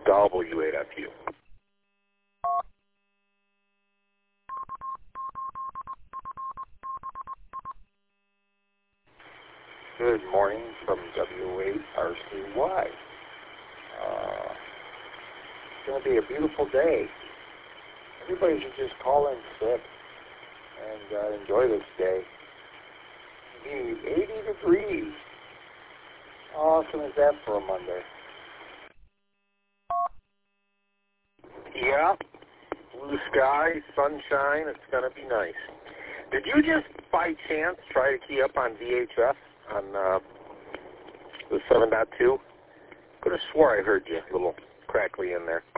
WAFU. Good morning from W8RCY. It's going to be a beautiful day. Everybody should just call in sick and enjoy this day. It'll be 80 degrees. How awesome is that for a Monday? Yeah, blue sky, sunshine, it's going to be nice. Did you just, by chance, try to key up on VHF on the 7.2? Could have swore I heard you a little crackly in there.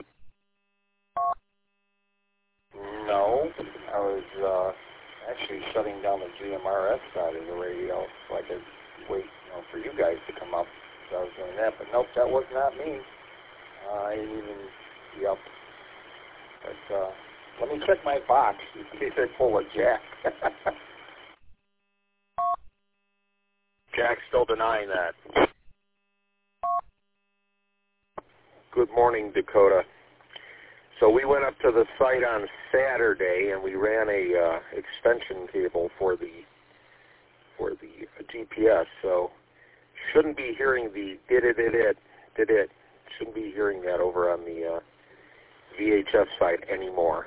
No, I was actually shutting down the GMRS side of the radio so I could wait, for you guys to come up. So I was doing that, but nope, that was not me. I didn't even be up. But let me check my box in case I pull a jack. Jack's still denying that. Good morning, Dakota. So we went up to the site on Saturday and we ran a extension cable for the GPS. So shouldn't be hearing the did it. Shouldn't be hearing that over on the VHF site anymore.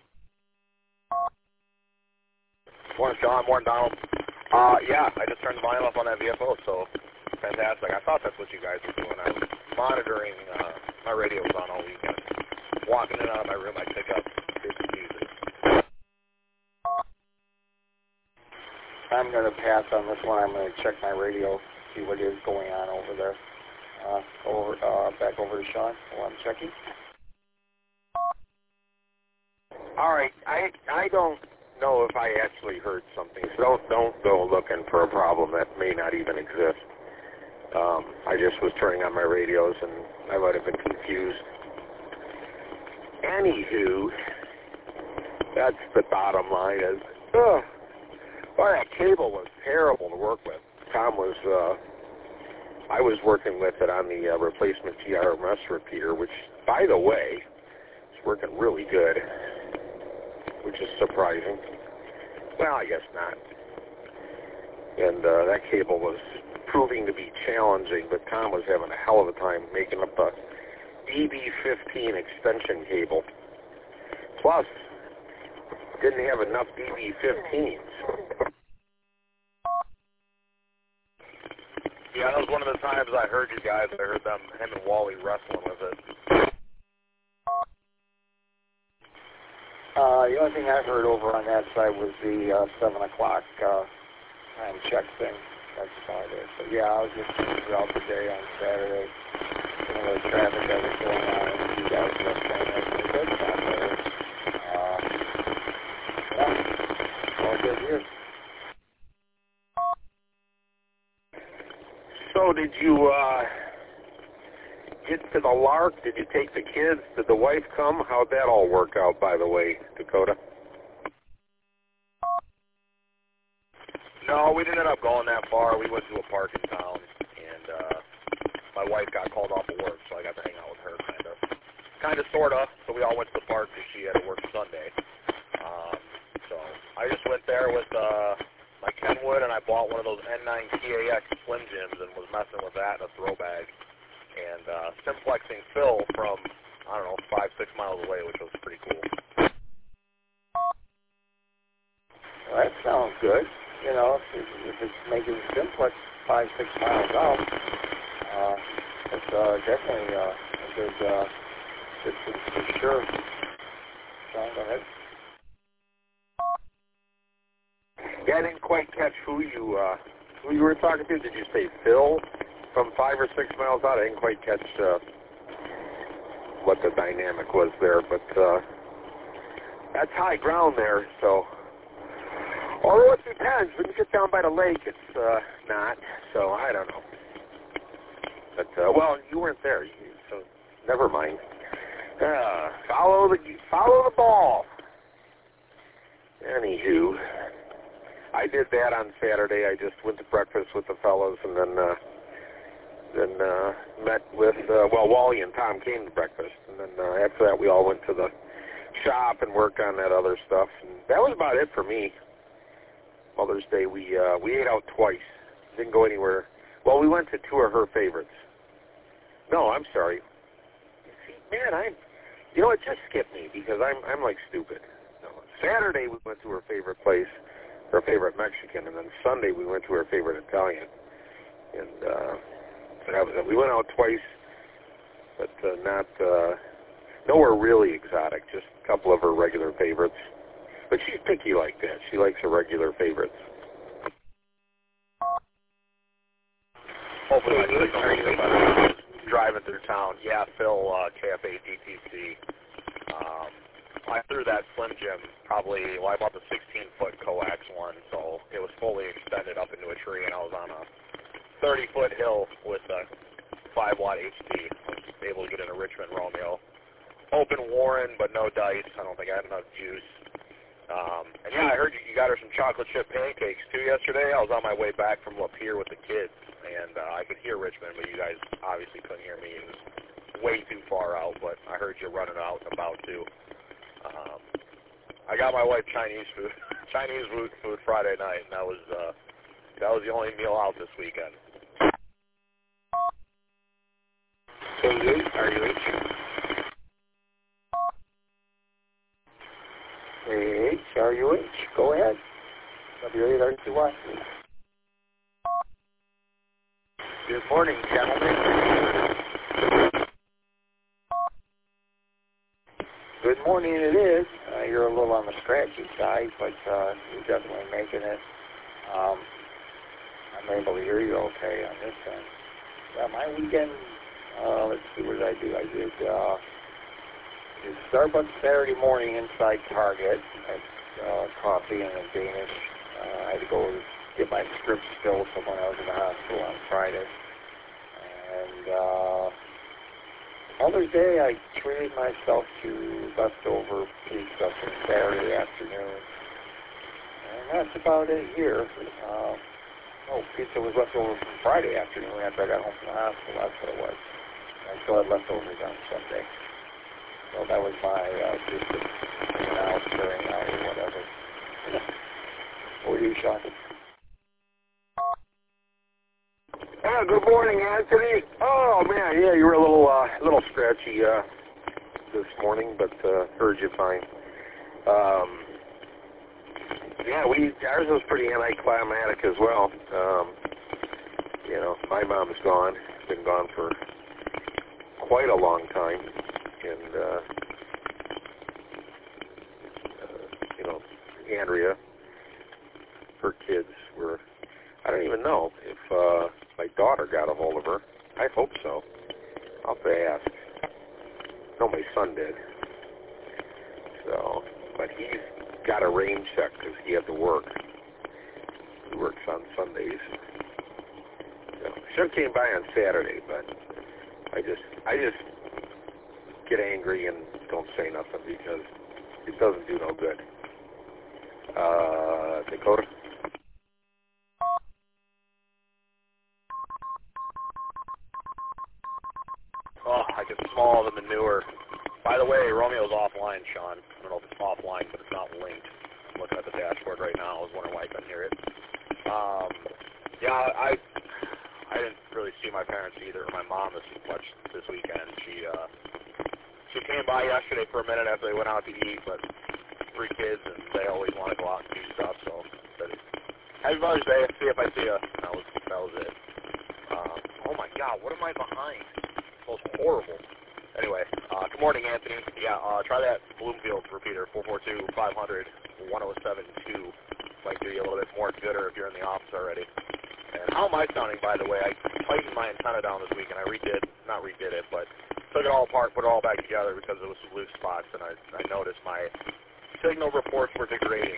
Morning, Sean. Morning, Donald. Yeah, I just turned the volume up on that VFO, so fantastic. I thought that's what you guys were doing. I was monitoring, my radio was on all weekend. Walking in and out of my room, I pick up bits of music. I'm going to pass on this one. I'm going to check my radio, see what is going on over there. Back over to Sean while I'm checking. All right, I don't know if I actually heard something, so don't go looking for a problem that may not even exist. I just was turning on my radios and I might have been confused. Anywho, that's the bottom line. Well, that cable was terrible to work with. Tom was, I was working with it on the replacement TRMS repeater, which, by the way, is working really good, which is surprising. Well, I guess not. And that cable was proving to be challenging, but Tom was having a hell of a time making up a DB15 extension cable. Plus, didn't have enough DB15s. Yeah, that was one of the times I heard you guys. I heard him and Wally wrestling with it. The only thing I heard over on that side was the 7 o'clock time check thing. That's about it. But yeah, I was just throughout the day on Saturday. Some of the traffic that was going on, and you guys were saying that it was down there. Yeah, all good here. So did you get to the Lark? Did you take the kids? Did the wife come? How'd that all work out, by the way, Dakota? No, we didn't end up going that far. We went to a park in town, and my wife got called off of work, so I got to hang out with her, kind of, sort of. So we all went to the park because she had to work Sunday. So I just went there with my Kenwood, and I bought one of those N9 TAX Slim Jims and was messing with that in a throw bag, and simplexing Phil from, 5-6 miles away, which was pretty cool. Well, that sounds good. If it's making simplex 5-6 miles out, it's definitely a good distance for sure. Sean, go ahead. Yeah, I didn't quite catch who you were talking to. Did you say Phil from 5 or 6 miles out? I didn't quite catch what the dynamic was there, but that's high ground there, so. Although it depends. When you get down by the lake, it's not. So I don't know. But well, you weren't there, so never mind. Follow the ball. Anywho, I did that on Saturday. I just went to breakfast with the fellows, and then met with. Well, Paulie and Tom came to breakfast, and then after that we all went to the shop and worked on that other stuff. And that was about it for me. Mother's Day, we ate out twice. Didn't go anywhere. Well, we went to two of her favorites. No, I'm sorry. See, man, it just skipped me because I'm like stupid. No, Saturday we went to her favorite place, her favorite Mexican, and then Sunday we went to her favorite Italian. And so that was it. We went out twice, but not nowhere really exotic. Just a couple of her regular favorites. But she's picky like that. She likes her regular favorites. Hopefully my signal will get better. Driving through town. Yeah, Phil, KFA DTC. I threw that Slim Jim probably, I bought the 16-foot coax one, so it was fully extended up into a tree, and I was on a 30-foot hill with a 5-watt HD. I was able to get in a Richmond Romeo. Open Warren, but no dice. I don't think I had enough juice. And yeah, I heard you got her some chocolate chip pancakes too yesterday. I was on my way back from Lapeer with the kids, and I could hear Richmond, but you guys obviously couldn't hear me. It was way too far out, but I heard you running out and about too. I got my wife Chinese food Friday night, and that was the only meal out this weekend. RUH, go ahead. W8RTY. Good morning, gentlemen. Good morning, it is. You're a little on the scratchy side, but you're definitely making it. I'm able to hear you okay on this end. Yeah, my weekend, let's see, what did I do? I did Starbucks Saturday morning inside Target. Coffee and a Danish. I had to go get my script still from when I was in the hospital on Friday. And Mother's Day, I treated myself to leftover pizza from Saturday afternoon. And that's about it here. Pizza was left over from Friday afternoon after I got home from the hospital. That's what it was. I still had leftovers on Sunday. So that was my just out, carrying out, or whatever. What were you, Sean? Good morning, Anthony. Oh man, yeah, you were a little scratchy this morning, but heard you fine. Ours was pretty anticlimactic as well. My mom's gone. Been gone for quite a long time, and Andrea, her kids were. I don't even know if my daughter got a hold of her. I hope so. I'll have to ask. No, my son did. So, but he's got a rain check because he had to work. He works on Sundays. So, should have came by on Saturday, but I just get angry and don't say nothing because it doesn't do no good. Dakota? Oh, I can smell the manure. By the way, Romeo's offline, Sean. I don't know if it's offline, but it's not linked. I'm looking at the dashboard right now. I was wondering why I couldn't hear it. I didn't really see my parents either, or my mom much this weekend. She came by yesterday for a minute after they went out to eat, but 3 kids, and they always want to go out and do stuff, so I said, happy Mother's Day, see if I see you. That was it. Oh my God, what am I behind? It smells horrible. Anyway, good morning, Anthony. Yeah, try that Bloomfield repeater, 442-500-1072. Might do you a little bit more gooder if you're in the office already. And how am I sounding, by the way? I tightened my antenna down this week, and I not redid it, but took it all apart, put it all back together because there was some loose spots, and I noticed my signal reports were degrading.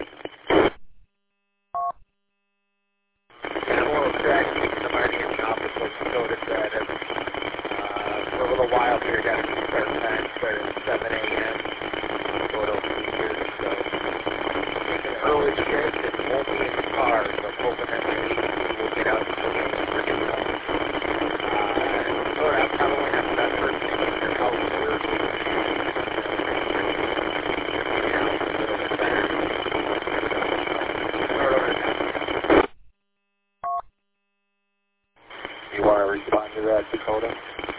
I'm a little scratchy because I'm already in the office, like Dakota said, and for a little while here, got to start time, started at 7 a.m. Go to here, so taking an early shift and won't be in the car, so I'm hoping that maybe we'll get out and still get the freaking home. So I'm probably not that first thing Dakota?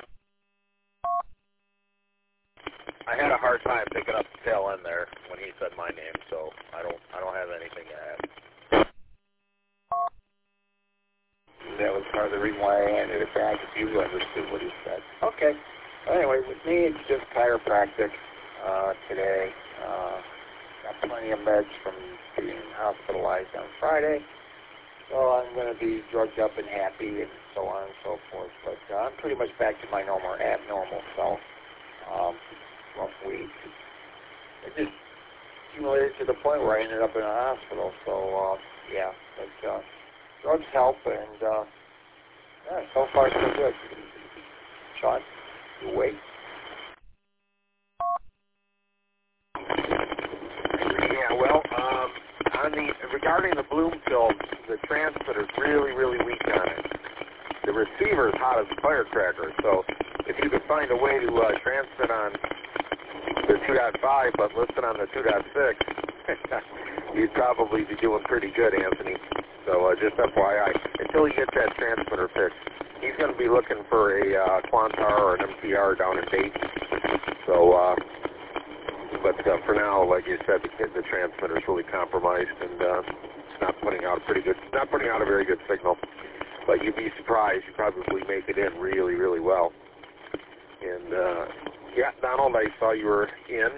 I had a hard time picking up the tail end there when he said my name, so I don't have anything to add. That was part of the reason why I handed it back, if you understood what he said. Okay. Anyway, with me, it's just chiropractic today. Got plenty of meds from being hospitalized on Friday. So I'm going to be drugged up and happy and so on and so forth. But I'm pretty much back to my abnormal self. Rough week. It just accumulated to the point where I ended up in a hospital. So, yeah. But drugs help, and yeah, so far so good. Sean, you wait. Yeah, well, regarding the Bloomfield, the transmitter's really, really weak on it. The receiver's hot as a firecracker, so if you could find a way to transmit on the 2.5 but listen on the 2.6, you'd probably be doing pretty good, Anthony. So just FYI, until he gets that transmitter fixed, he's going to be looking for a Quantar or an MTR down in Dayton. So, but for now, like you said, the transmitter's really compromised, and it's not putting out a very good signal. But you'd be surprised. You probably make it in really, really well. And yeah, Donald, I saw you were in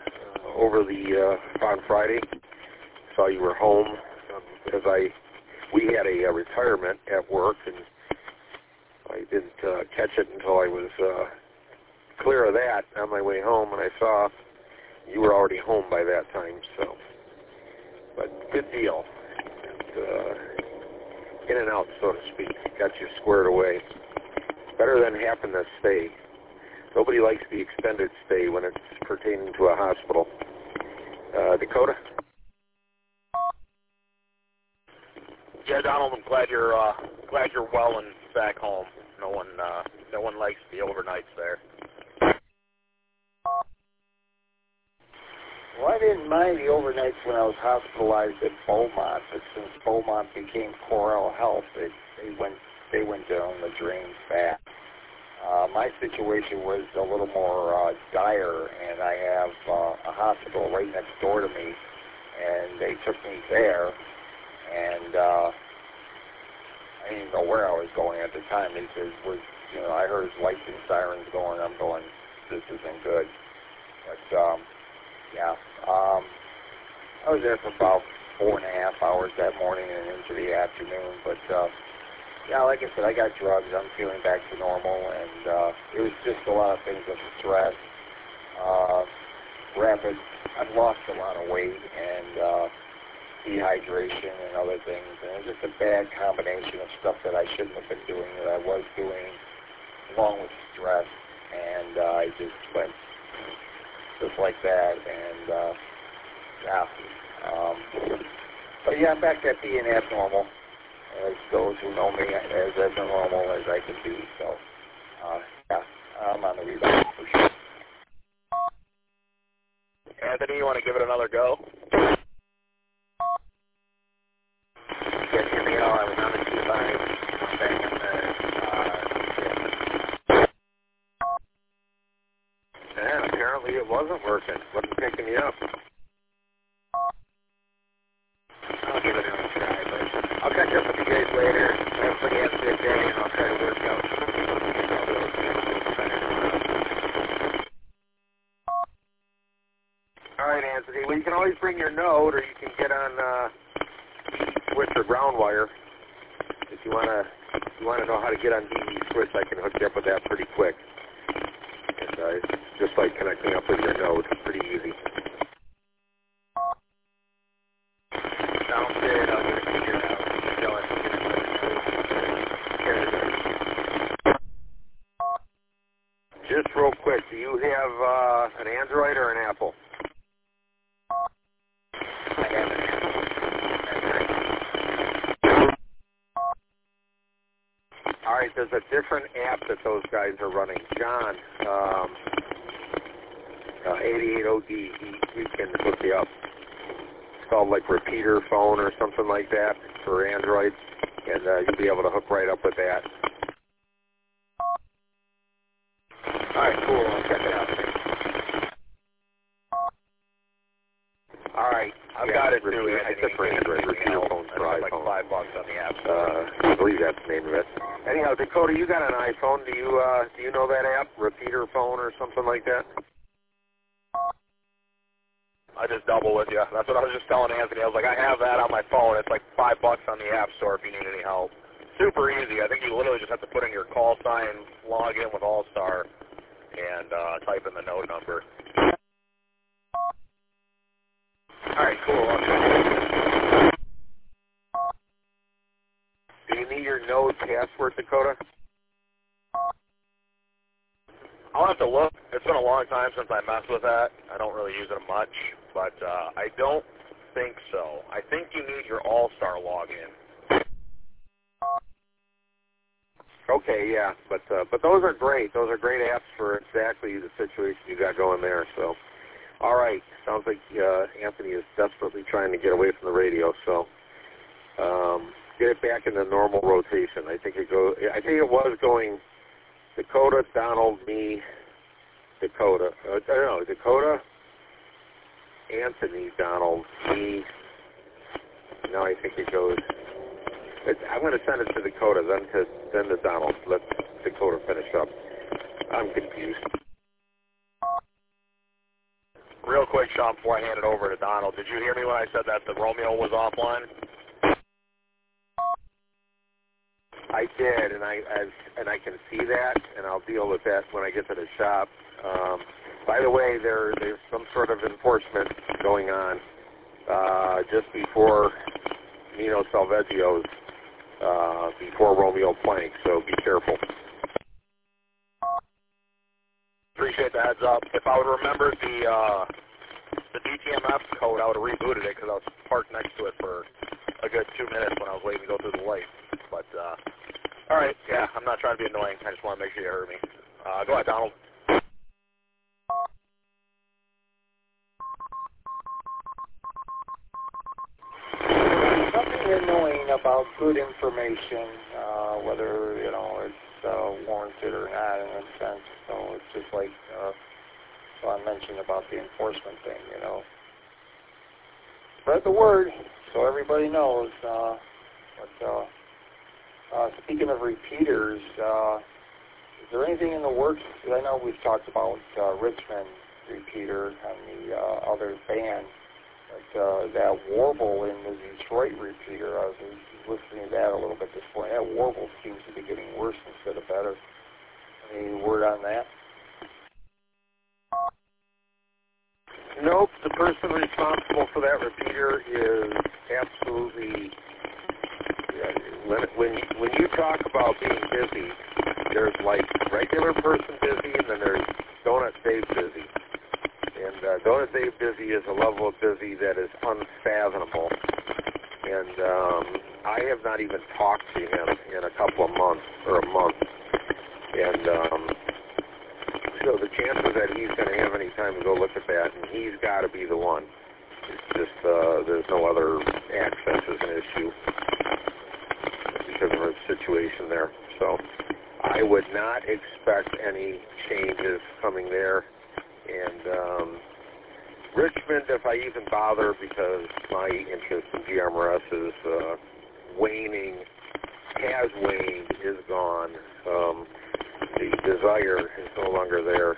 on Friday. Saw you were home because we had a retirement at work, and I didn't catch it until I was clear of that on my way home, and I saw you were already home by that time. So, but good deal. And, in and out, so to speak. Got you squared away. Better than having to stay. Nobody likes the extended stay when it's pertaining to a hospital. Dakota? Yeah, Donald, I'm glad you're well and back home. No one likes the overnights there. Well, I didn't mind the overnights when I was hospitalized at Beaumont, but since Beaumont became Corel Health, they went down the drain fast. My situation was a little more dire, and I have a hospital right next door to me, and they took me there, and I didn't even know where I was going at the time. They said, I heard lights and sirens going. I'm going, this isn't good. But yeah, I was there for about 4.5 hours that morning and into the afternoon. But yeah, like I said, I got drugs. I'm feeling back to normal, and it was just a lot of things of stress, rapid. I've lost a lot of weight, and dehydration and other things, and it was just a bad combination of stuff that I shouldn't have been doing that I was doing, along with stress, and I just went just like that, and yeah. But yeah, I'm back at being abnormal, as those who know me as abnormal as I can be. So yeah, I'm on the rebound for sure. Anthony, you want to give it another go? Yes, here we are. I was on the 2.5. I'm back on the And apparently it wasn't working. Wasn't picking you up. I'll give it another try, but I'll catch up with you guys later. Everybody has a good day, and I'll try to work out. All right, Anthony. Well, you can always bring your note, or you can get on switch or ground wire. If you want to know how to get on DV switch, I can hook you up with that pretty quick. And it's just like connecting up with your node. Pretty easy. Sounds good. I'll get it figured out. Just real quick, do you have an Android or an Apple? I have an Apple. All right, there's a different app that those guys are running. John, 88OD, he can hook you up. It's called like Repeater Phone or something like that for Android, and you'll be able to hook right up with that. it for Android. Repeater phones for like iPhone. $5 on the app store. I believe that's the name of it. Anyhow, Dakota, you got an iPhone. Do you know that app, Repeater Phone or something like that? I just double with you. That's what I was just telling Anthony. I was like, I have that on my phone. It's like $5 on the app store if you need any help. Super easy. I think you literally just have to put in your call sign, log in with All-Star, and type in the node number. All right, cool. Do you need your node password, Dakota? I'll have to look. It's been a long time since I messed with that. I don't really use it much, but I don't think so. I think you need your All-Star login. Okay, yeah, but those are great. Those are great apps for exactly the situation you got going there. So, all right, sounds like Anthony is desperately trying to get away from the radio. So, get it back in the normal rotation. I think it was going Dakota, Donald, me, Dakota. Dakota, Anthony, Donald, me. Now I think it goes. I'm going to send it to Dakota, then to Donald. Let Dakota finish up. I'm confused. Real quick, Sean, before I hand it over to Donald, did you hear me when I said that the Romeo was offline? I did, and I can see that, and I'll deal with that when I get to the shop. By the way, there's some sort of enforcement going on just before Nino Salveggio's, before Romeo Plank, so be careful. Appreciate the heads up. If I would remember the DTMF code, I would have rebooted it because I was parked next to it for a good 2 minutes when I was waiting to go through the light. But, all right, yeah, I'm not trying to be annoying. I just want to make sure you heard me. Go ahead, Donald. Something annoying about good information, whether, it's warranted or not in a sense. So it's just like I mentioned about the enforcement thing, Spread the word so everybody knows. Speaking of repeaters, is there anything in the works? Because I know we've talked about Richmond repeater and the other band. But that warble in the Detroit repeater, I was listening to that a little bit this morning. That warble seems to be getting worse instead of better. Any word on that? Nope, the person responsible for that repeater is absolutely... When you talk about being busy, there's like regular person busy, and then there's Donut Dave busy. And Donut Dave busy is a level of busy that is unfathomable. And I have not even talked to him in a couple of months, or a month. And so the chances that he's going to have any time to go look at that, and he's got to be the one. It's just there's no other access is an issue because of the situation there. So I would not expect any changes coming there. And Richmond, if I even bother, because my interest in GMRS is waning, has waned, is gone. The desire is no longer there.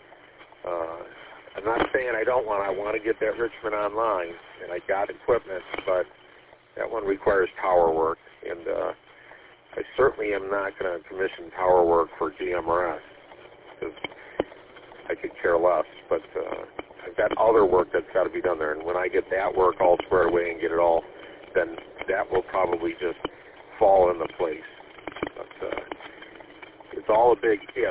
I'm not saying I want to get that Richmond online, and I got equipment, but that one requires tower work, and I certainly am not going to commission tower work for GMRS, because I could care less, but I've got other work that's got to be done there, and when I get that work all squared away and get it all, then that will probably just fall into place. But it's all a big if.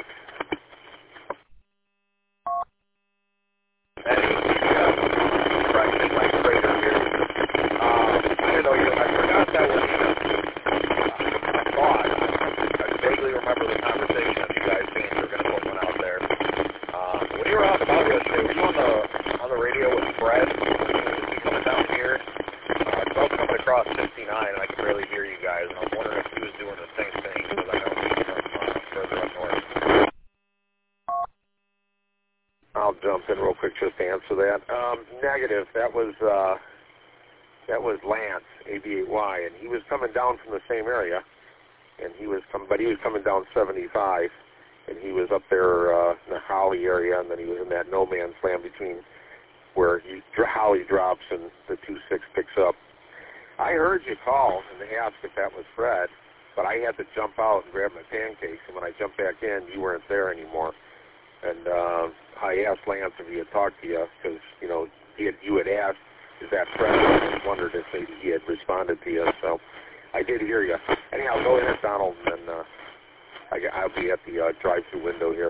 I'll jump in real quick just to answer that. Negative. That was That was Lance, ABAY, and he was coming down from the same area, and but he was coming down 75, and he was up there in the Holly area, and then he was in that no man's land between where Holly drops and the 2-6 picks up. I heard you call and they asked if that was Fred, but I had to jump out and grab my pancakes, and when I jumped back in, you weren't there anymore. And I asked Lance if he had talked to you, because, you know, you had asked, is that Fred? And I wondered if maybe he had responded to you, so I did hear you. Anyhow, go ahead, Donald, and then I'll be at the drive-through window here.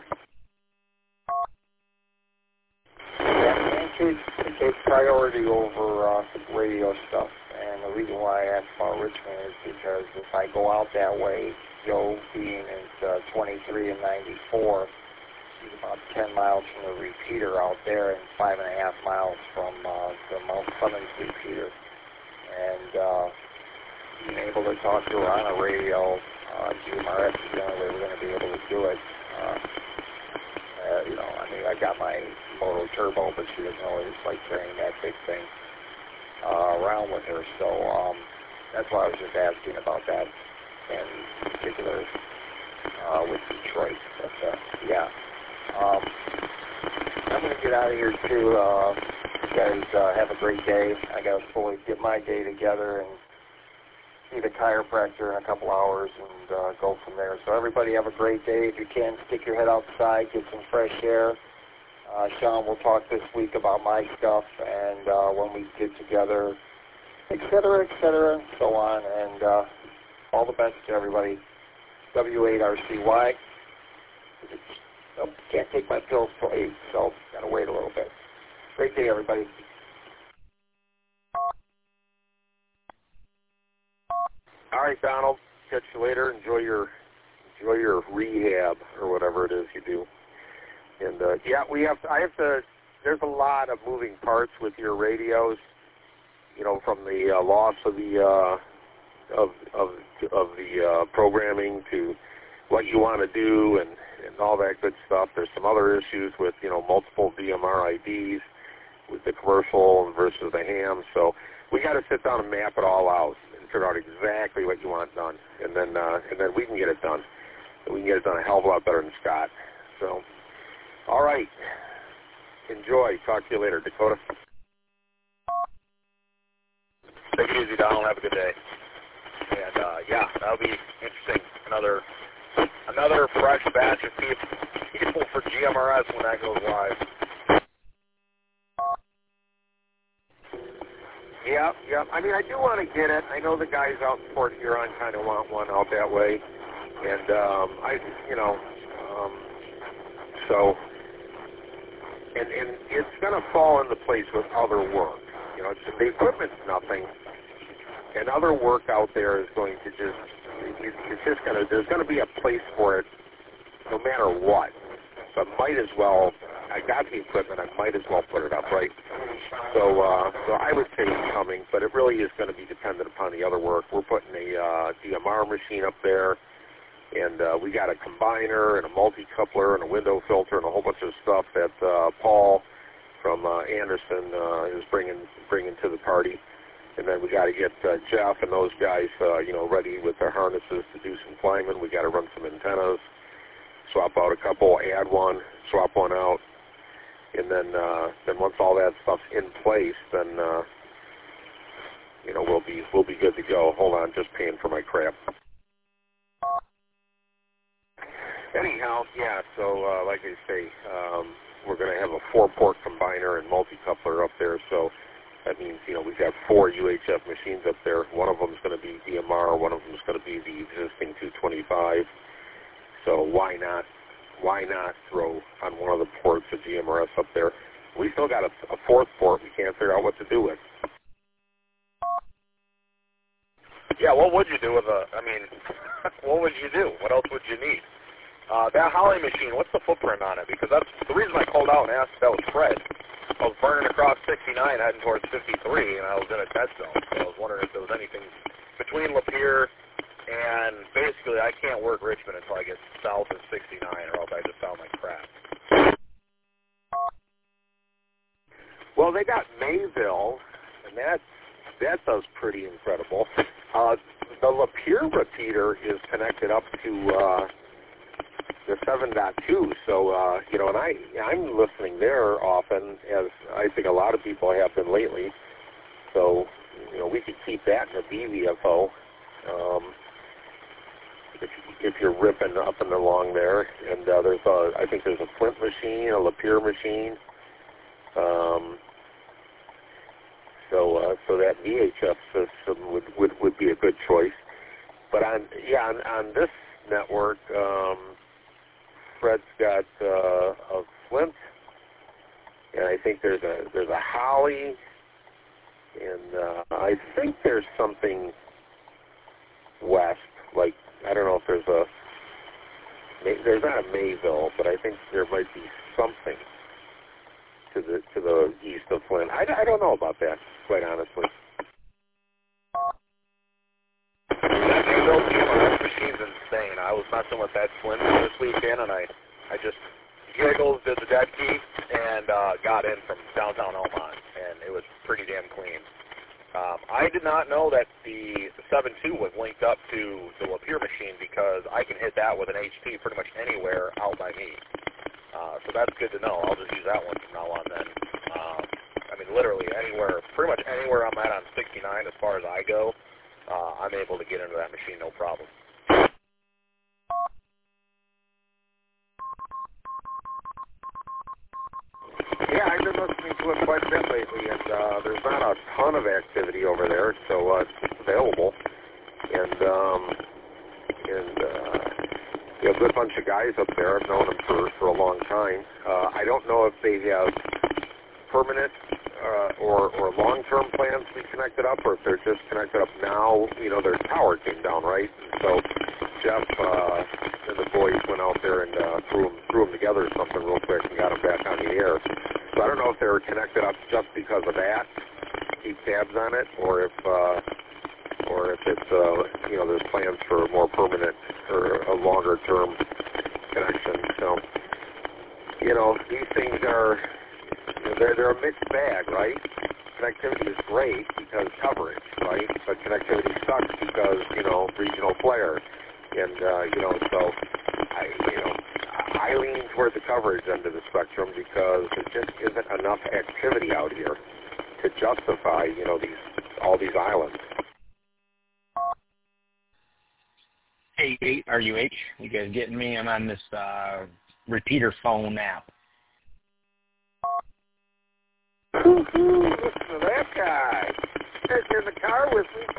Pancakes take priority over radio stuff, and the reason why I asked about Richmond is because if I go out that way, Joe being at 23 and 94, he's about 10 miles from the repeater out there and 5.5 miles from the Mount Clemens repeater. And being able to talk to her on a radio, GMRS is the only way we're going to be able to do it. You know, I mean, I got my Moto Turbo, but she doesn't always like carrying that big thing around with her. So that's why I was just asking about that in particular with Detroit. But yeah, I'm going to get out of here too. You guys have a great day. I got to fully get my day together and see the chiropractor in a couple hours and go from there. So everybody have a great day. If you can, stick your head outside, get some fresh air. Sean, we'll talk this week about my stuff and when we get together, et cetera, and so on. And all the best to everybody. W8RCY. Nope, can't take my pills till 8, so got to wait a little bit. Great day, everybody. All right, Donald. Catch you later. Enjoy your rehab or whatever it is you do. And yeah, there's a lot of moving parts with your radios. You know, from the loss of the programming to what you want to do and all that good stuff. There's some other issues with, you know, multiple DMR IDs with the commercial versus the ham. So we got to sit down and map it all out and figure out exactly what you want done, and then we can get it done. And we can get it done a hell of a lot better than Scott. So, all right, enjoy. Talk to you later, Dakota. Take it easy, Donald. Have a good day. And yeah, that'll be interesting. Another fresh batch of people for GMRS when that goes live. Yeah. I mean, I do want to get it. I know the guys out in Port Huron kind of want one out that way, and so, and it's going to fall into place with other work. You know, the equipment's nothing, and other work out there is going to just, it's just going to, there's going to be a place for it no matter what. So I might as well, I got the equipment, I might as well put it up, right? So I would say it's coming, but it really is going to be dependent upon the other work. We're putting a DMR machine up there, and we got a combiner and a multi-coupler and a window filter and a whole bunch of stuff that Paul from Anderson is bringing to the party. And then we got to get Jeff and those guys, ready with their harnesses to do some climbing. We got to run some antennas, swap out a couple, add one, swap one out, and then once all that stuff's in place, then we'll be good to go. Hold on, just paying for my crap. Anyhow, yeah. So like I say, we're going to have a 4-port combiner and multi-coupler up there. So that means, we've got 4 UHF machines up there. One of them is going to be DMR. One of them is going to be the existing 225. So why not throw on one of the ports a GMRS up there? We still got a 4th port we can't figure out what to do with. Yeah, what would you do with what would you do? What else would you need? That Holly machine, what's the footprint on it? Because that's the reason I called out and asked if that was Fred. I was burning across 69 heading towards 53, and I was in a dead zone. So I was wondering if there was anything between Lapeer and basically I can't work Richmond until I get south of 69 or else I just sound like crap. Well, they got Mayville, and that does pretty incredible. The Lapeer repeater is connected up to the 7.2, so you know, and I'm listening there often, as I think a lot of people have been lately. So you know, we could keep that in the BVFO if you're ripping up and along there. And I think there's a Flint machine, a Lapeer machine. So that VHF system would be a good choice. But on this network, Fred's got a Flint, and I think there's a Holly, and I think there's something west. Like, I don't know if there's not a Mayville, but I think there might be something to the east of Flint. I don't know about that, quite honestly. That Mayville TMRS machine's insane. I was messing with that Flint this weekend, and I just giggled, did the dead key, and got in from downtown Elmont, and it was pretty damn clean. I did not know that the 7.2 was linked up to the Lapeer machine, because I can hit that with an HT pretty much anywhere out by me. So that's good to know. I'll just use that one from now on then. I mean, literally anywhere, pretty much anywhere I'm at on 69 as far as I go, I'm able to get into that machine, no problem. Yeah, I've been listening to it quite a bit lately, and there's not a ton of activity over there, so it's available. And you know, a good bunch of guys up there. I've known them for a long time. I don't know if they have permanent or long-term plans to be connected up, or if they're just connected up now. You know, their tower came down, right? And so Jeff and the boys went out there and threw them together or something real quick and got them back on the air. So I don't know if they were connected up just because of that, keep tabs on it, or if it's you know, there's plans for a more permanent or a longer term connection. So you know, these things are, you know, they're a mixed bag, right? Connectivity is great because coverage, right? But connectivity sucks because, you know, regional flare. And, you know, so I lean toward the coverage end of the spectrum because there just isn't enough activity out here to justify, you know, all these islands. Hey, RUH, you guys getting me? I'm on this repeater phone app. Woo-hoo, listen to that guy. He's in the car with me.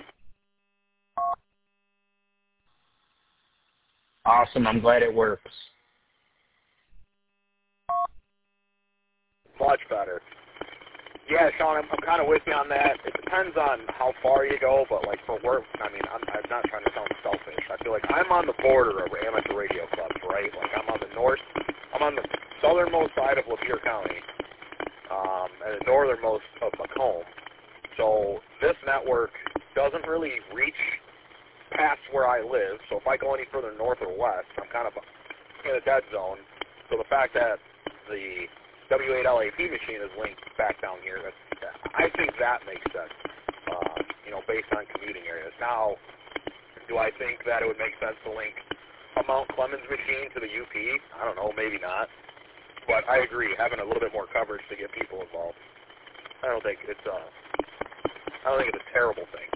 Awesome, I'm glad it works. Much better. Yeah, Sean, I'm kind of with you on that. It depends on how far you go, but like for work, I mean, I'm not trying to sound selfish. I feel like I'm on the border of amateur radio clubs, right? Like I'm on the southernmost side of Lapeer County, and the northernmost of Macomb. So this network doesn't really reach past where I live. So if I go any further north or west, I'm kind of in a dead zone. So the fact that the W8LAP machine is linked back down here, I think that makes sense, you know, based on commuting areas. Now, do I think that it would make sense to link a Mount Clemens machine to the UP? I don't know, maybe not. But I agree, having a little bit more coverage to get people involved. I don't think it's a terrible thing.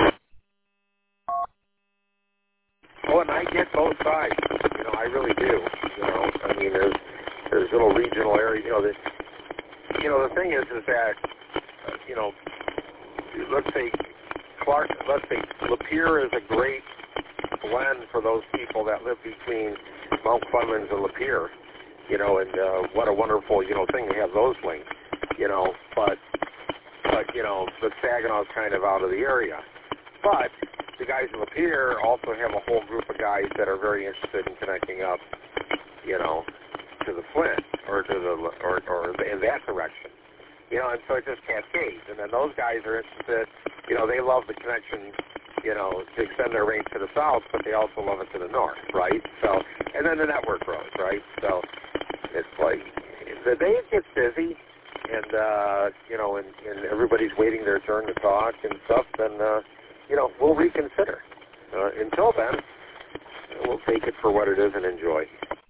Oh, and I get both sides. You know, I really do. You know, I mean, there's little regional areas. You know, the thing is that, you know, let's say Lapeer is a great blend for those people that live between Mount Clemens and Lapeer. You know, and what a wonderful, you know, thing to have those linked. You know, but you know, but Saginaw's kind of out of the area. But the guys in Lapeer also have a whole group of guys that are very interested in connecting up, you know, to the Flint or to the or in that direction. You know, and so it just cascades. And then those guys are interested, you know, they love the connection, you know, to extend their range to the south, but they also love it to the north, right? So, and then the network grows, right? So it's like the day it gets busy, and and everybody's waiting their turn to talk and stuff, then we'll reconsider. Until then, we'll take it for what it is and enjoy.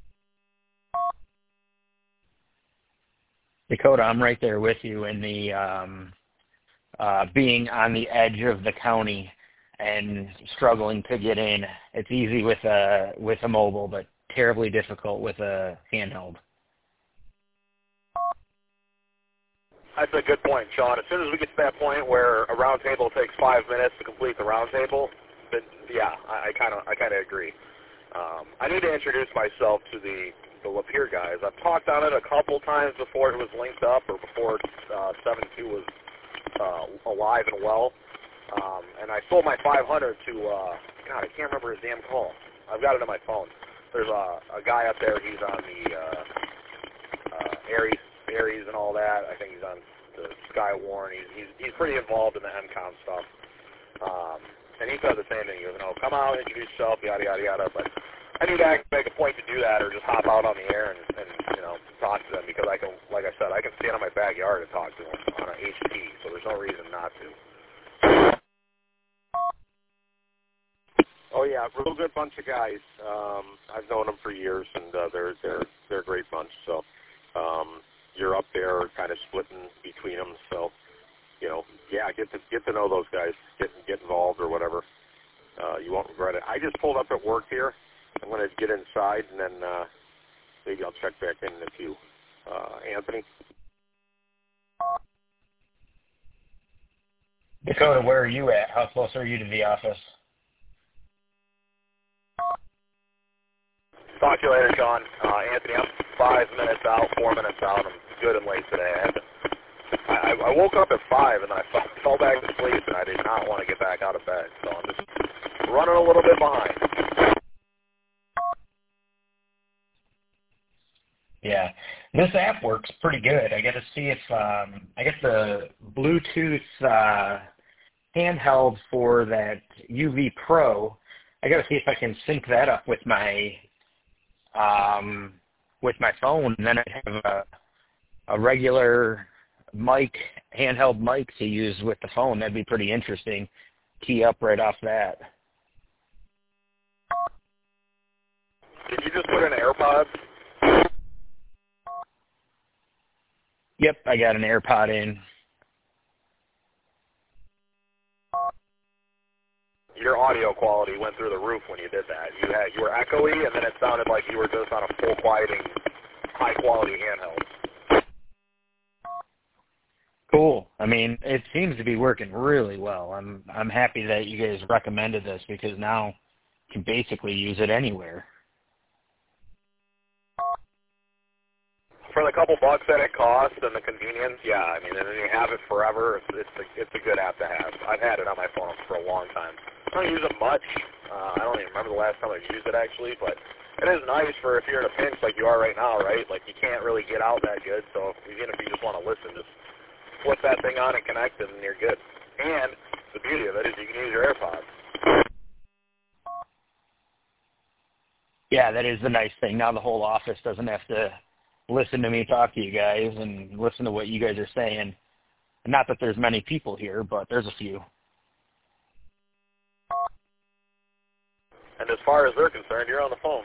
Dakota, I'm right there with you in the being on the edge of the county and struggling to get in. It's easy with a mobile, but terribly difficult with a handheld. That's a good point, Sean. As soon as we get to that point where a round table takes 5 minutes to complete the round table, then yeah, I kind of agree. I need to introduce myself to the Lapeer guys. I've talked on it a couple times before it was linked up or before 7-2 was alive and well. And I sold my 500 to, God, I can't remember his damn call. I've got it on my phone. There's a guy up there. He's on the Aries and all that. I think he's on the Skywarn. He's pretty involved in the MCOM stuff. And he said the same thing. He goes, come out, introduce yourself, yada, yada, yada. But I need to make a point to do that or just hop out on the air and talk to them because I can, like I said, I can stand in my backyard and talk to them on an HP, so there's no reason not to. Oh yeah, real good bunch of guys. I've known them for years, and they're a great bunch. So you're up there, kind of splitting between them. So yeah, get to know those guys, get involved or whatever. You won't regret it. I just pulled up at work here. I'm going to get inside, and then maybe I'll check back in a few. Anthony? Dakota, where are you at? How close are you to the office? Talk to you later, Sean. Anthony, I'm 5 minutes out, 4 minutes out. I'm good and late today. I woke up at 5, and then I fell back to sleep, and I did not want to get back out of bed. So I'm just running a little bit behind. Yeah, this app works pretty good. I got to see if I guess the Bluetooth handheld for that UV Pro. I got to see if I can sync that up with my phone, and then I'd have a regular mic, handheld mic to use with the phone. That'd be pretty interesting. Key up right off that. Did you just put in AirPods? Yep, I got an AirPod in. Your audio quality went through the roof when you did that. You were echoey, and then it sounded like you were just on a full quieting, high quality handheld. Cool. I mean, it seems to be working really well. I'm happy that you guys recommended this because now you can basically use it anywhere. For the couple bucks that it costs and the convenience, yeah, I mean, and then you have it forever. It's a good app to have. I've had it on my phone for a long time. I don't use it much. I don't even remember the last time I used it actually, but it is nice for if you're in a pinch like you are right now, right? Like you can't really get out that good, so even if you just want to listen, just flip that thing on and connect it, and you're good. And the beauty of it is you can use your AirPods. Yeah, that is the nice thing. Now the whole office doesn't have to listen to me talk to you guys and listen to what you guys are saying. Not that there's many people here, but there's a few. And as far as they're concerned, you're on the phone.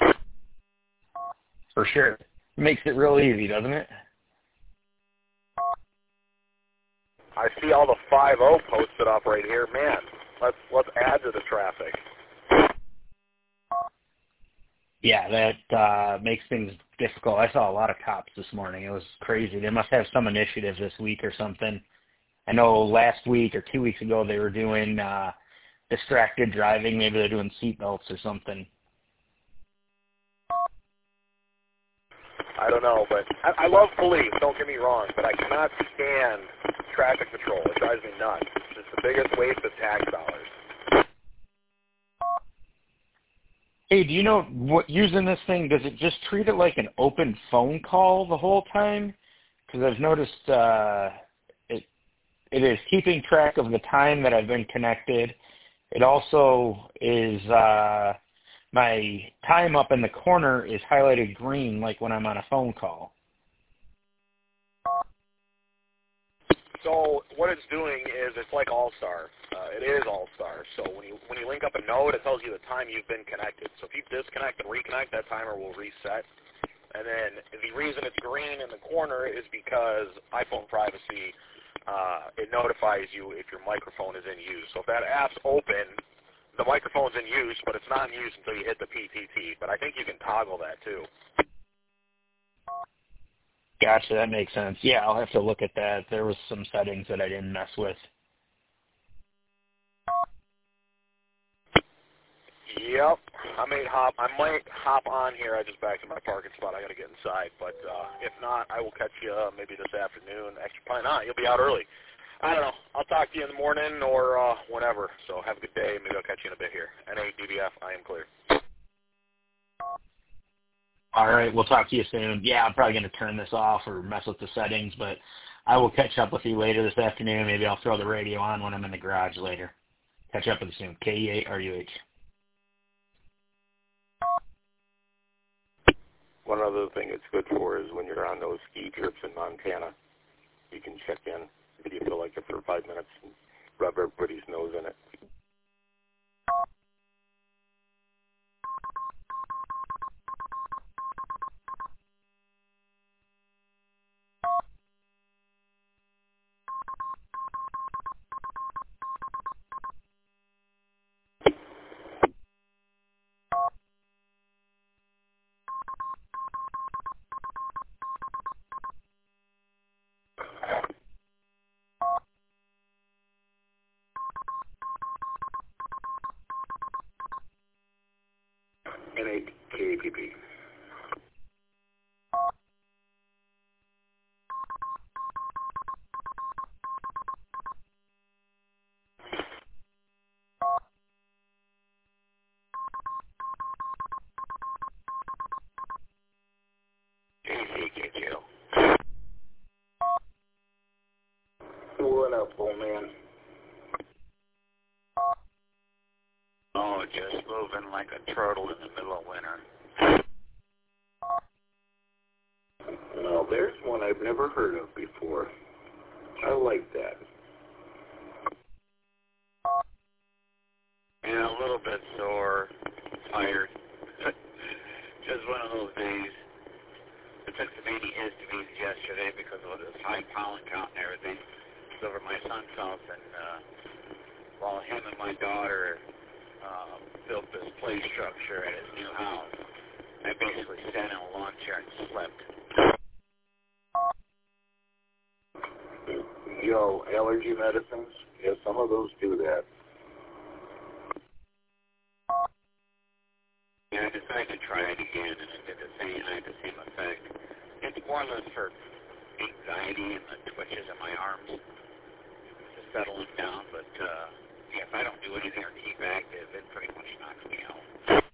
For sure. Makes it real easy, doesn't it? I see all the 5-0 posted up right here. Man, let's add to the traffic. Yeah, that makes things difficult. I saw a lot of cops this morning. It was crazy. They must have some initiative this week or something. I know last week or 2 weeks ago they were doing distracted driving. Maybe they're doing seatbelts or something. I don't know, but I love police, don't get me wrong, but I cannot stand traffic patrol. It drives me nuts. It's the biggest waste of tax dollars. Hey, do you know what using this thing, does it just treat it like an open phone call the whole time? Because I've noticed it is keeping track of the time that I've been connected. It also is my time up in the corner is highlighted green like when I'm on a phone call. So what it's doing is it's like All-Star. It is All-Star. So when you link up a node, it tells you the time you've been connected. So if you disconnect and reconnect, that timer will reset. And then the reason it's green in the corner is because iPhone privacy, it notifies you if your microphone is in use. So if that app's open, the microphone's in use, but it's not in use until you hit the PTT. But I think you can toggle that too. Gotcha, that makes sense. Yeah, I'll have to look at that. There was some settings that I didn't mess with. Yep, I might hop on here. I just backed to my parking spot. I got to get inside, but if not, I will catch you maybe this afternoon. Actually, probably not. You'll be out early. I don't know. I'll talk to you in the morning or whenever. So have a good day. Maybe I'll catch you in a bit here. NADBF, I am clear. All right, we'll talk to you soon. Yeah, I'm probably going to turn this off or mess with the settings, but I will catch up with you later this afternoon. Maybe I'll throw the radio on when I'm in the garage later. Catch up with you soon. KE8RUH. One other thing it's good for is when you're on those ski trips in Montana, you can check in. If you feel like it for 5 minutes and rub everybody's nose in it. NAKPP. JCKQ. What up, old man? Oh, just moving like a turtle in the middle of winter. Well, there's one I've never heard of before. I like that. Yeah, a little bit sore, tired. Just one of those days. I took the antihistamines yesterday because of this high pollen count and everything. It's over my son's house, and while him and my daughter built this play structure at his new house, I basically sat in a lawn chair and slept. Yo, allergy medicines? Yeah, some of those do that. Yeah, I decided to try it again, and it did the same. I had the same effect. It's more or less for anxiety and the twitches in my arms to settle them down, but yeah, if I don't do anything or keep active, it pretty much knocks me out.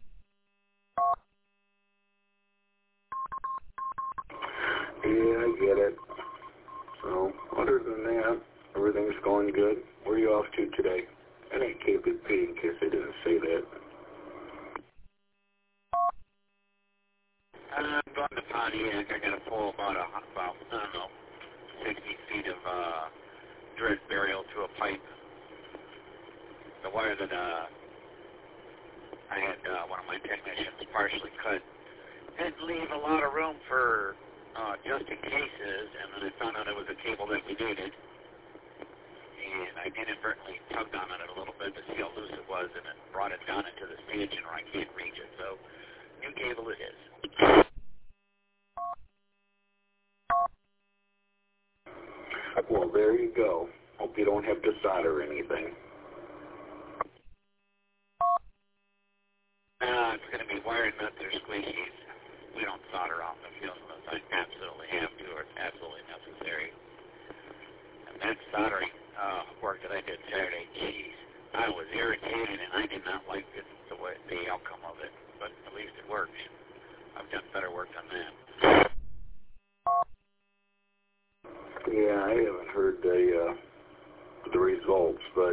Yeah, I get it. So, other than that, everything's going good. Where are you off to today? I didn't KPP in case I didn't say that. I'm going to Pontiac. I got to pull about, I don't know, 60 feet of dread burial to a pipe. The wire that I had one of my technicians partially cut didn't leave a lot of room for just in cases, and then I found out it was a cable that we needed, and I inadvertently tugged on it a little bit to see how loose it was, and it brought it down into the stanchion where I can't reach it, so new cable it is. Well, there you go. Hope you don't have to solder anything. It's going to be wired nuts or squeegees. We don't solder off the field unless I absolutely have to or it's absolutely necessary. And that soldering work that I did Saturday, geez, I was irritated and I did not like the outcome of it. But at least it works. I've done better work than that. Yeah, I haven't heard the results, but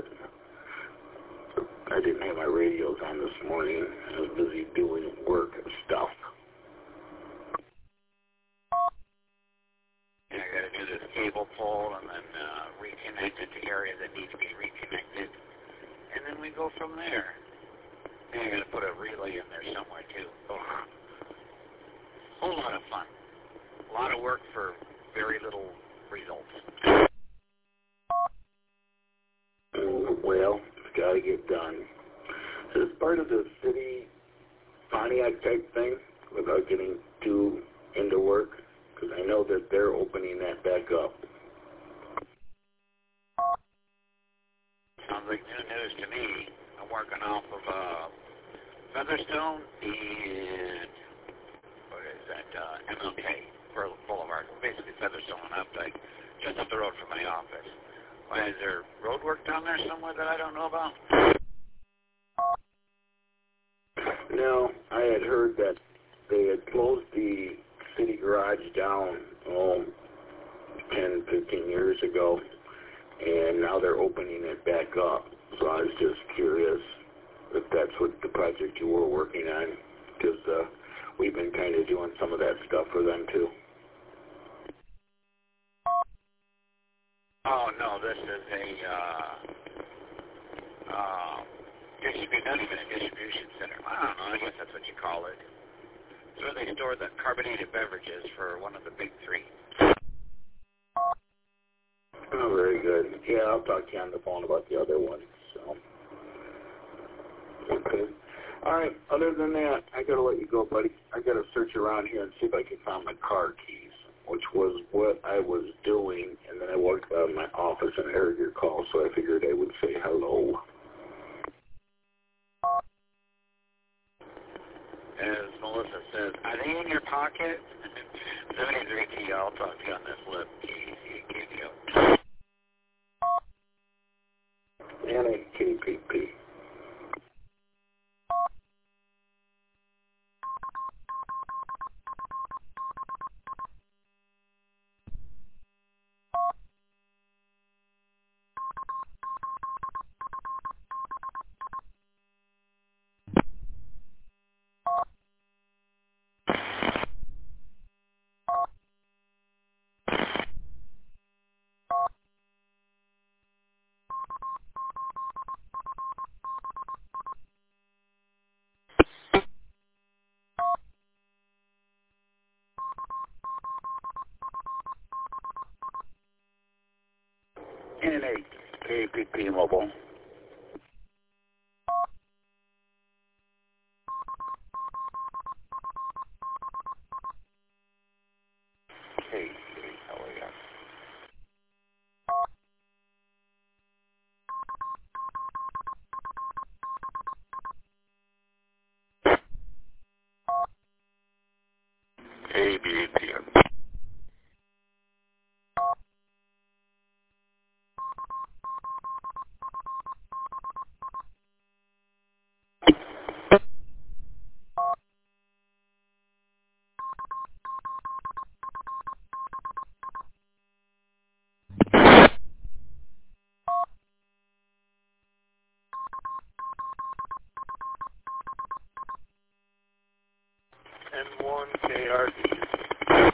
I didn't have my radios on this morning. I was busy doing work and stuff. Yeah, I got to do this cable pull and then reconnected to areas that need to be reconnected, and then we go from there. And you're going to put a relay in there somewhere, too. Oh, whole lot of fun. A lot of work for very little results. Well, it's got to get done. Is this part of the city Pontiac type thing without getting too into work? Because I know that they're opening that back up. Sounds like new news to me. I'm working off of Featherstone and what is that? MLK Boulevard. Basically Featherstone and Updike, just up the road from my office. Why, is there road work down there somewhere that I don't know about? No, I had heard that they had closed the city garage down 10, 15 years ago, and now they're opening it back up. So I was just curious if that's what the project you were working on, because we've been kind of doing some of that stuff for them too. Oh, no, this is not even a distribution center. I don't know, I guess that's what you call it. It's where they store the carbonated beverages for one of the big three. Oh, very good. Yeah, I'll talk to you on the phone about the other one. So, okay. All right. Other than that, I got to let you go, buddy. I got to search around here and see if I can find my car keys, which was what I was doing, and then I walked out of my office and heard your call, so I figured I would say hello. As Melissa says, are they in your pocket? 73T, I'll talk to you on this lip. KPO. NAKPP. NAKPP Mobile. Hey, how are you? ABAP. N1KRD.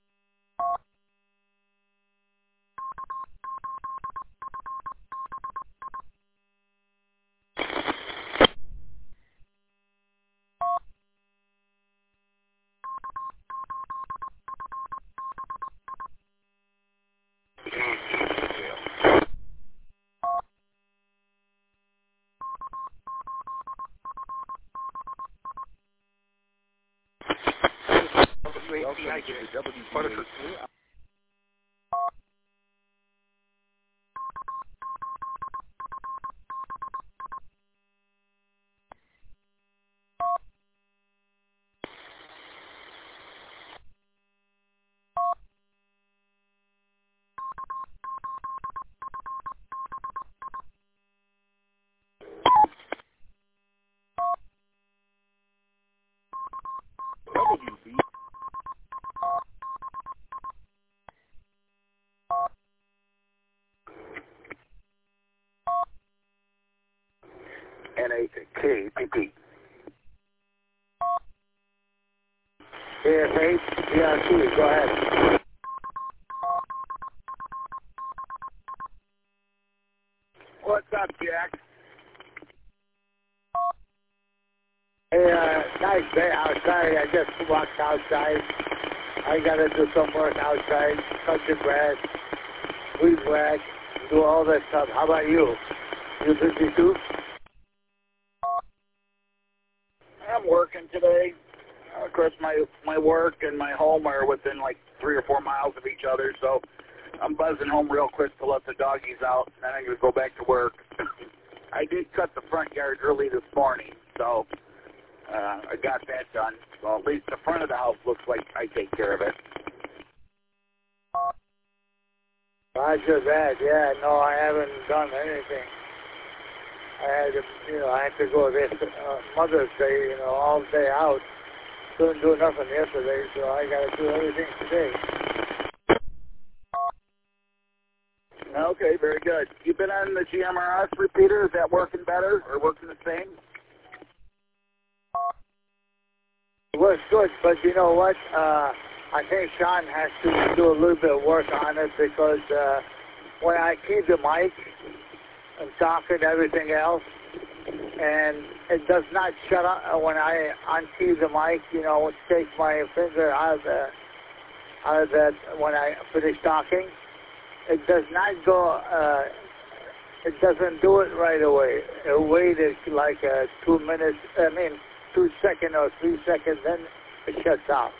NAKPP. Yes, PRC, go ahead. day outside. I just walked outside. I got to do some work outside, cut the grass, weed whack, do all that stuff. How about you? You busy too? I'm working today. Of course, my work and my home are within like 3 or 4 miles of each other, so I'm buzzing home real quick to let the doggies out, and then I'm going to go back to work. I did cut the front yard early this morning, so I got that done. Well, at least the front of the house looks like I take care of it. Roger that. Yeah, no, I haven't done anything. I had to go this Mother's Day, all day out. Couldn't do nothing yesterday, so I got to do everything today. Okay, very good. You been on the GMRS repeater? Is that working better or working the same? It works good, but you know what? I think Sean has to do a little bit of work on it because when I keep the mic and talk and everything else, and it does not shut up when I unkey the mic, take my finger out of that when I finish talking. It does not go, it doesn't do it right away. It waited like 2 minutes, 2 seconds or 3 seconds, then it shuts off.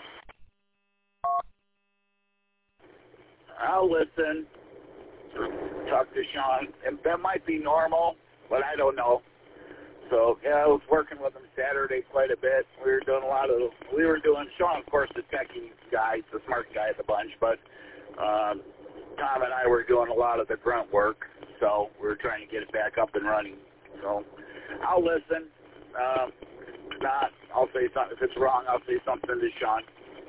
I'll listen, talk to Sean, and that might be normal, but I don't know. So, yeah, I was working with him Saturday quite a bit. Sean, of course, the techie guy, the smart guy of the bunch, but Tom and I were doing a lot of the grunt work, so we were trying to get it back up and running. So, I'll listen. If not, I'll say something. If it's wrong, I'll say something to Sean.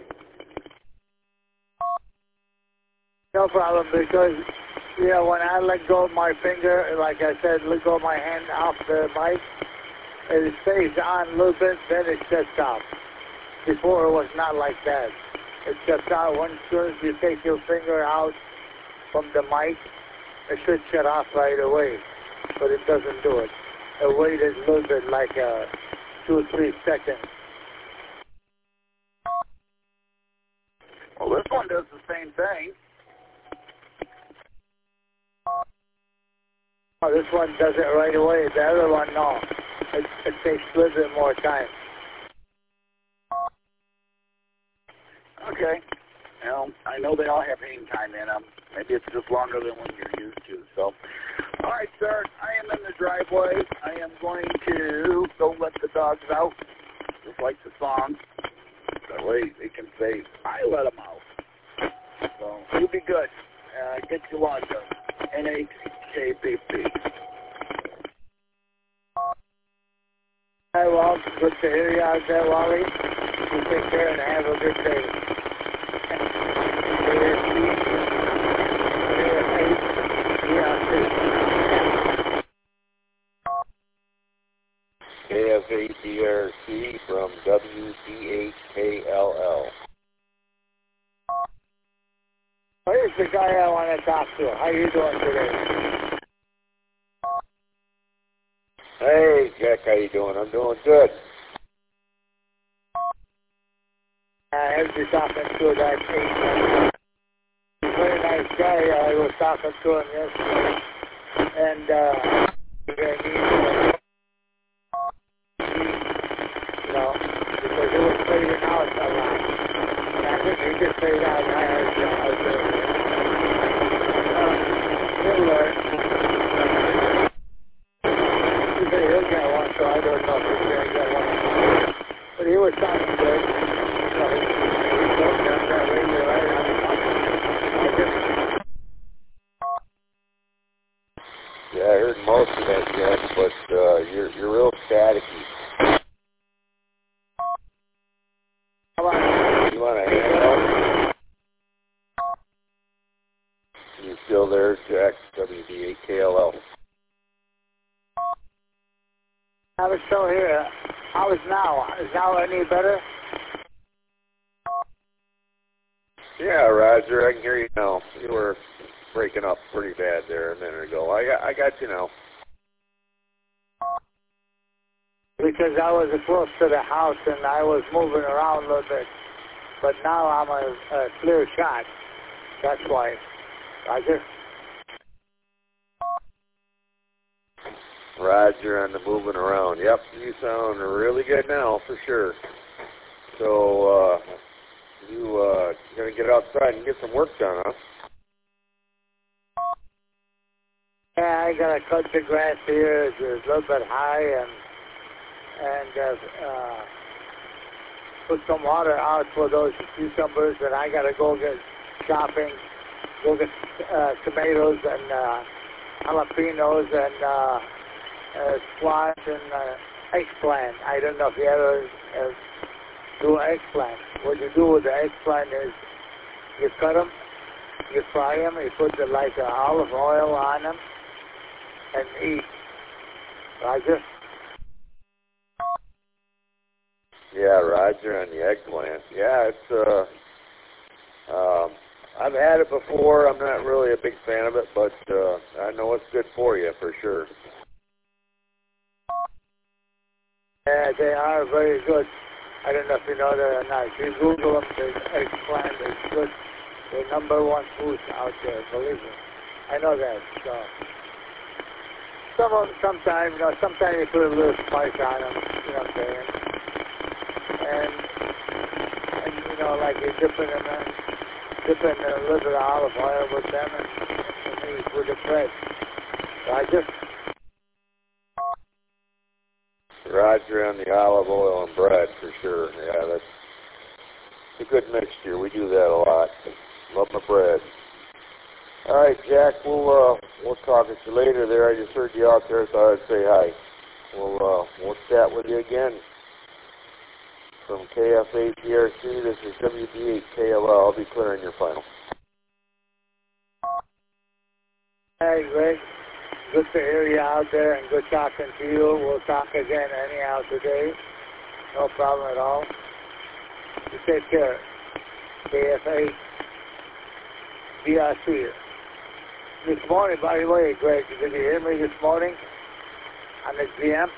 No problem, because, when I let go of my finger, like I said, let go of my hand off the mic, it stays on a little bit, then it shuts off. Before it was not like that. It shuts out once soon as you take your finger out from the mic, it should shut off right away, but it doesn't do it. It waited a little bit, like 2 or 3 seconds. Well, this one does the same thing. Oh, this one does it right away. The other one, no. It takes a little bit more time. Okay. I know they all have hang time in them. Maybe it's just longer than what you're used to. So, all right, sir. I am in the driveway. I am going to go let the dogs out, just like the song. That way they can say, I let them out. So, you'll be good. Get your lawn done. NAKPP. Hi, Walt. Good to hear you out there, Wally. You take care and have a good day. KFADRC from WDHKLL. Here's the guy I want to talk to. How you doing today? Hey, Jack, how you doing? I'm doing good. I heard you talking to that agent. He's a very nice guy. I was talking to him yesterday. And, because he was fading out a lot. And I think he just faded out. And I heard you out there. He'll learn. He said he'll get one, so I don't know if he's going to get one. But he was talking good. Yeah, I heard most of that, Jack, but you're real staticky. You want to hang out? You still there, Jack? WD8KLL. I was still here. How is now? Is now any better? Yeah, Roger, I can hear you now. You were breaking up pretty bad there a minute ago. I got you now. He because I was close to the house and I was moving around a little bit. But now I'm a clear shot. That's why. Roger. Roger on the moving around. Yep, you sound really good now for sure. So you gonna get outside and get some work done, huh? Yeah, I gotta cut the grass here. It's a little bit high and put some water out for those cucumbers. And I gotta go get shopping, go get tomatoes and jalapenos and squash and eggplant. I don't know if you ever do eggplant. What you do with the eggplant is you cut them, you fry them, you put olive oil on them, and eat. Roger? Yeah, Roger on the eggplant. Yeah, it's I've had it before. I'm not really a big fan of it, but I know it's good for you for sure. Yeah, they are very good. I don't know if you know that or not. If you Google them, the eggplant is good. They're number one food out there, believe me. I know that. So sometimes you put a little spice on them, you know what I'm saying? And like you dip in a little bit of olive oil with them and eat with the bread. So I just Roger on the olive oil and bread for sure. Yeah, that's a good mixture. We do that a lot. Love my bread. All right, Jack. We'll talk to you later. There, I just heard you out there, so I'd say hi. We'll chat with you again from KFA DRC. This is WD8 KLL. I'll be clearing your final. Hey, Greg. Good to hear you out there and good talking to you. We'll talk again anyhow today. No problem at all. You take care. KFA DRC. This morning, by the way, Greg, did you hear me this morning on the GM?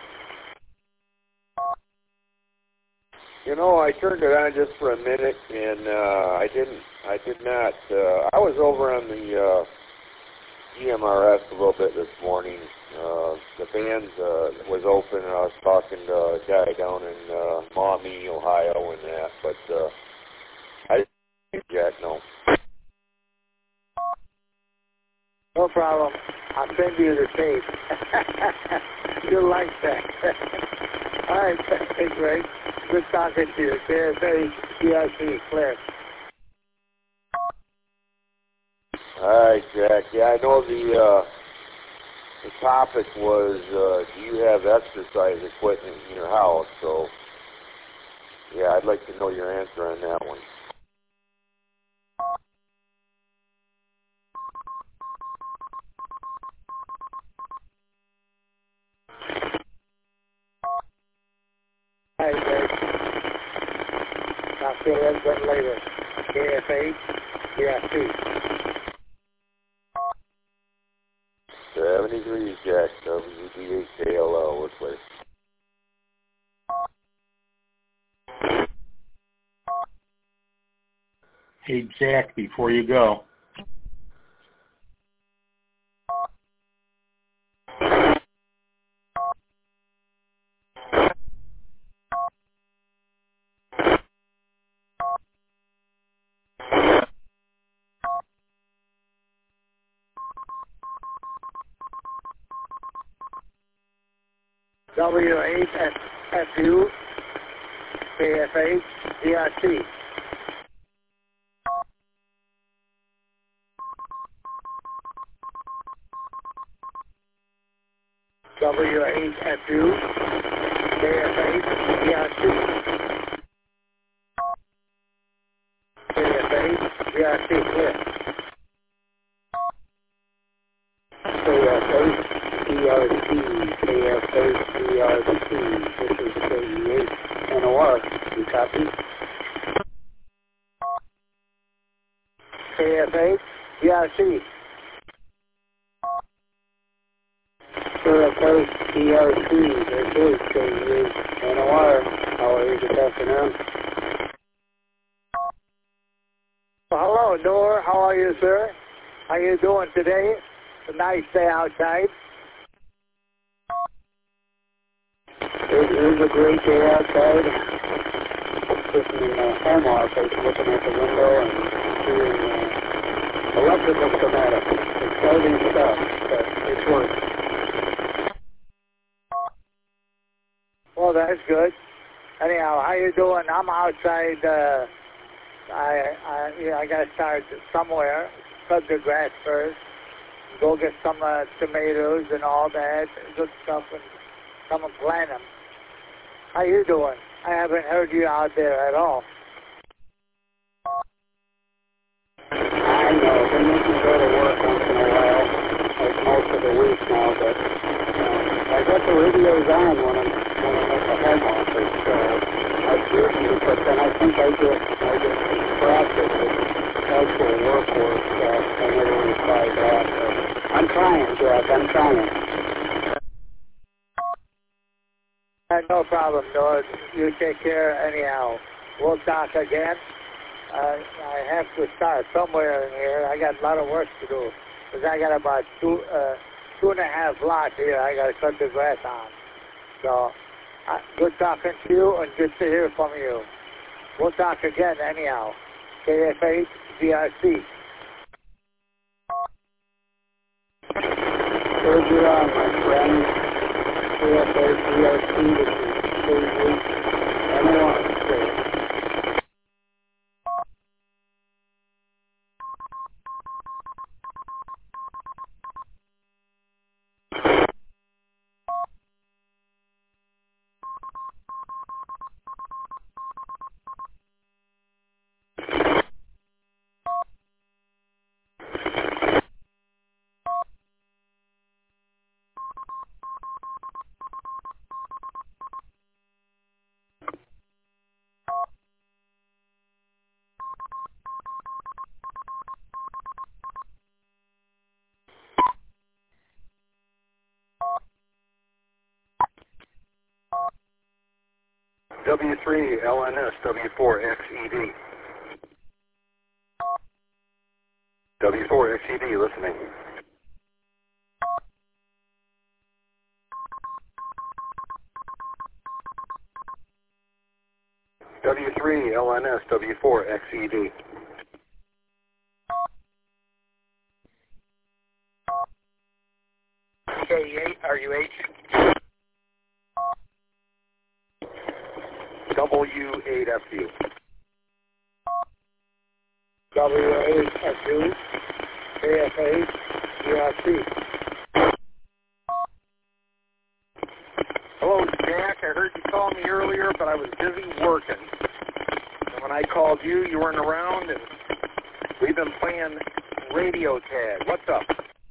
I turned it on just for a minute, and I did not. I was over on the GMRS a little bit this morning. The band was open, and I was talking to a guy down in Maumee, Ohio, and that. But I didn't Jack, no. No problem. I'll send you the tape. You'll like that. All right, hey, Greg. Good talking to you. KFA DRC, clear. All right, Jack. Yeah, I know the topic was, do you have exercise equipment in your house? So, yeah, I'd like to know your answer on that one. All right, Greg. I'll see you a little bit later. KFA DRC. 70 degrees, Jack. WD8 KLL, Whistler. Hey, Jack, before you go. W8FU KFA DRC. W8FU KFA DRC. KFA DRC clear. KFA DRC. KFA DRC. This is KE8 NOR. You copy? KFA DRC. KFA, DRC, this is KUNOR. How are you this afternoon? Hello, Noor. How are you, sir? How you doing today? It's a nice day outside. It is a great day outside. Sitting in the home office, looking at the window and seeing electrical schematics. Exciting stuff, but it's working. Well, that's good. Anyhow, how you doing? I'm outside. I got to start somewhere. Cut the grass first. Go get some tomatoes and all that good stuff, and come and plant them. How you doing? I haven't heard you out there at all. I know. Been missing go to work once in a while, like most of the week now, but I got the radios on when I'm at the home office, so I do, but then I think I get distracted with actual work, so I never reply back. But I'm trying, Jack. I'm trying. No problem, Noah. You take care anyhow. We'll talk again. I have to start somewhere in here. I got a lot of work to do because I got about two and a half lots here. I got to cut the grass on. So, good talking to you and good to hear from you. We'll talk again anyhow. KFH, DRC. Where's you on, my friend? KFH, DRC, this is KU, anyone, sir. W3 LNS W4 XED. W4 XED listening. W3 LNS W4 XED. K8, RUH. W8FU. W8FU, KFH, DRC. Hello, Jack. I heard you call me earlier, but I was busy working. And when I called you, you weren't around, and we've been playing radio tag. What's up?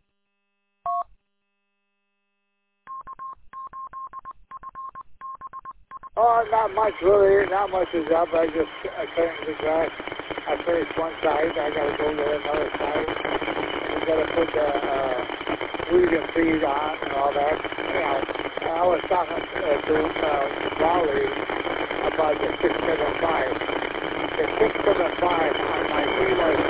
Oh, not much really. Not much is up. I just cutting the grass. I finished one side. I got to go to another side. We got to put the weed and feed on and all that. Anyhow, I was talking to Wally about the 675. The 675 on my relay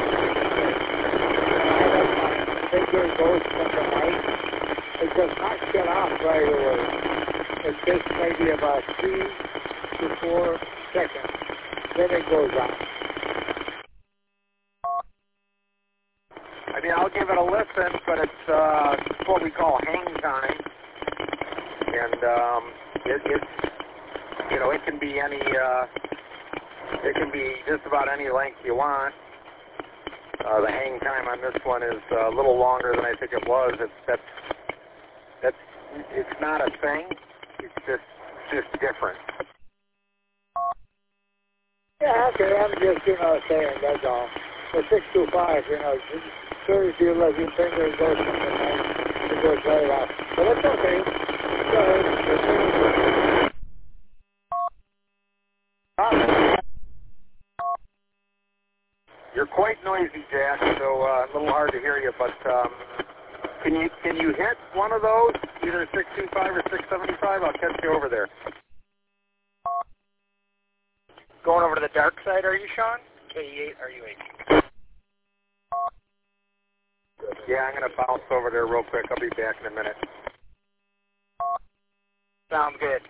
I have my finger goes from the mic. It does not shut off right away. It takes maybe about 3 to 4 seconds. Then it goes on. I mean, I'll give it a listen, but it's what we call hang time. And it's, you know, it can be any, it can be just about any length you want. The hang time on this one is a little longer than I think it was. It's not a thing. It's just different. Yeah, okay, I'm just, saying, that's all. The 625, as soon as you let your finger go from the mic, it goes right off. But it's okay. Go ahead. You're quite noisy, Jack, so a little hard to hear you, but can you hit one of those? Either 625 or 675. I'll catch you over there. Going over to the dark side, are you, Sean? KE8, RU8. Yeah, I'm going to bounce over there real quick. I'll be back in a minute. Sounds good.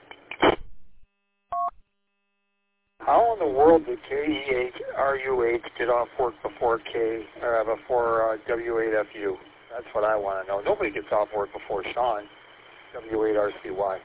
How in the world did KE8, RU8 get off work before W8FU? That's what I want to know. Nobody gets off work before Sean, W8RCY.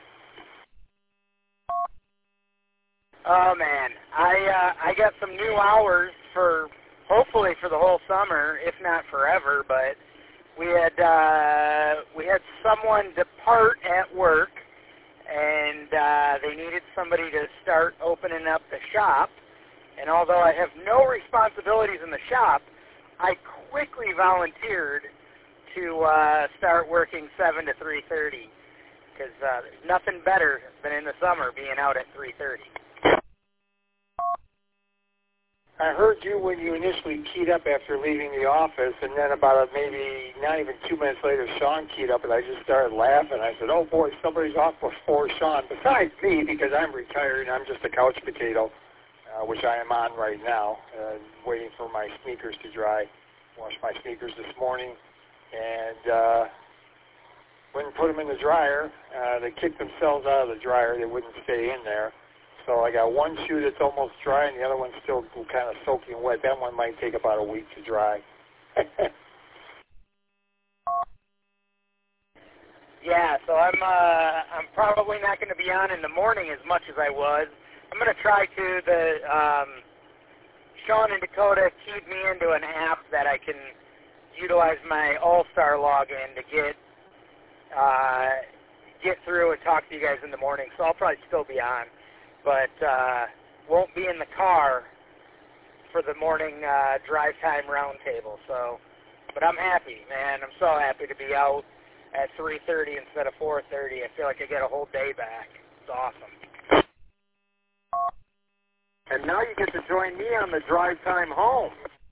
Oh man, I got some new hours for hopefully for the whole summer, if not forever. But we had someone depart at work, and they needed somebody to start opening up the shop. And although I have no responsibilities in the shop, I quickly volunteered to start working 7 to 3:30 because there's nothing better than in the summer being out at 3:30. I heard you when you initially keyed up after leaving the office, and then about maybe not even 2 minutes later, Sean keyed up, and I just started laughing. I said, oh boy, somebody's off before Sean, besides me, because I'm retired and I'm just a couch potato, which I am on right now, waiting for my sneakers to dry. Washed my sneakers this morning, and went and put them in the dryer. They kicked themselves out of the dryer. They wouldn't stay in there. So I got one shoe that's almost dry, and the other one's still kind of soaking wet. That one might take about a week to dry. Yeah, so I'm probably not going to be on in the morning as much as I was. I'm going to try to. Sean and Dakota keyed me into an app that I can utilize my All-Star login to get through and talk to you guys in the morning. So I'll probably still be on, but won't be in the car for the morning drive time roundtable. So, but I'm happy, man. I'm so happy to be out at 3:30 instead of 4:30. I feel like I get a whole day back. It's awesome. And now you get to join me on the drive time home.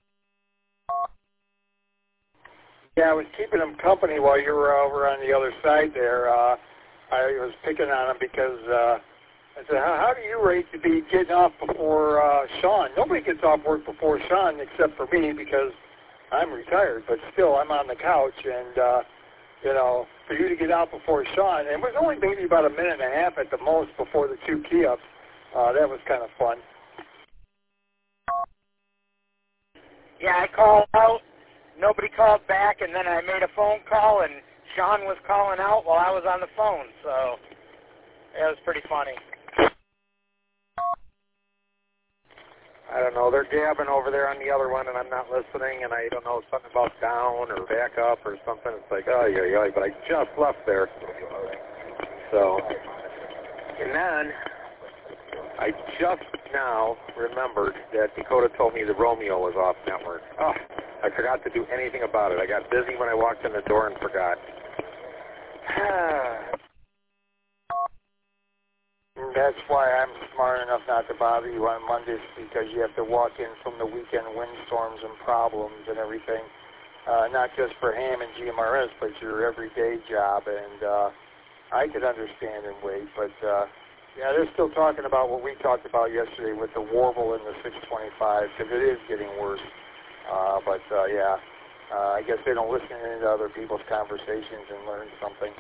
Yeah, I was keeping them company while you were over on the other side there. I was picking on them because I said, how do you rate to be getting off before Sean? Nobody gets off work before Sean except for me because I'm retired, but still I'm on the couch. And, you know, for you to get out before Sean, and it was only maybe about a minute and a half at the most before the two key-ups. That was kind of fun. Yeah, I called out. Nobody called back, and then I made a phone call, and Sean was calling out while I was on the phone, so it was pretty funny. I don't know. They're gabbing over there on the other one, and I'm not listening, and I don't know, something about down or back up or something. It's like, oh, yeah, but I just left there. So, and then I just now remembered that Dakota told me the Romeo was off network. Oh, I forgot to do anything about it. I got busy when I walked in the door and forgot. That's why I'm smart enough not to bother you on Mondays, because you have to walk in from the weekend windstorms and problems and everything. Not just for Ham and GMRS, but your everyday job. And I could understand and wait, but yeah, they're still talking about what we talked about yesterday with the warble in the 625, because it is getting worse. Yeah, I guess they don't listen to other people's conversations and learn something.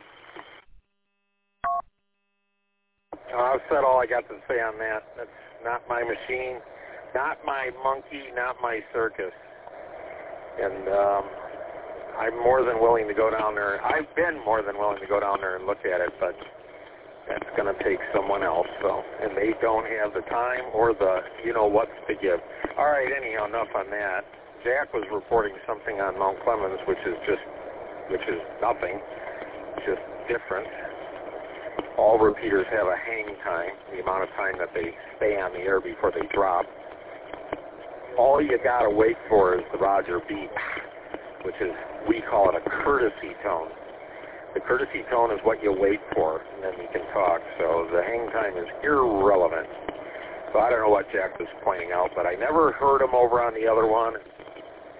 I've said all I got to say on that. That's not my machine, not my monkey, not my circus. And I'm more than willing to go down there. I've been more than willing to go down there and look at it, but that's going to take someone else. So, and they don't have the time or the you-know-whats to give. All right, anyhow, enough on that. Jack was reporting something on Mount Clemens, which is nothing, just different. All repeaters have a hang time, the amount of time that they stay on the air before they drop. All you got to wait for is the Roger beep, which is, we call it a courtesy tone. The courtesy tone is what you wait for, and then you can talk. So the hang time is irrelevant. So I don't know what Jack was pointing out, but I never heard him over on the other one.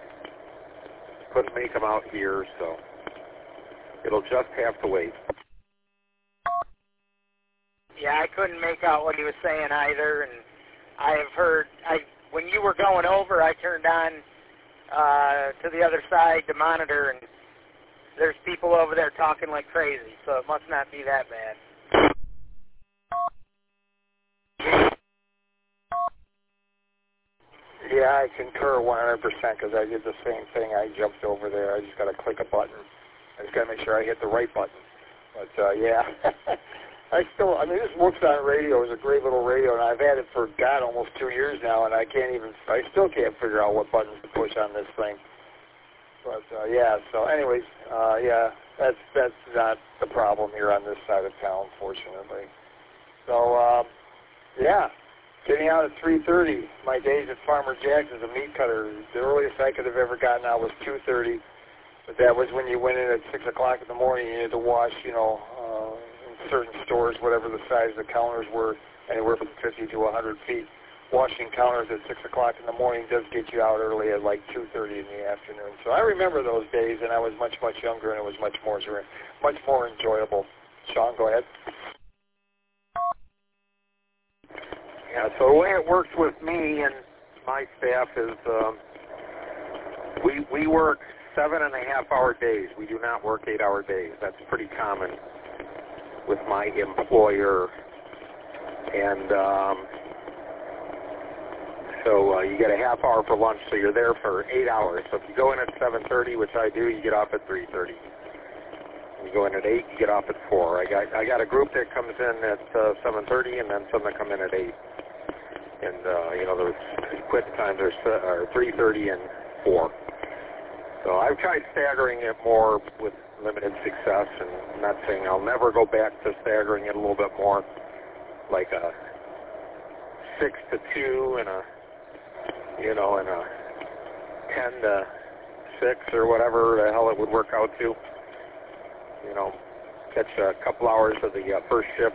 Couldn't make him out here, so it'll just have to wait. Yeah, I couldn't make out what he was saying either, and I have heard, when you were going over, I turned on to the other side to monitor, and there's people over there talking like crazy, so it must not be that bad. Yeah, I concur 100% because I did the same thing. I jumped over there. I just got to click a button. I just got to make sure I hit the right button. But, yeah, I this Works On Radio is a great little radio, and I've had it for, God, almost 2 years now, and I still can't figure out what buttons to push on this thing. But, yeah, so anyways, yeah, that's not the problem here on this side of town, fortunately. So, yeah. Getting out at 3:30. My days at Farmer Jack's as a meat cutter. The earliest I could have ever gotten out was 2:30, but that was when you went in at 6 o'clock in the morning. You had to wash, in certain stores, whatever the size of the counters were, anywhere from 50 to 100 feet. Washing counters at 6 o'clock in the morning does get you out early at like 2:30 in the afternoon. So I remember those days, and I was much, much younger, and it was much more enjoyable. Sean, go ahead. Yeah, so the way it works with me and my staff is we work 7.5-hour days. We do not work 8-hour days. That's pretty common with my employer. And so you get a half hour for lunch, so you're there for 8 hours. So if you go in at 7:30, which I do, you get off at 3:30. You go in at 8, you get off at 4. I got a group that comes in at 7:30, and then some that come in at 8. And the quit times are 3:30 and 4. So I've tried staggering it more with limited success, and I'm not saying I'll never go back to staggering it a little bit more, like a 6 to 2 and a 10 to 6 or whatever the hell it would work out to. Catch a couple hours of the first shift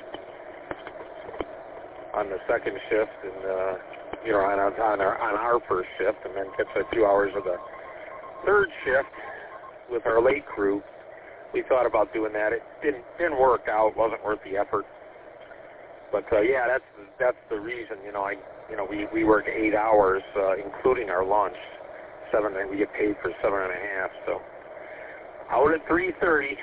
on the second shift, and on our first shift, and then catch 2 hours of the third shift with our late crew. We thought about doing that. It didn't work out. Wasn't worth the effort. But yeah, that's the reason. We work 8 hours, including our lunch. 7, and we get paid for 7.5. So out at 3:30.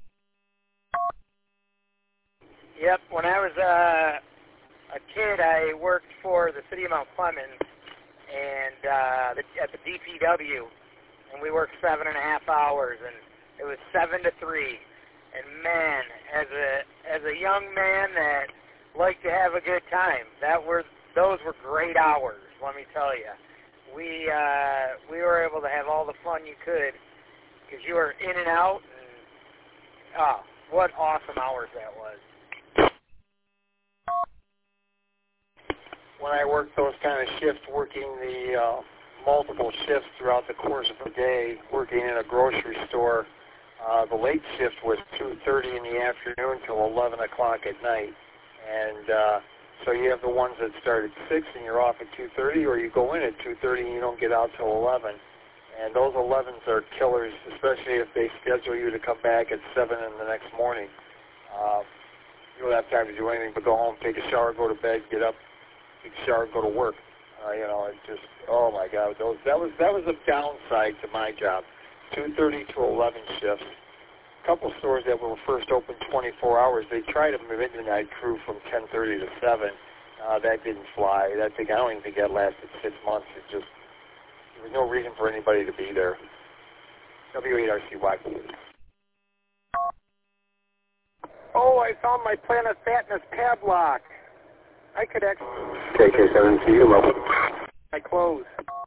Yep. When I was a kid, I worked for the city of Mount Clemens and at the DPW, and we worked 7.5 hours, and it was 7 to 3. And man, as a young man that liked to have a good time, those were great hours. Let me tell you, we were able to have all the fun you could because you were in and out, and what awesome hours that was. When I worked those kind of shifts, working the multiple shifts throughout the course of the day, working in a grocery store, the late shift was 2:30 in the afternoon till 11 o'clock at night. And so you have the ones that start at 6 and you're off at 2:30, or you go in at 2:30 and you don't get out till 11. And those 11s are killers, especially if they schedule you to come back at 7 in the next morning. You don't have time to do anything but go home, take a shower, go to bed, get up, take a shower, go to work. It's just, oh my God, that was a downside to my job. 2:30 to 11 shifts. A couple stores that were first open 24 hours, they tried a midnight crew from 10:30 to 7. That didn't fly. I don't even think that lasted 6 months. There was no reason for anybody to be there. W8RCY. Oh, I found my Planet Fatness padlock. I could actually... KK7CU, level. My clothes.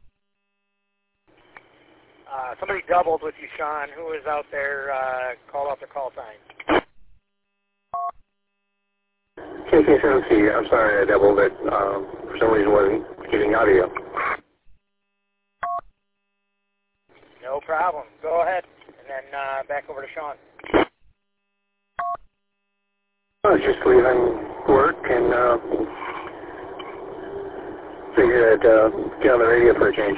Somebody doubled with you, Sean. Who was out there, called out the call sign? KK7C, I'm sorry I doubled it. For some reason wasn't getting audio. No problem. Go ahead, and then back over to Sean. I was just leaving work and figured I'd get on the radio for a change.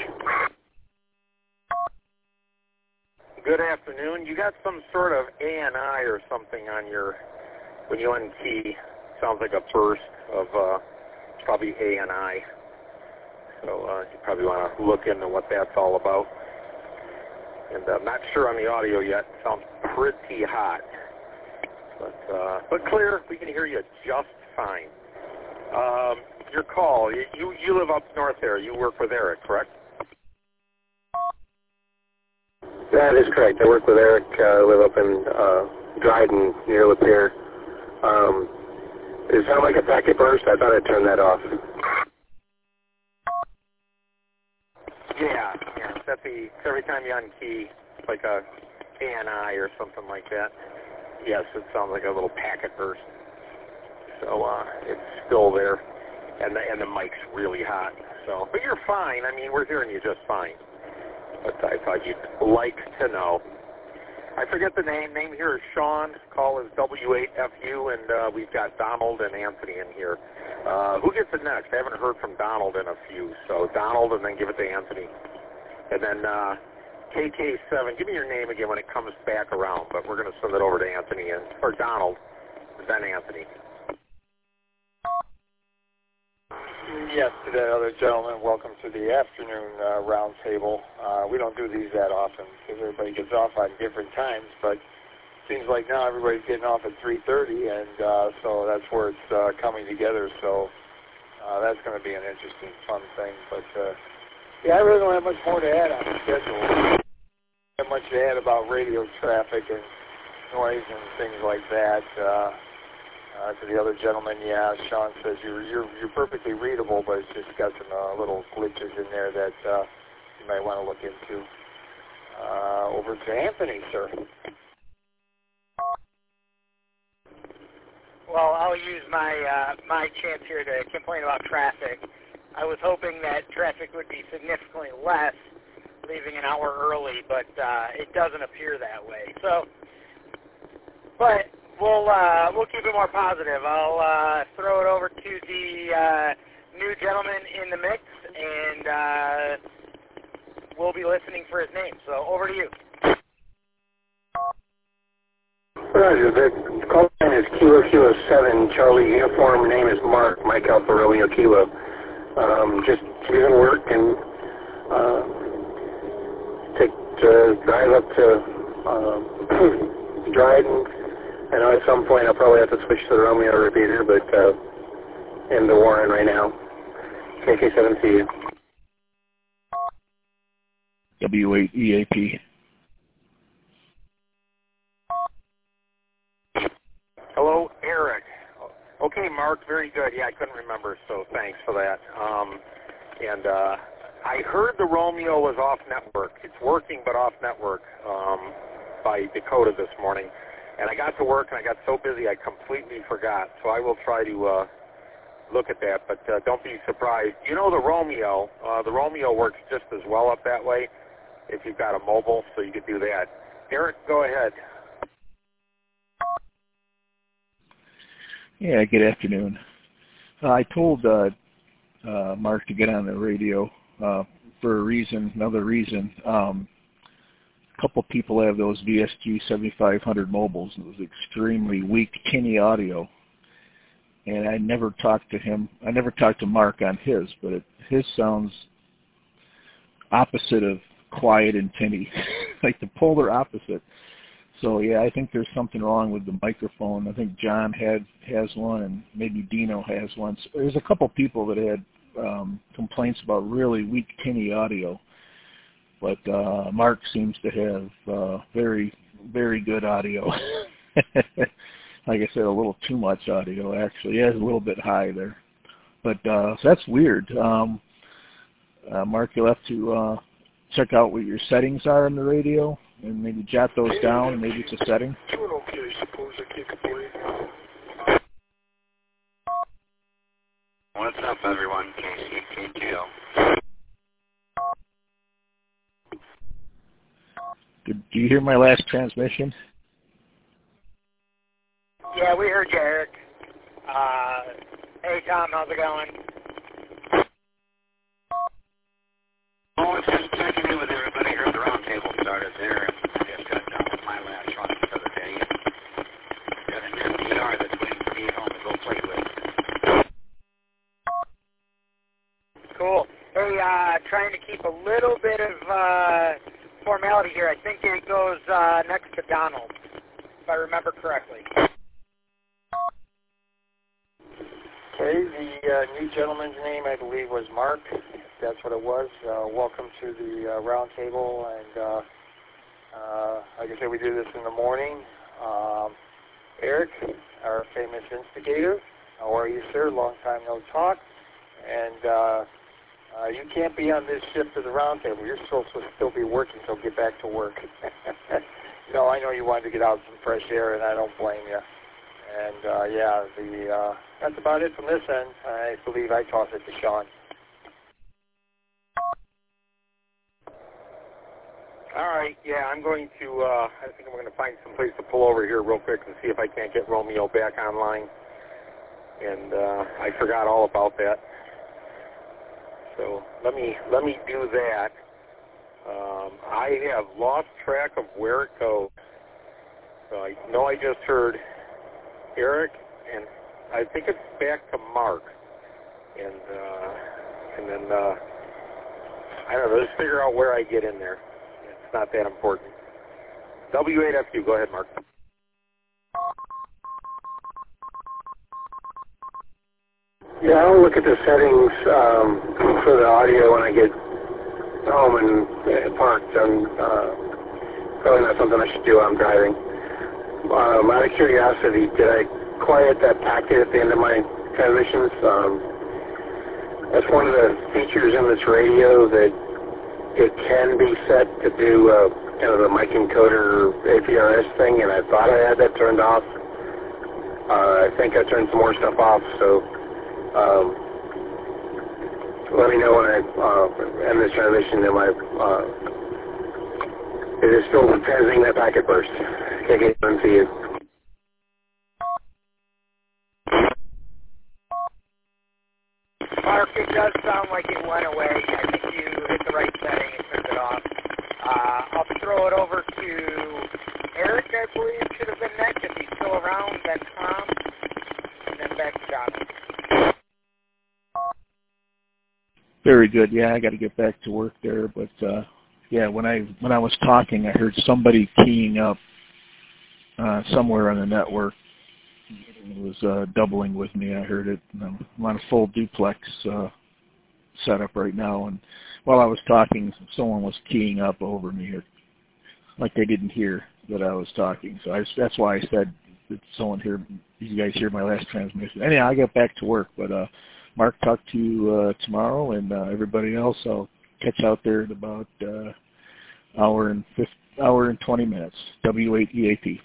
Good afternoon. You got some sort of ANI or something on when you unkey sounds like a burst of probably ANI. So you probably want to look into what that's all about. And I'm not sure on the audio yet. It sounds pretty hot. But clear. We can hear you just fine. Your call. You live up north there. You work with Eric, correct? That is correct. I work with Eric. I live up in Dryden near Lapeer. Does it sound like a packet burst? I thought I'd turn that off. Yeah. It's every time you unkey, it's like a ANI or something like that. Yes, it sounds like a little packet burst. So it's still there, and the mic's really hot. So, but you're fine. I mean, we're hearing you just fine. But I thought you'd like to know. I forget the name. Name here is Sean. Call is W8FU, and we've got Donald and Anthony in here. Who gets it next? I haven't heard from Donald in a few. So Donald, and then give it to Anthony. And then KK7, give me your name again when it comes back around, but we're going to send it over to Anthony, or Donald, then Anthony. Yes, to that other gentleman, welcome to the afternoon round table. We don't do these that often because everybody gets off on different times, but it seems like now everybody's getting off at 3:30, and so that's where it's coming together. So that's going to be an interesting, fun thing. But yeah, I really don't have much more to add on the schedule. I don't have much to add about radio traffic and noise and things like that. To the other gentleman, yeah, Sean says you're perfectly readable, but it's just got some little glitches in there that you might want to look into. Over to Anthony, sir. Well, I'll use my chance here to complain about traffic. I was hoping that traffic would be significantly less, leaving an hour early, but it doesn't appear that way. So, but we'll keep it more positive. I'll throw it over to the new gentleman in the mix, and we'll be listening for his name. So over to you. Roger. The call sign is Kilo 7, Charlie Uniform. Name is Mark, Mike Alpha Romeo Kilo. Just leaving work and drive up to Dryden. I know at some point I'll probably have to switch to the Romeo repeater, but in the Warren right now. KK7CU. W8EAP. Hello, Eric. Okay, Mark, very good. Yeah, I couldn't remember, so thanks for that. And I heard the Romeo was off network. It's working, but off network by Dakota this morning. And I got to work, and I got so busy I completely forgot. So I will try to look at that, but don't be surprised. You know the Romeo works just as well up that way if you've got a mobile, so you could do that. Eric, go ahead. Yeah, good afternoon. I told Mark to get on the radio for another reason. A couple of people have those VSG 7500 mobiles, and it was extremely weak, tinny audio. And I never talked to him. I never talked to Mark on his, but his sounds opposite of quiet and tinny, like the polar opposite. So yeah, I think there's something wrong with the microphone. I think John has one, and maybe Dino has one. So there's a couple people that had complaints about really weak, tinny audio. But Mark seems to have very, very good audio. Like I said, a little too much audio, actually. He has a little bit high there. But so that's weird. Mark, you'll have to check out what your settings are in the radio and maybe jot those down. Maybe it's a setting. Doing okay, I suppose. I can't complain. What's up, everyone? KCKTO. Did you hear my last transmission? Yeah, we heard you, Eric. Hey, Tom, how's it going? Oh, just checking in with everybody. Heard the roundtable started there. I just got done with my last run for the day. Got an NPR that's waiting for me at home to go play with. formality here. I think it goes next to Donald, if I remember correctly. Okay, the new gentleman's name, I believe, was Mark. If that's what it was. Welcome to the round table. And like I said, we do this in the morning. Eric, our famous instigator. How are you, sir? Long time no talk. And you can't be on this shift of the round table. You're supposed to still be working, so get back to work. No, I know you wanted to get out some fresh air, and I don't blame you. And yeah, that's about it from this end. I believe I toss it to Sean. All right, yeah, I'm going to, I think I'm going to find some place to pull over here real quick and see if I can't get Romeo back online. And I forgot all about that. So let me do that. I have lost track of where it goes. So I know I just heard Eric, and I think it's back to Mark. And then, I don't know, just figure out where I get in there. It's not that important. W8FQ, go ahead, Mark. Yeah, I'll look at the settings for the audio when I get home and parked. And probably not something I should do while I'm driving. Out of curiosity, did I quiet that packet at the end of my transmissions? That's one of the features in this radio that it can be set to do kind of the mic encoder APRS thing, and I thought I had that turned off. I think I turned some more stuff off, so let me know when I end this transmission. It is still transmitting that packet burst. Can't get on to you. Mark, it does sound like it went away. I think you hit the right setting and turned it off. I'll throw it over to Eric, I believe, should have been next. If he's still around, then Tom, and then back to Donald. Very good. Yeah, I got to get back to work there. But yeah, when I was talking, I heard somebody keying up somewhere on the network. It was doubling with me. I heard it. I'm on a full duplex setup right now, and while I was talking, someone was keying up over me, like they didn't hear that I was talking. So that's why I said that someone hear. You guys hear my last transmission. Anyhow, I get back to work, but Mark, talk to you tomorrow, and everybody else, I'll catch out there in about hour and 20 minutes. W8EAP.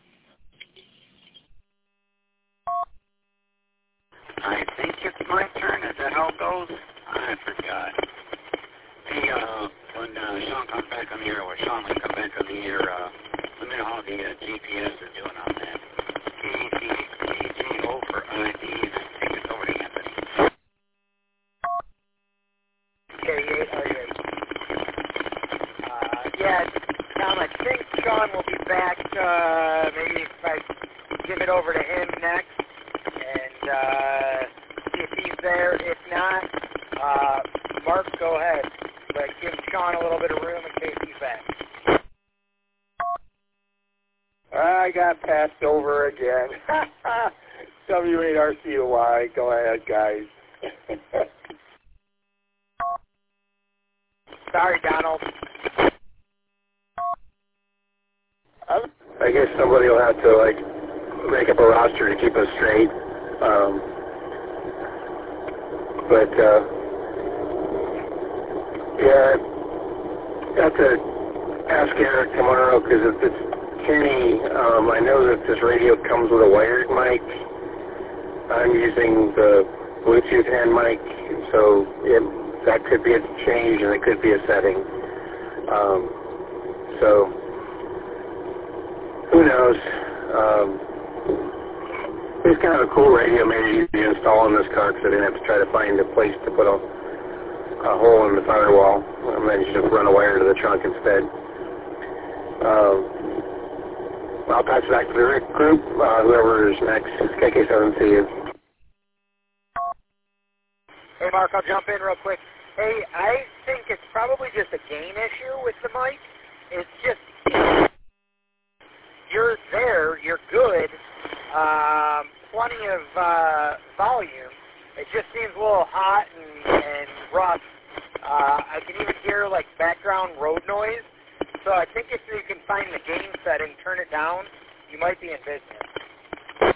I think it's my turn. Is that how it goes? I forgot. Hey, when Sean comes back on the air, or Sean will come back on the air, let me know how the GPS is doing on that. KGO for ID, and I think it's over to Anthony. Yeah, Tom, I think Sean will be back, maybe if I give it over to him next, and see if he's there. If not, Mark, go ahead. But give Sean a little bit of room in case he's back. I got passed over again. W8RCOY, go ahead, guys. Sorry, Donald. I guess somebody will have to make up a roster to keep us straight. But yeah, I have to ask Eric tomorrow because if it's Kenny, I know that this radio comes with a wired mic. I'm using the Bluetooth hand mic, so that could be a change and it could be a setting. So who knows? It's kind of a cool radio, maybe easy to install in this car because I didn't have to try to find a place to put a hole in the firewall. I managed to run a wire to the trunk instead. I'll pass it back to the Rick group, whoever is next. KK7CU. Hey, Mark, I'll jump in real quick. Hey, I think it's probably just a gain issue with the mic. it's just, you're there, you're good, plenty of volume. It just seems a little hot and rough. I can even hear like background road noise. So I think if you can find the gain setting, turn it down, you might be in business.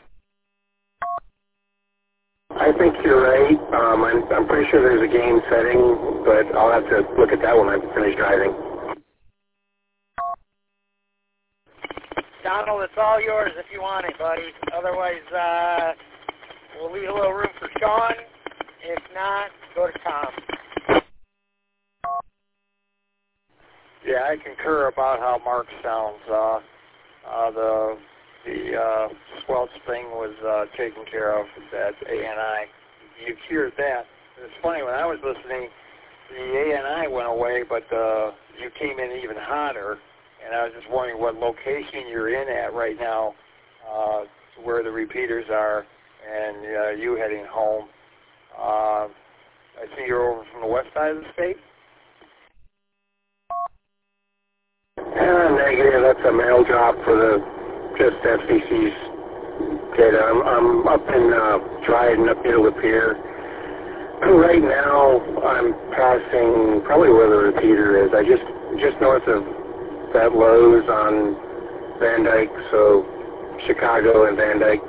I think you're right. I'm pretty sure there's a gain setting, but I'll have to look at that when I finish driving. Donald, it's all yours if you want it, buddy. Otherwise, we'll leave a little room for Sean. If not, go to Tom. Yeah, I concur about how Mark sounds. The squelch thing was taken care of. That ANI. You hear that. It's funny, when I was listening, the ANI went away, but you came in even hotter. And I was just wondering what location you're in at right now, where the repeaters are, and you heading home. I see you're over from the west side of the state? Negative. That's a mail drop for the just FCC's data. I'm up in Dryden, up near Lapeer. Right now, I'm passing probably where the repeater is. I just north of that Lowe's on Van Dyke, so Chicago and Van Dyke.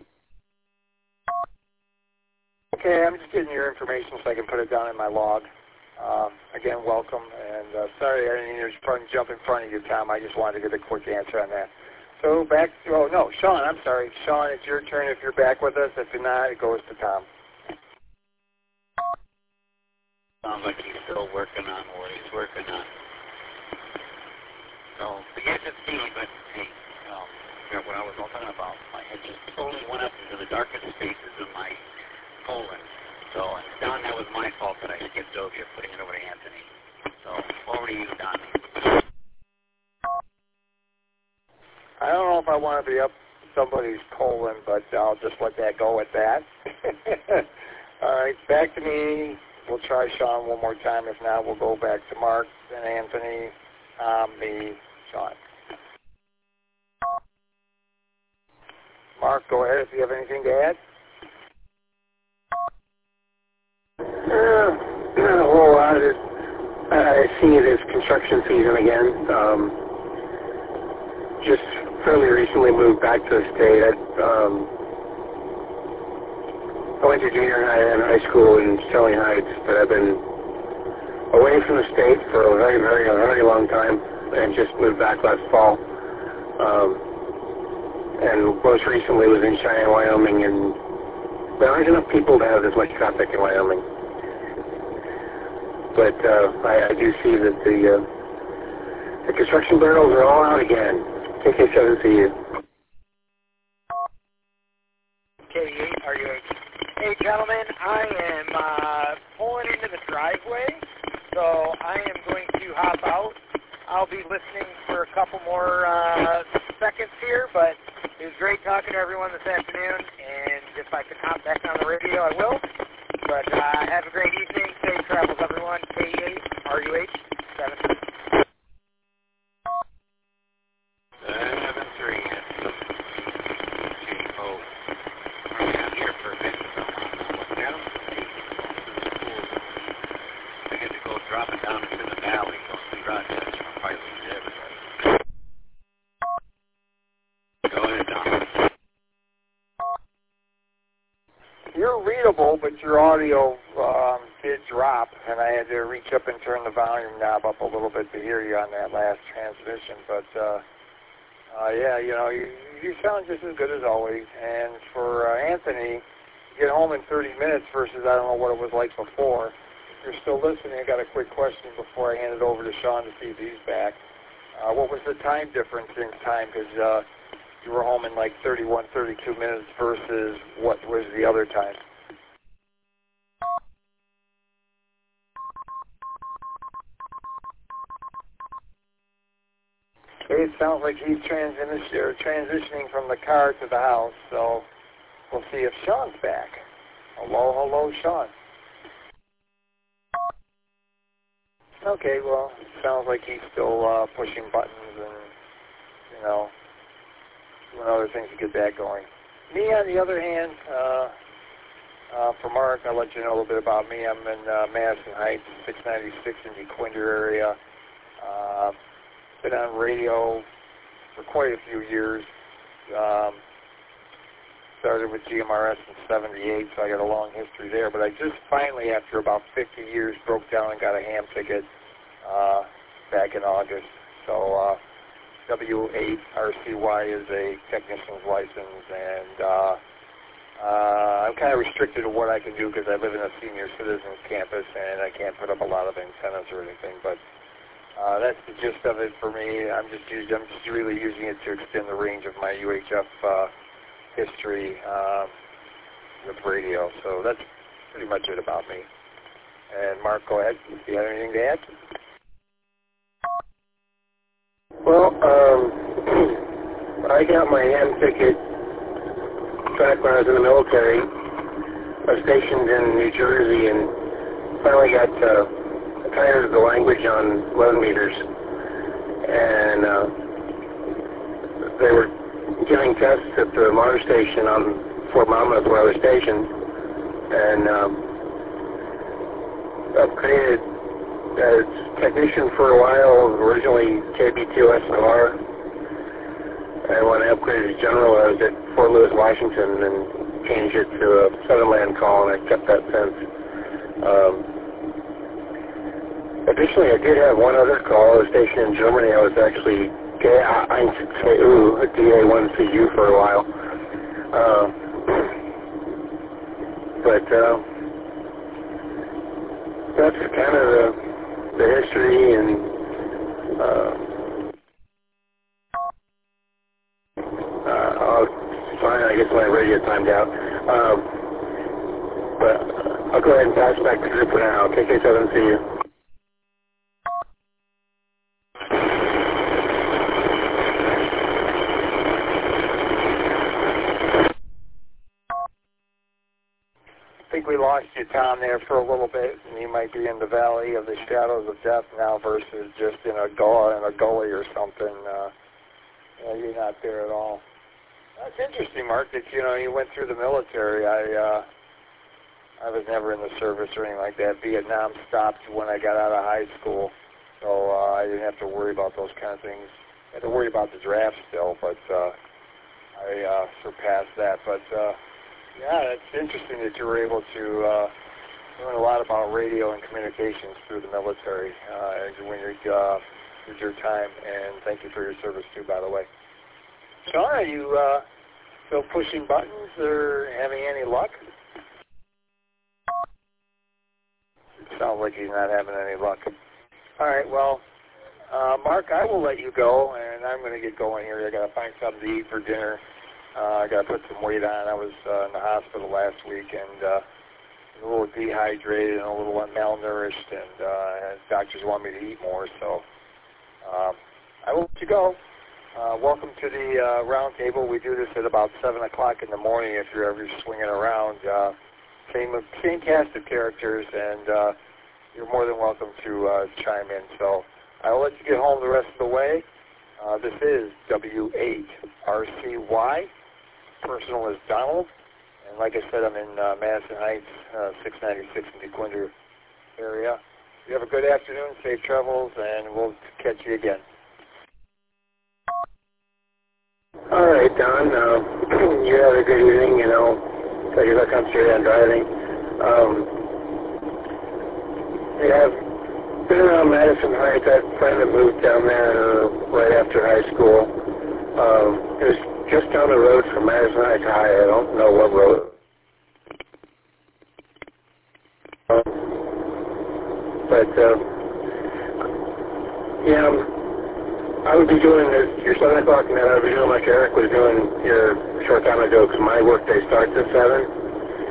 Okay, I'm just getting your information so I can put it down in my log. Again, welcome, and sorry I didn't jump in front of you, Tom. I just wanted to get a quick answer on that. So back to, oh no, Sean, I'm sorry. Sean, it's your turn if you're back with us. If you're not, it goes to Tom. Sounds like he's still working on what he's working on. So, forget to see, but hey, what I was all talking about, my head just totally went up into the darkest spaces of my colon. So, Don, that was my fault that I skipped over you, putting it over to Anthony. So, over to you, Don. I don't know if I want to be up somebody's colon, but I'll just let that go at that. All right, back to me. We'll try Sean one more time. If not, we'll go back to Mark, then Anthony, me, Sean. Mark, go ahead if you have anything to add. Not a whole lot. I see it as construction season again. Just fairly recently moved back to the state. I went to junior high and high school in Sterling Heights, but I've been away from the state for a very long time and just moved back last fall. And most recently was in Cheyenne, Wyoming, and there aren't enough people to have as much traffic in Wyoming. But I do see that the construction barrels are all out again. KK7CU. K8, are you? Hey, gentlemen, I am pulling into the driveway, so I am going to hop out. I'll be listening for a couple more seconds here, but it was great talking to everyone this afternoon, and if I can hop back on the radio, I will. But have a great evening. Safe travels, everyone. K8, RUH, 7. 7-3. Oh, I'm here for a bit. I had to go drop it down into the valley. Go through Rochester. I'll probably lose everybody. Go ahead, Don. You're readable, but your audio did drop, and I had to reach up and turn the volume knob up a little bit to hear you on that last transmission. But yeah, you know, you sound just as good as always. And for Anthony, get home in 30 minutes versus I don't know what it was like before. If you're still listening, I got a quick question before I hand it over to Sean to see if he's back. What was the time difference in time? Because you were home in like 31, 32 minutes versus what was the other time? Okay, it sounds like he's transitioning from the car to the house, so we'll see if Sean's back. Hello, Sean. Okay, well, sounds like he's still pushing buttons and, you know, doing other things to get that going. Me, on the other hand, for Mark, I'll let you know a little bit about me. I'm in Madison Heights, 696 in the Dequindre area. Been on radio for quite a few years. Started with GMRS in 78, so I got a long history there. But I just finally, after about 50 years, broke down and got a ham ticket back in August. So W8RCY is a technician's license, and I'm kind of restricted to what I can do because I live in a senior citizen campus, and I can't put up a lot of antennas or anything. But that's the gist of it for me. I'm just really using it to extend the range of my UHF history with radio. So that's pretty much it about me. And Mark, go ahead. Do you have anything to add? Well, I got my ham ticket back when I was in the military. I was stationed in New Jersey and finally got tired of the language on 11 meters. And they were giving tests at the Mars station on Fort Monmouth where I was stationed, and upgraded as technician for a while, originally KB2SLR, and when I upgraded to general, I was at Fort Lewis, Washington, and changed it to a 7-land call, and I kept that since. Additionally, I did have one other call. I was stationed in Germany. I was actually DA1CU, a DA1CU for a while. But that's kind of the history, and fine, I guess my radio timed out. But I'll go ahead and pass back to the group for now. KK7CU. I think we lost you, Tom, there for a little bit, and you might be in the valley of the shadows of death now versus just in a gully or something. You're not there at all. That's interesting, Mark, that you went through the military. I was never in the service or anything like that. Vietnam stopped when I got out of high school, so I didn't have to worry about those kind of things. I had to worry about the draft still, but I surpassed that. But yeah, it's interesting that you were able to learn a lot about radio and communications through the military when you're with your time, and thank you for your service too, by the way. Sean, are you still pushing buttons or having any luck? It sounds like he's not having any luck. All right, well, Mark, I will let you go, and I'm going to get going here. I got to find something to eat for dinner. I got to put some weight on. I was in the hospital last week and a little dehydrated and a little malnourished, and doctors want me to eat more, so I will let you go. Welcome to the round table. We do this at about 7 o'clock in the morning if you're ever swinging around. Same cast of characters, and you're more than welcome to chime in. So I will let you get home the rest of the way. This is W8RCY. Personal is Donald. And like I said, I'm in Madison Heights, 696 in Dequindre area. You have a good afternoon, safe travels, and we'll catch you again. All right, Don. You have a good evening, so you're going to concentrate on driving. I've been around Madison Heights. I had a friend that moved down there right after high school. It was just down the road from Madison Heights High. I don't know what road. I would be doing your 7 o'clock net. I would be doing like Eric was doing here a short time ago because my workday starts at 7.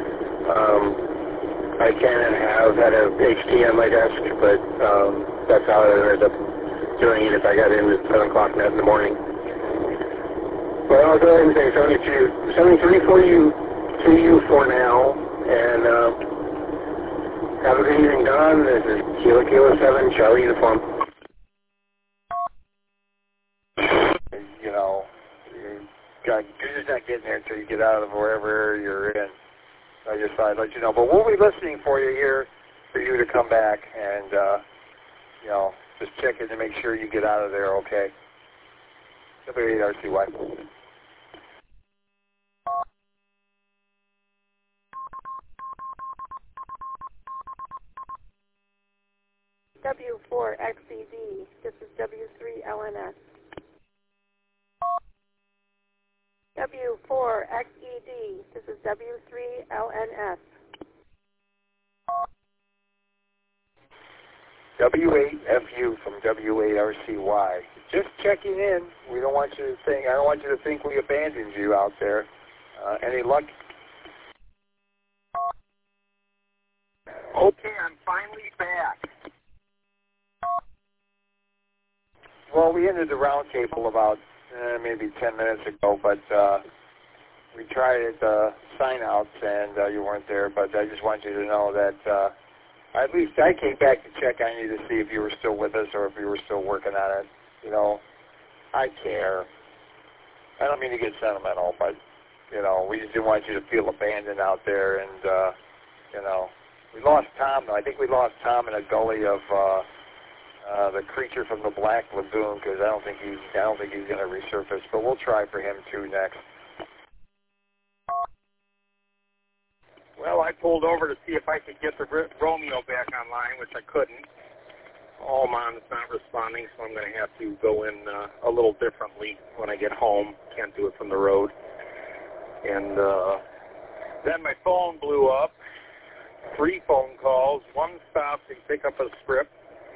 I can and have had a HD on my desk, but that's how I ended up doing it if I got in at 7 o'clock net in the morning. But I'll go ahead and say 73 for you, to you for now, and Have a good evening, Don. This is Kilo 7, Charlie Uniform. You know, you're just not getting there until you get out of wherever you're in. I just thought I'd let you know. But we'll be listening for you here, for you to come back and, you know, just check in to make sure you get out of there okay. W8RCY. W4XED, this is W3LNS. W4XED, this is W3LNS. W8FU from W8RCY. Just checking in. We don't want you to think. I don't want you to think we abandoned you out there. Any luck? Okay, I'm finally back. Well, we ended the roundtable about maybe 10 minutes ago, but we tried at the sign-outs and you weren't there. But I just want you to know that at least I came back to check on you to see if you were still with us or if you were still working on it. You know, I care. I don't mean to get sentimental, but, you know, we just didn't want you to feel abandoned out there. And, you know, we lost Tom. I think we lost Tom in a gully of the creature from the Black Lagoon because I don't think he's going to resurface. But we'll try for him, too, next. Well, I pulled over to see if I could get the Romeo back online, which I couldn't. Allman's not responding, so I'm going to have to go in a little differently when I get home. Can't do it from the road. And then my phone blew up. 3 phone calls. One stopped to pick up a script.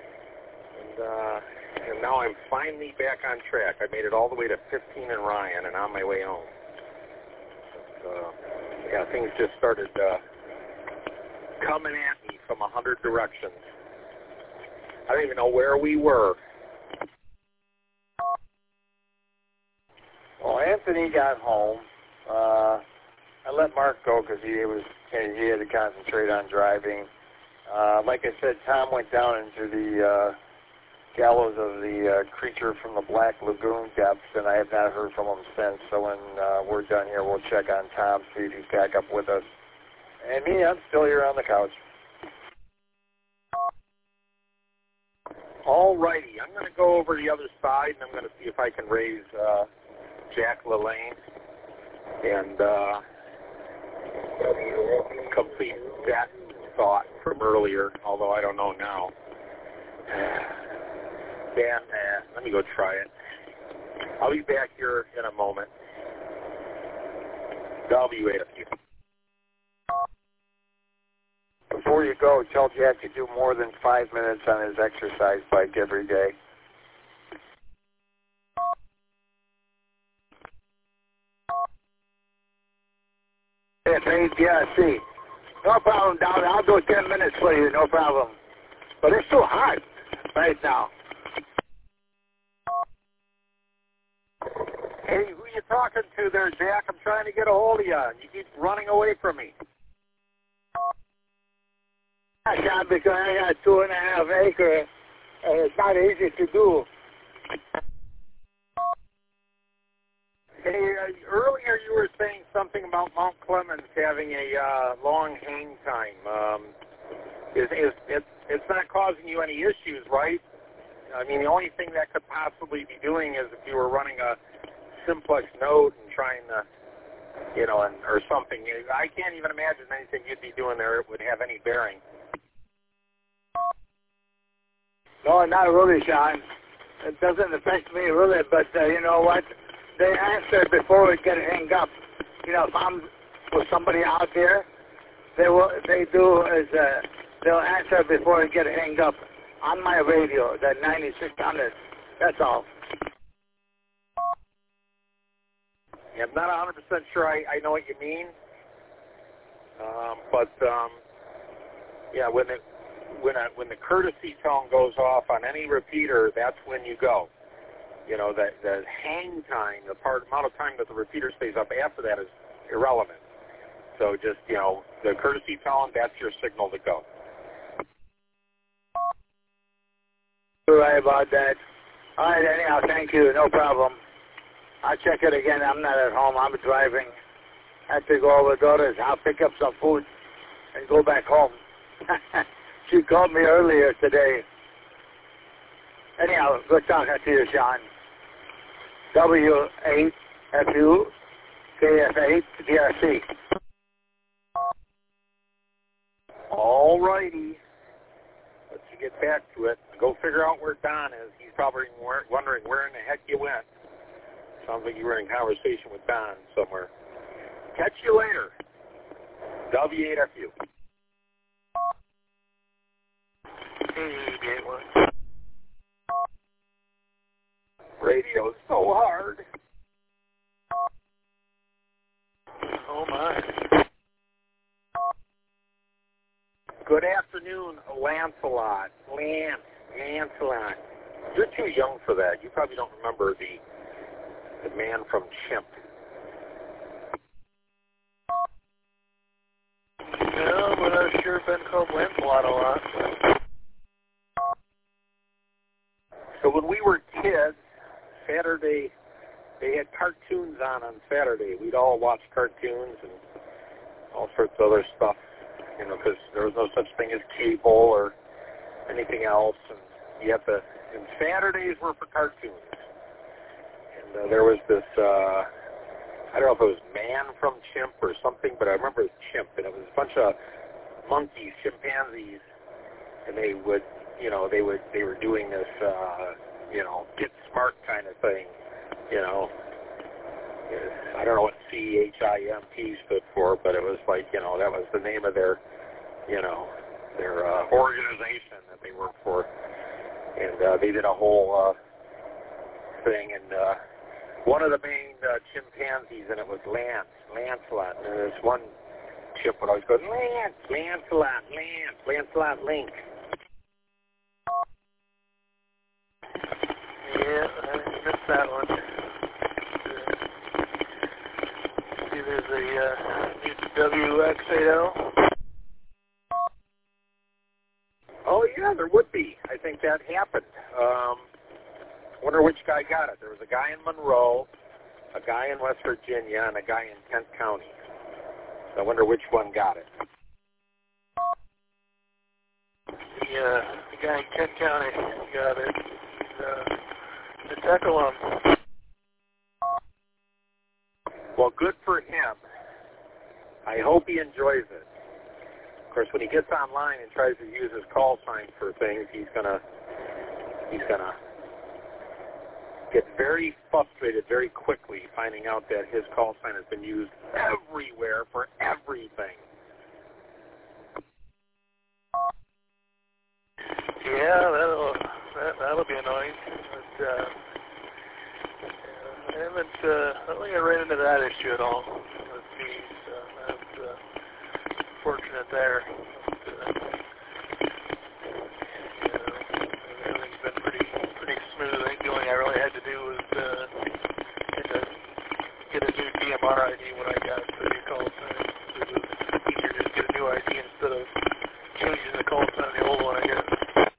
And now I'm finally back on track. I made it all the way to 15 and Ryan and on my way home. Yeah, things just started coming at me from 100 directions. I don't even know where we were. Well, Anthony got home. I let Mark go because he had to concentrate on driving. Like I said, Tom went down into the gallows of the creature from the Black Lagoon depths, and I have not heard from him since. So when we're done here, we'll check on Tom, see if he's back up with us. And me, I'm still here on the couch. All righty. I'm going to go over the other side, and I'm going to see if I can raise Jack LaLanne and complete that thought from earlier, although I don't know now. Dan, let me go try it. I'll be back here in a moment. W8FU. Before you go, tell Jack to do more than 5 minutes on his exercise bike every day. Yeah, see. No problem, Don. I'll do 10 minutes for you, no problem. But it's too hot right now. Hey, who you talking to there, Jack? I'm trying to get a hold of you, and you keep running away from me. John, because I got 2.5 acres, and it's not easy to do. Hey, earlier you were saying something about Mount Clemens having a long hang time. It's not causing you any issues, right? I mean, the only thing that could possibly be doing is if you were running a simplex node and trying to, you know, or something. I can't even imagine anything you'd be doing there would have any bearing. No, not really, Sean. It doesn't affect me really, but you know what? They answer before it gets hung up. You know, if I'm with somebody out there, they'll answer before it gets hung up on my radio, the 9600. That's all. Yeah, I'm not 100% sure I know what you mean, but yeah, when the courtesy tone goes off on any repeater, that's when you go. You know, the hang time, the amount of time that the repeater stays up after that is irrelevant. So just, you know, the courtesy tone, that's your signal to go. Sorry about that. All right, anyhow, thank you. No problem. I'll check it again. I'm not at home. I'm driving. I have to go over to daughter's. I'll pick up some food and go back home. She called me earlier today. Anyhow, good talking to you, Sean. W8FU KF8 DRC. All righty. Let's get back to it. Go figure out where Don is. He's probably wondering where in the heck you went. Sounds like you were in conversation with Don somewhere. Catch you later. W8FU. Radio's so hard. Oh, my. Good afternoon, Lancelot. Lancelot. You're too young for that. You probably don't remember the man from Chimp. No, but I've sure been called Lancelot a lot. So when we were kids, Saturday, they had cartoons on Saturday. We'd all watch cartoons and all sorts of other stuff, you know, because there was no such thing as cable or anything else. And you have to, and Saturdays were for cartoons. And there was this, I don't know if it was Man from Chimp or something, but I remember it was Chimp, and it was a bunch of monkeys, chimpanzees, and they would, you know, they were doing this, you know, get smart kind of thing, you know. I don't know what CHIMP stood for, but it was like, you know, that was the name of their, you know, their organization that they worked for. And they did a whole thing, and one of the main chimpanzees in it was Lancelot. And there's one chimp would always go, Lancelot, Link. Yeah, I missed that one. See, there's a new WX8L. Oh, yeah, there would be. I think that happened. Wonder which guy got it. There was a guy in Monroe, a guy in West Virginia, and a guy in Kent County. So I wonder which one got it. The guy in Kent County got it. The Teckelum. Well, good for him. I hope he enjoys it. Of course, when he gets online and tries to use his call sign for things, he's gonna get very frustrated very quickly, finding out that his call sign has been used everywhere for everything. Yeah, that'll be annoying. But I don't think I ran into that issue at all with me, so that's fortunate there. Everything's been pretty smooth. I think the only thing I really had to do was get a new DMR ID when I got the new call sign. It was easier to just get a new ID instead of changing the call sign on the old one, I guess.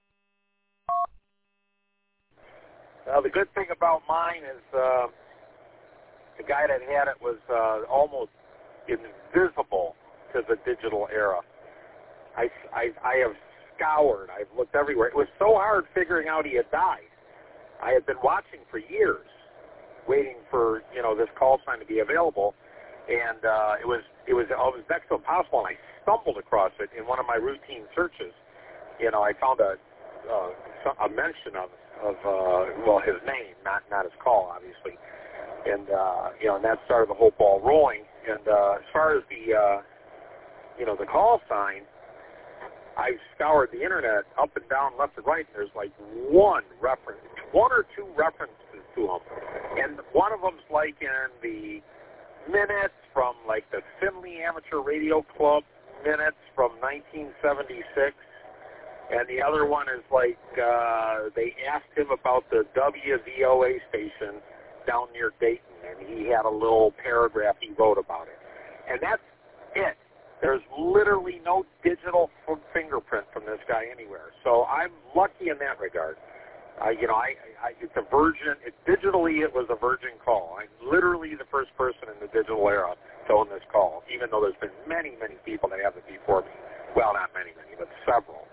The good thing about mine is the guy that had it was almost invisible to the digital era. I have scoured. I've looked everywhere. It was so hard figuring out he had died. I had been watching for years, waiting for, you know, this call sign to be available, and it was next to impossible. And I stumbled across it in one of my routine searches. You know, I found a mention of his name, not his call, obviously, and you know, and that started the whole ball rolling. And as far as the the call sign, I scoured the internet up and down, left and right, and there's like one or two references to them, and one of them's like in the minutes from like the Finley Amateur Radio Club minutes from 1976. And the other one is like they asked him about the WVOA station down near Dayton, and he had a little paragraph he wrote about it. And that's it. There's literally no digital fingerprint from this guy anywhere. So I'm lucky in that regard. It's a virgin. Digitally, it was a virgin call. I'm literally the first person in the digital era to own this call, even though there's been many, many people that have it before me. Well, not many, but several.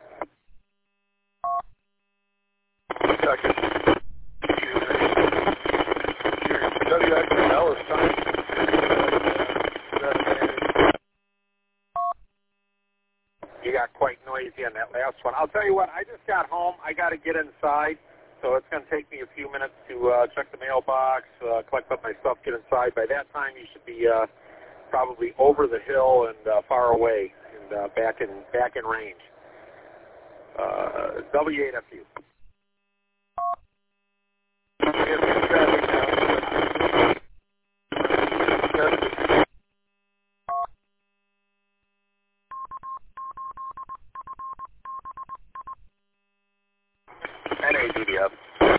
Second. Your WXL is time. You got quite noisy on that last one. I'll tell you what, I just got home. I got to get inside, so it's going to take me a few minutes to check the mailbox, collect up my stuff, get inside. By that time, you should be probably over the hill and far away and back in range. W8FU. NADDF.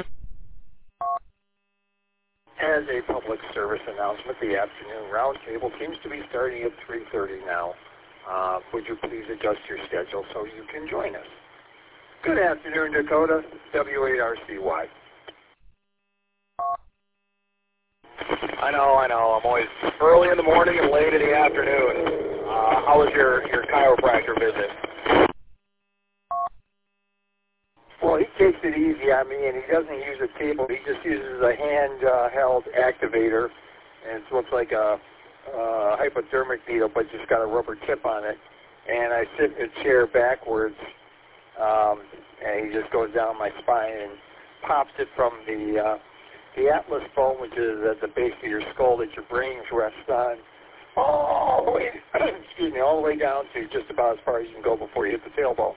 As a public service announcement, the afternoon roundtable seems to be starting at 3:30 now. Would you please adjust your schedule so you can join us? Good afternoon, Dakota. W8RCY. I know. I'm always early in the morning and late in the afternoon. How was your chiropractor visit? Well, he takes it easy on me, and he doesn't use a table. He just uses a hand-held activator, and it looks like a hypodermic needle, but just got a rubber tip on it. And I sit in a chair backwards, and he just goes down my spine and pops it from the atlas bone, which is at the base of your skull that your brains rest on, all the way, all the way down to just about as far as you can go before you hit the tailbone.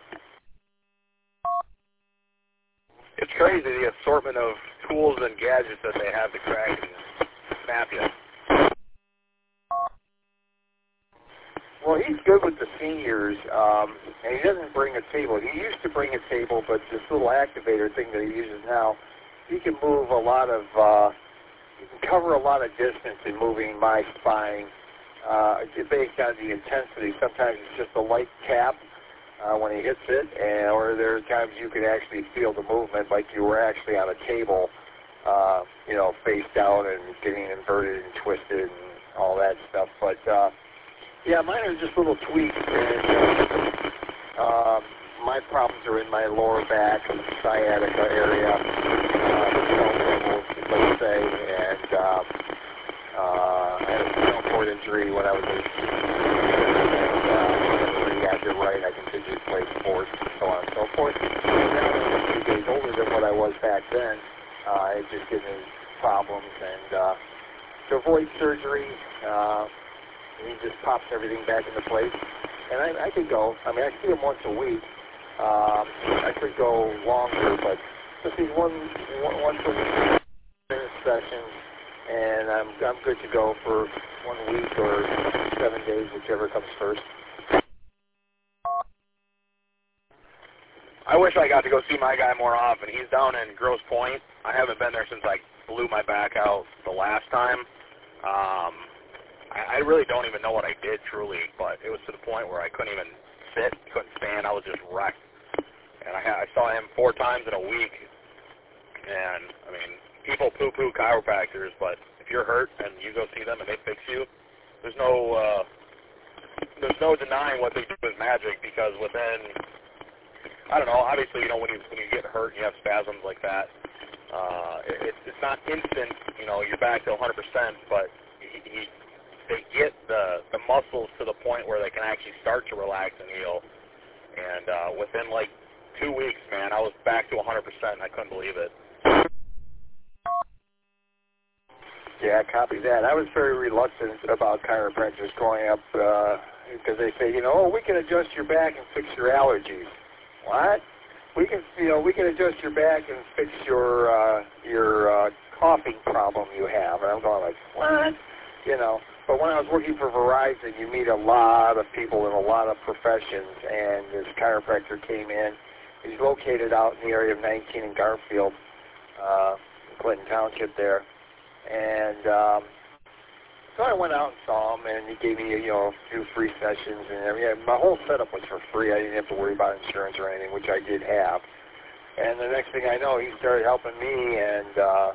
It's crazy the assortment of tools and gadgets that they have to crack and snap you. Well, he's good with the seniors, and he doesn't bring a table. He used to bring a table, but this little activator thing that he uses now, he can move a lot of, he can cover a lot of distance in moving my spine. Based on the intensity, sometimes it's just a light tap when he hits it, or there are times you can actually feel the movement like you were actually on a table, face down and getting inverted and twisted and all that stuff. But yeah, mine are just little tweaks, and my problems are in my lower back and sciatica area, let's say, and I had a spinal cord injury when I was you're right, I continue to play sports and so on and so forth. Now I'm a few days older than what I was back then. It just gives me problems, and to avoid surgery, he just pops everything back into place. And I could go. I mean, I see him once a week. I could go longer, but just these once a week sessions, and I'm good to go for 1 week or 7 days, whichever comes first. I wish I got to go see my guy more often. He's down in Grosse Pointe. I haven't been there since I blew my back out the last time. I really don't even know what I did, truly, but it was to the point where I couldn't even sit, couldn't stand. I was just wrecked. And I saw him 4 times in a week. And, I mean, people poo-poo chiropractors, but if you're hurt and you go see them and they fix you, there's no denying what they do is magic, because within, I don't know, obviously, when you get hurt and you have spasms like that, it's not instant, you're back to 100%, but they get the muscles to the point where they can actually start to relax and heal. And within like 2 weeks, man, I was back to 100%, and I couldn't believe it. Yeah, copy that. I was very reluctant about chiropractors growing up because they say, we can adjust your back and fix your allergies. What? We can adjust your back and fix your coughing problem you have. And I'm going like, what? But when I was working for Verizon, you meet a lot of people in a lot of professions, and this chiropractor came in. He's located out in the area of 19 in Garfield, Clinton Township there. And so I went out and saw him, and he gave me, a few free sessions and everything. My whole setup was for free. I didn't have to worry about insurance or anything, which I did have. And the next thing I know, he started helping me, and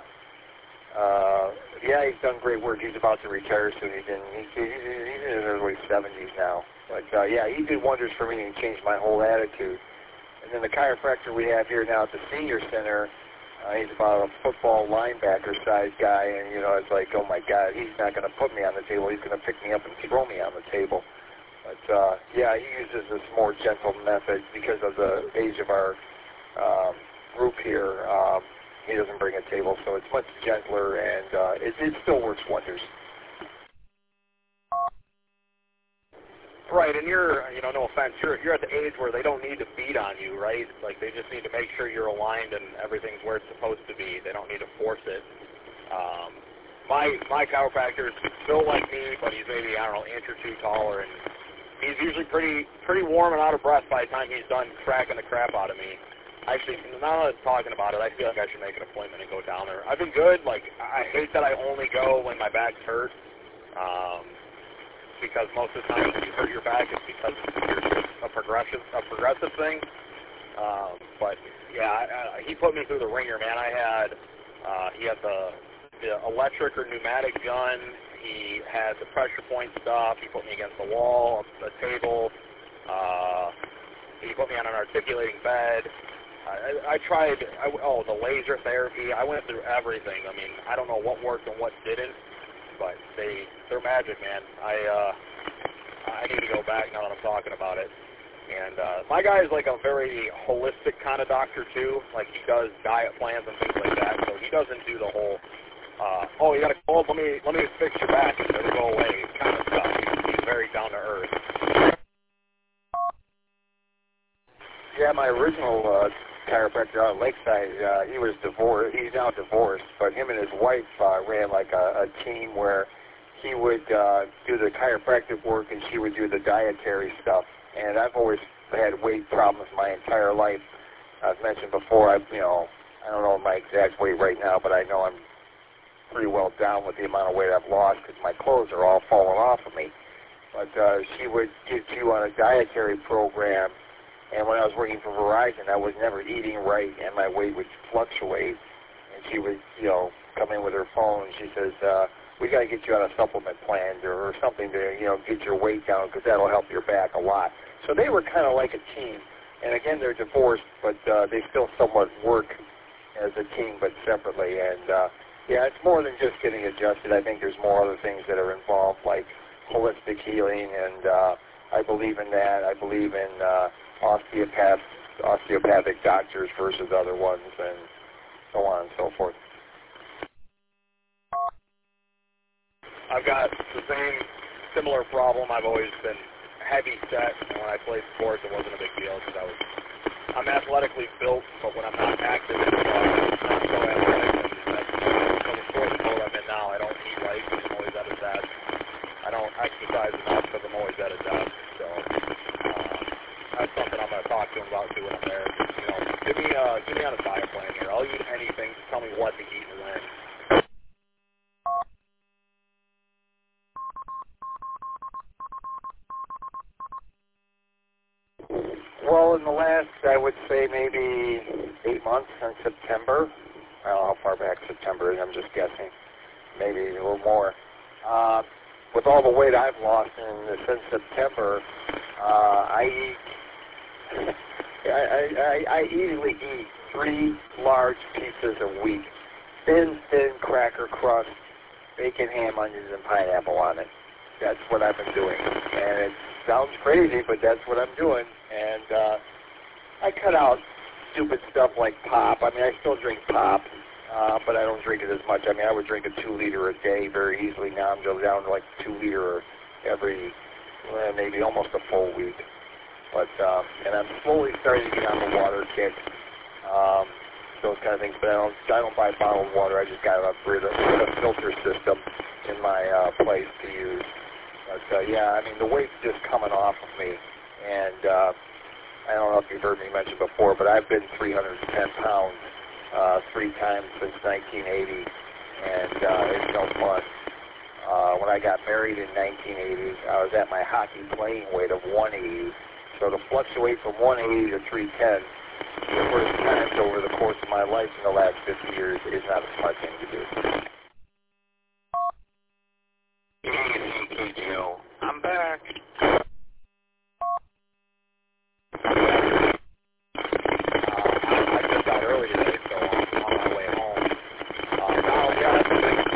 yeah, he's done great work. He's about to retire soon. He's in his early 70s now. But yeah, he did wonders for me and changed my whole attitude. And then the chiropractor we have here now at the senior center, he's about a football linebacker size guy, and you know, it's like, oh my God, he's not going to put me on the table. He's going to pick me up and throw me on the table. But yeah, he uses this more gentle method because of the age of our group here. He doesn't bring a table, so it's much gentler, and it still works wonders. Right, and you're, you know, no offense, you're at the age where they don't need to beat on you, right? Like, they just need to make sure you're aligned and everything's where it's supposed to be. They don't need to force it. My chiropractor is built like me, but he's maybe, I don't know, an inch or two taller, and he's usually pretty warm and out of breath by the time he's done cracking the crap out of me. Actually, now that I'm talking about it, I feel like I should make an appointment and go down there. I've been good. Like, I hate that I only go when my back's hurt. Because most of the time when you hurt your back, it's because it's a progressive thing. But yeah, he put me through the ringer, man. He had the electric or pneumatic gun. He had the pressure point stuff. He put me against the wall, the table. He put me on an articulating bed. I tried. The laser therapy. I went through everything. I mean, I don't know what worked and what didn't. But they're magic, man. I need to go back now that I'm talking about it. And my guy is like a very holistic kind of doctor too. Like, he does diet plans and things like that. So he doesn't do the whole, you got a cold, let me fix your back and it'll go away kind of stuff. He's very down to earth. Yeah, my original chiropractor out in Lakeside, he was divorced. He's now divorced, but him and his wife ran like a team where he would do the chiropractic work and she would do the dietary stuff. And I've always had weight problems my entire life. I've mentioned before, I don't know my exact weight right now, but I know I'm pretty well down with the amount of weight I've lost because my clothes are all falling off of me. But she would get you on a dietary program. And when I was working for Verizon, I was never eating right, and my weight would fluctuate. And she would, come in with her phone, and she says, we got to get you on a supplement plan or something to, get your weight down because that'll help your back a lot. So they were kind of like a team. And again, they're divorced, but they still somewhat work as a team, but separately. And, yeah, it's more than just getting adjusted. I think there's more other things that are involved, like holistic healing, and I believe in that. I believe in osteopathic doctors versus other ones, and so on and so forth. I've got the similar problem. I've always been heavy set, and when I played sports, it wasn't a big deal because I'm athletically built, but when I'm not active, I'm not so athletic. And the sport mode I'm in now, I don't eat right. I'm always at a desk. I don't exercise enough because I'm always at a desk. So that's something I'm going to talk to him about too when I'm there. Get me on a diet plan here. I'll eat anything. Just tell me what to eat and when. Well, in the last, I would say maybe 8 months, since September. I don't know how far back September is. I'm just guessing. Maybe a little more. With all the weight I've lost since September, I easily eat 3 large pizzas a week. Thin cracker crust, bacon, ham, onions, and pineapple on it. That's what I've been doing. And it sounds crazy, but that's what I'm doing. And I cut out stupid stuff like pop. I mean, I still drink pop, but I don't drink it as much. I mean, I would drink a 2 liter a day very easily. Now I'm just down to like 2 liter every, maybe almost a full week. But and I'm slowly starting to get on the water kick, those kind of things. But I don't buy bottled water. I just got a filter system in my place to use. But yeah, I mean, the weight's just coming off of me. And I don't know if you've heard me mention before, but I've been 310 pounds 3 times since 1980, and it's no fun. When I got married in 1980, I was at my hockey playing weight of 180. So to fluctuate from 180 to 310 numerous times over the course of my life in the last 50 years is not a smart thing to do. Hey, KGO. I'm back. I just got early today, so I'm on my way home. Now, yeah, that's the thing.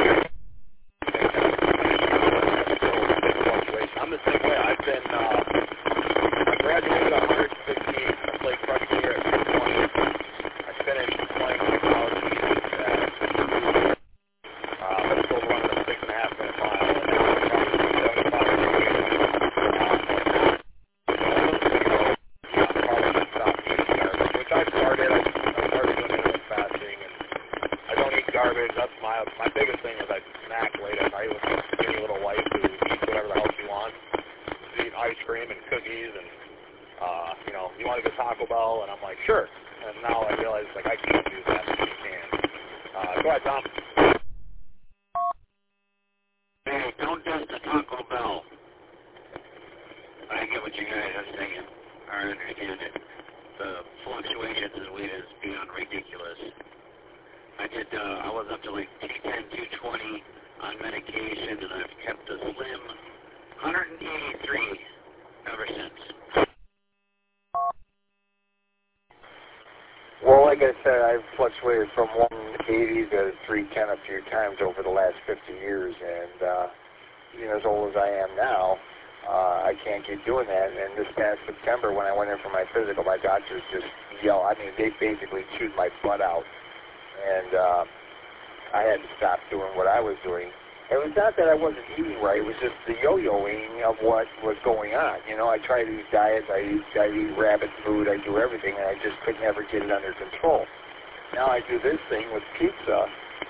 I'm the same way. I've been, I graduated at 160. I played freshman year at 220. I finished playing my college season at, but still running a 6.5-minute mile. And now I'm running 75 which I started doing intermittent fasting, and I don't eat garbage. That's my biggest thing is I snack late at night with my skinny little wife who eats whatever the hell she wants. She eats ice cream and cookies, and you want to go Taco Bell, and I'm like, sure. And now I realize like I can't do that, but she can. Go ahead, Tom. Hey, don't diss the Taco Bell. I get what you guys are saying. I understand it. The fluctuations in weight is beyond ridiculous. I was up to like 210, 220 on medication, and I've kept a slim 183 ever since. Well, like I said, I've fluctuated from 180 to 310 a few times over the last 50 years, and even as old as I am now, I can't keep doing that. And this past September, when I went in for my physical, my doctors just yelled. I mean, they basically chewed my butt out, and I had to stop doing what I was doing. It was not that I wasn't eating right. It was just the yo-yoing of what was going on. You know, I try to eat diets. I eat rabbit food. I do everything, and I just could never get it under control. Now I do this thing with pizza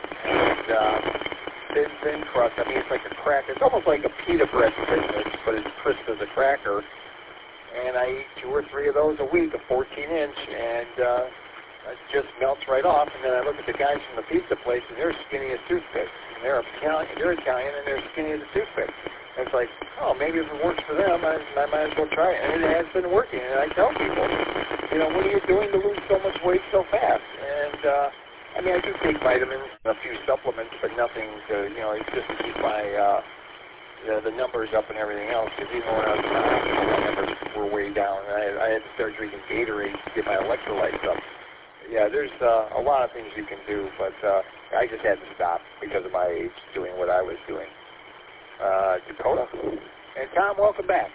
and thin crust. I mean, it's like a cracker. It's almost like a pita bread thickness, but it's crisp as a cracker. And I eat 2 or 3 of those a week, a 14-inch, and it just melts right off. And then I look at the guys from the pizza place, and they're skinny as toothpicks. And they're Italian, and they're skinny as a toothpick. And it's like, oh, maybe if it works for them, I might as well try it. And it has been working. And I tell people, you know, what are you doing to lose so much weight so fast? And I mean, I do take vitamins, a few supplements, but nothing to, you know, it's just to keep my the numbers up and everything else. Because even when I was in the hospital, my numbers were way down. And I had to start drinking Gatorade to get my electrolytes up. Yeah, there's a lot of things you can do, but I just had to stop because of my age doing what I was doing. Dakota. And Tom, welcome back.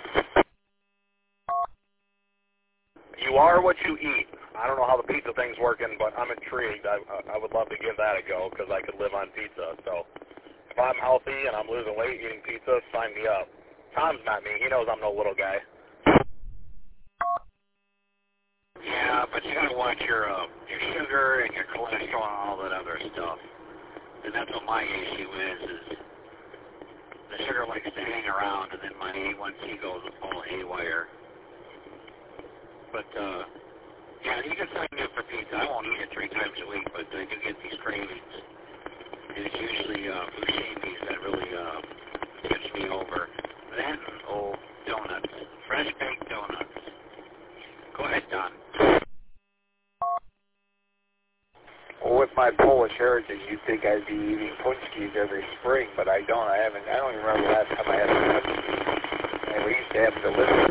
You are what you eat. I don't know how the pizza thing's working, but I'm intrigued. I would love to give that a go because I could live on pizza. So if I'm healthy and I'm losing weight eating pizza, sign me up. Tom's not me. He knows I'm no little guy. Yeah, but you gotta watch your sugar and your cholesterol and all that other stuff. And that's what my issue is the sugar likes to hang around, and then my A1C goes all haywire. But yeah, you can sign me up for pizza. I won't eat it 3 times a week, but I do get these cravings. And it's usually Buscemi's that really tips me over. That and donuts, fresh baked donuts. Go ahead, Don. Well, with my Polish heritage, you'd think I'd be eating punchkis every spring, but I don't. I don't even remember the last time I had a punchki. And we used to have them delivered.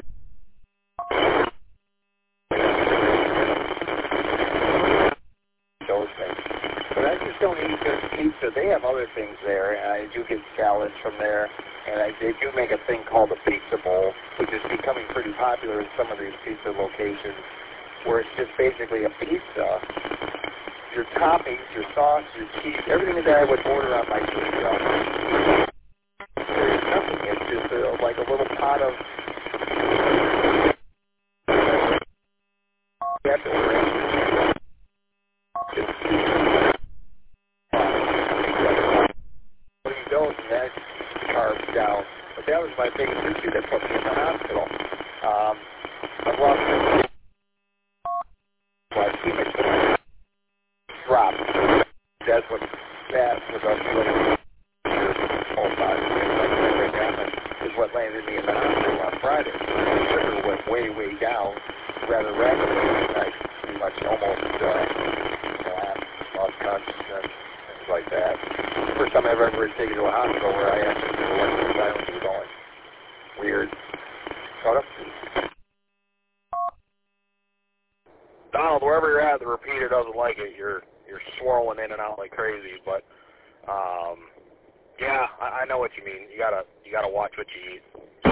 Those things. But I just don't eat just pizza. They have other things there, and I do get salads from there. And they do make a thing called a pizza bowl, which is becoming pretty popular in some of these pizza locations, where it's just basically a pizza. Your toppings, your sauce, your cheese, everything that I would order on my pizza. There's nothing. It's just like a little pot of... You have to order it. What you don't, that's carbs down. But that was my biggest issue that put me in the hospital. I've lost my drop. That's what that was on whole body. Is what landed me in the hospital on Friday. My sugar went way, way down. rather rapidly. I pretty much almost lost consciousness, things like that. First time I ever been taken to a hospital where I actually knew what the silence was going. Weird. Caught up? Donald, wherever you're at, the repeater doesn't like it. You're swirling in and out like crazy, but yeah, I know what you mean. You gotta watch what you eat.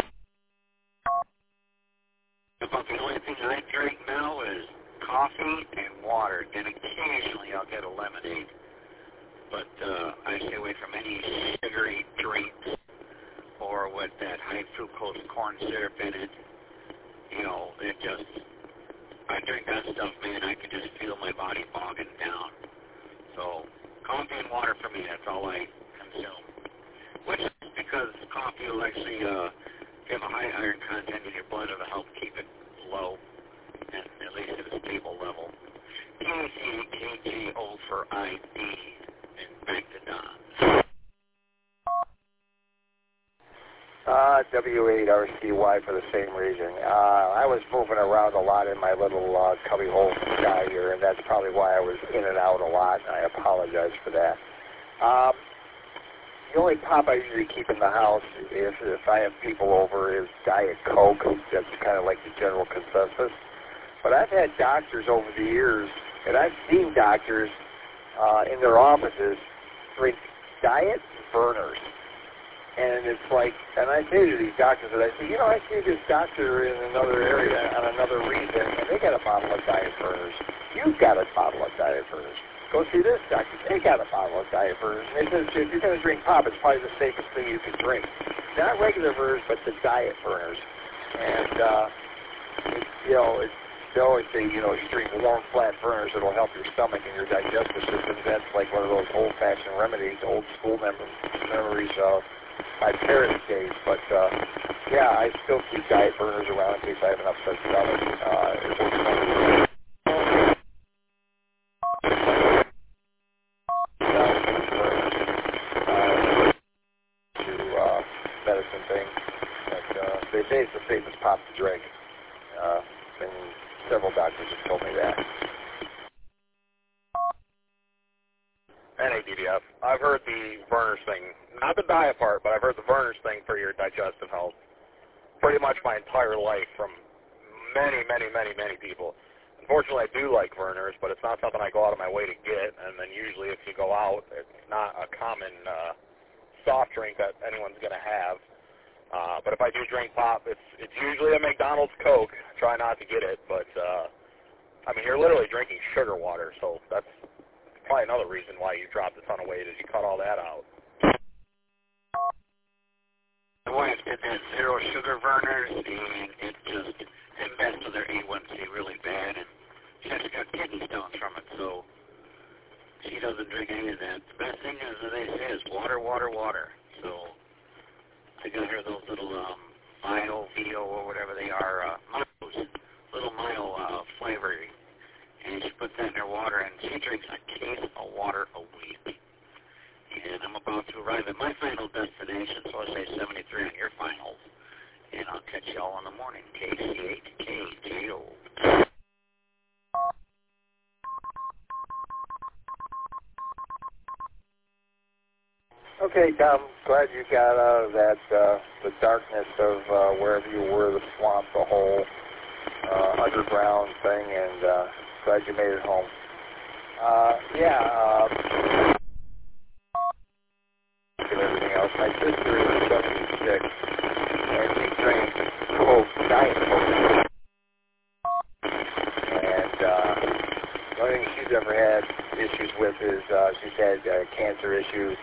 About the only thing I drink now is coffee and water, and occasionally I'll get a lemonade. But I stay away from any sugary drinks or with that high fructose corn syrup in it. You know, it just, I drink that stuff, man, I can just feel my body bogging down. So coffee and water for me, that's all I consume. Which is because coffee will actually, if you have a high iron content in your blood, it'll help keep it low and at least at a stable level. KGO for ID, and back to Don. W8RCY for the same reason. I was moving around a lot in my little cubbyhole guy here, and that's probably why I was in and out a lot, and I apologize for that. The only pop I usually keep in the house, if I have people over, is Diet Coke. That's kind of like the general consensus. But I've had doctors over the years, and I've seen doctors in their offices drink Diet Burners. And it's like, and I say to these doctors that I say, you know, I see this doctor in another area on another region, and they got a bottle of Diet Burners. You've got a bottle of Diet Burners. Go see this doctor. They got a bottle of Diet Burners. And they said, if you're going to drink pop, it's probably the safest thing you can drink. Not regular Burners, but the Diet Burners. And, they always say, you drink warm, flat burners, it'll help your stomach and your digestive system. That's like one of those old-fashioned remedies, old-school memories of my parents' days. But, yeah, I still keep Diet Burners around in case I have an upset stomach. It works wonderful. Medicine thing. But, they say it's the safest pop to drink. And several doctors have told me that. NADDF. I've heard the burners thing, not the diet part, but I've heard the burners thing for your digestive health pretty much my entire life from many, many, many, many people. Unfortunately, I do like burners, but it's not something I go out of my way to get, and then usually if you go out, it's not a common soft drink that anyone's going to have. But if I do drink pop, it's usually a McDonald's Coke. Try not to get it, but I mean, you're literally drinking sugar water, so that's probably another reason why you dropped a ton of weight is you cut all that out. My wife did that zero sugar burners, and it just messed with her A1C really bad, and she actually got kidney stones from it, so she doesn't drink any of that. The best thing is, as they say, is water, water, water. So I got her those little Mio, Vio, or whatever they are, Mios, little Mio flavor, and she puts that in her water, and she drinks a case of water a week. And I'm about to arrive at my final destination, so I say 73 on your finals, and I'll catch y'all in the morning, KC8KJO. Okay, Tom, glad you got out of that, the darkness of wherever you were, the swamp, the hole, underground thing, and glad you made it home. And everything else. My sister is 76, and she drinks Coke, Diet Coke. And the only thing she's ever had issues with is she's had cancer issues.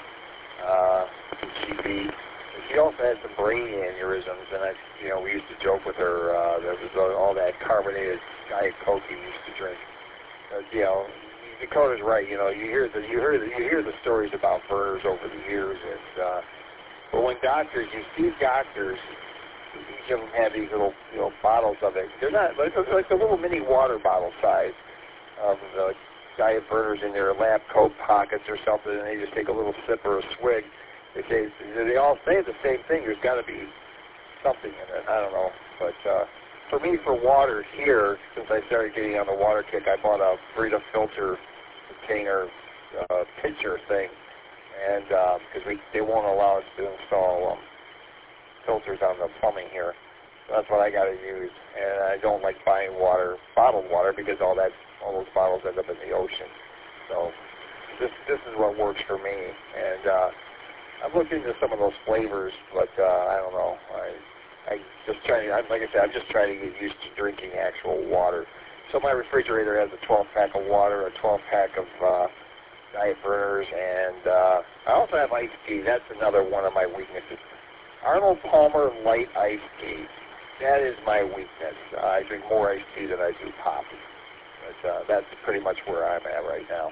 She also had some brain aneurysms, and we used to joke with her. There was all that carbonated Diet Coke you used to drink. Dakota's right. You hear the stories about burners over the years, and but when you see doctors, each of them have these little bottles of it. They're not like the little mini water bottle size of the Diet Burners in their lab coat pockets or something, and they just take a little sip or a swig. They all say the same thing. There's got to be something in it. I don't know, but for me, for water here, since I started getting on the water kick, I bought a Brita filter container pitcher thing, and because they won't allow us to install filters on the plumbing here. So that's what I got to use, and I don't like buying water, bottled water, because all those bottles end up in the ocean. So this is what works for me, and I've looked into some of those flavors, but I don't know. I just trying to, like I said, I'm just trying to get used to drinking actual water. So my refrigerator has a 12-pack of water, a 12-pack of Diet Burners, and I also have iced tea. That's another one of my weaknesses. Arnold Palmer Light Iced Tea. That is my weakness. I drink more iced tea than I do coffee. But that's pretty much where I'm at right now.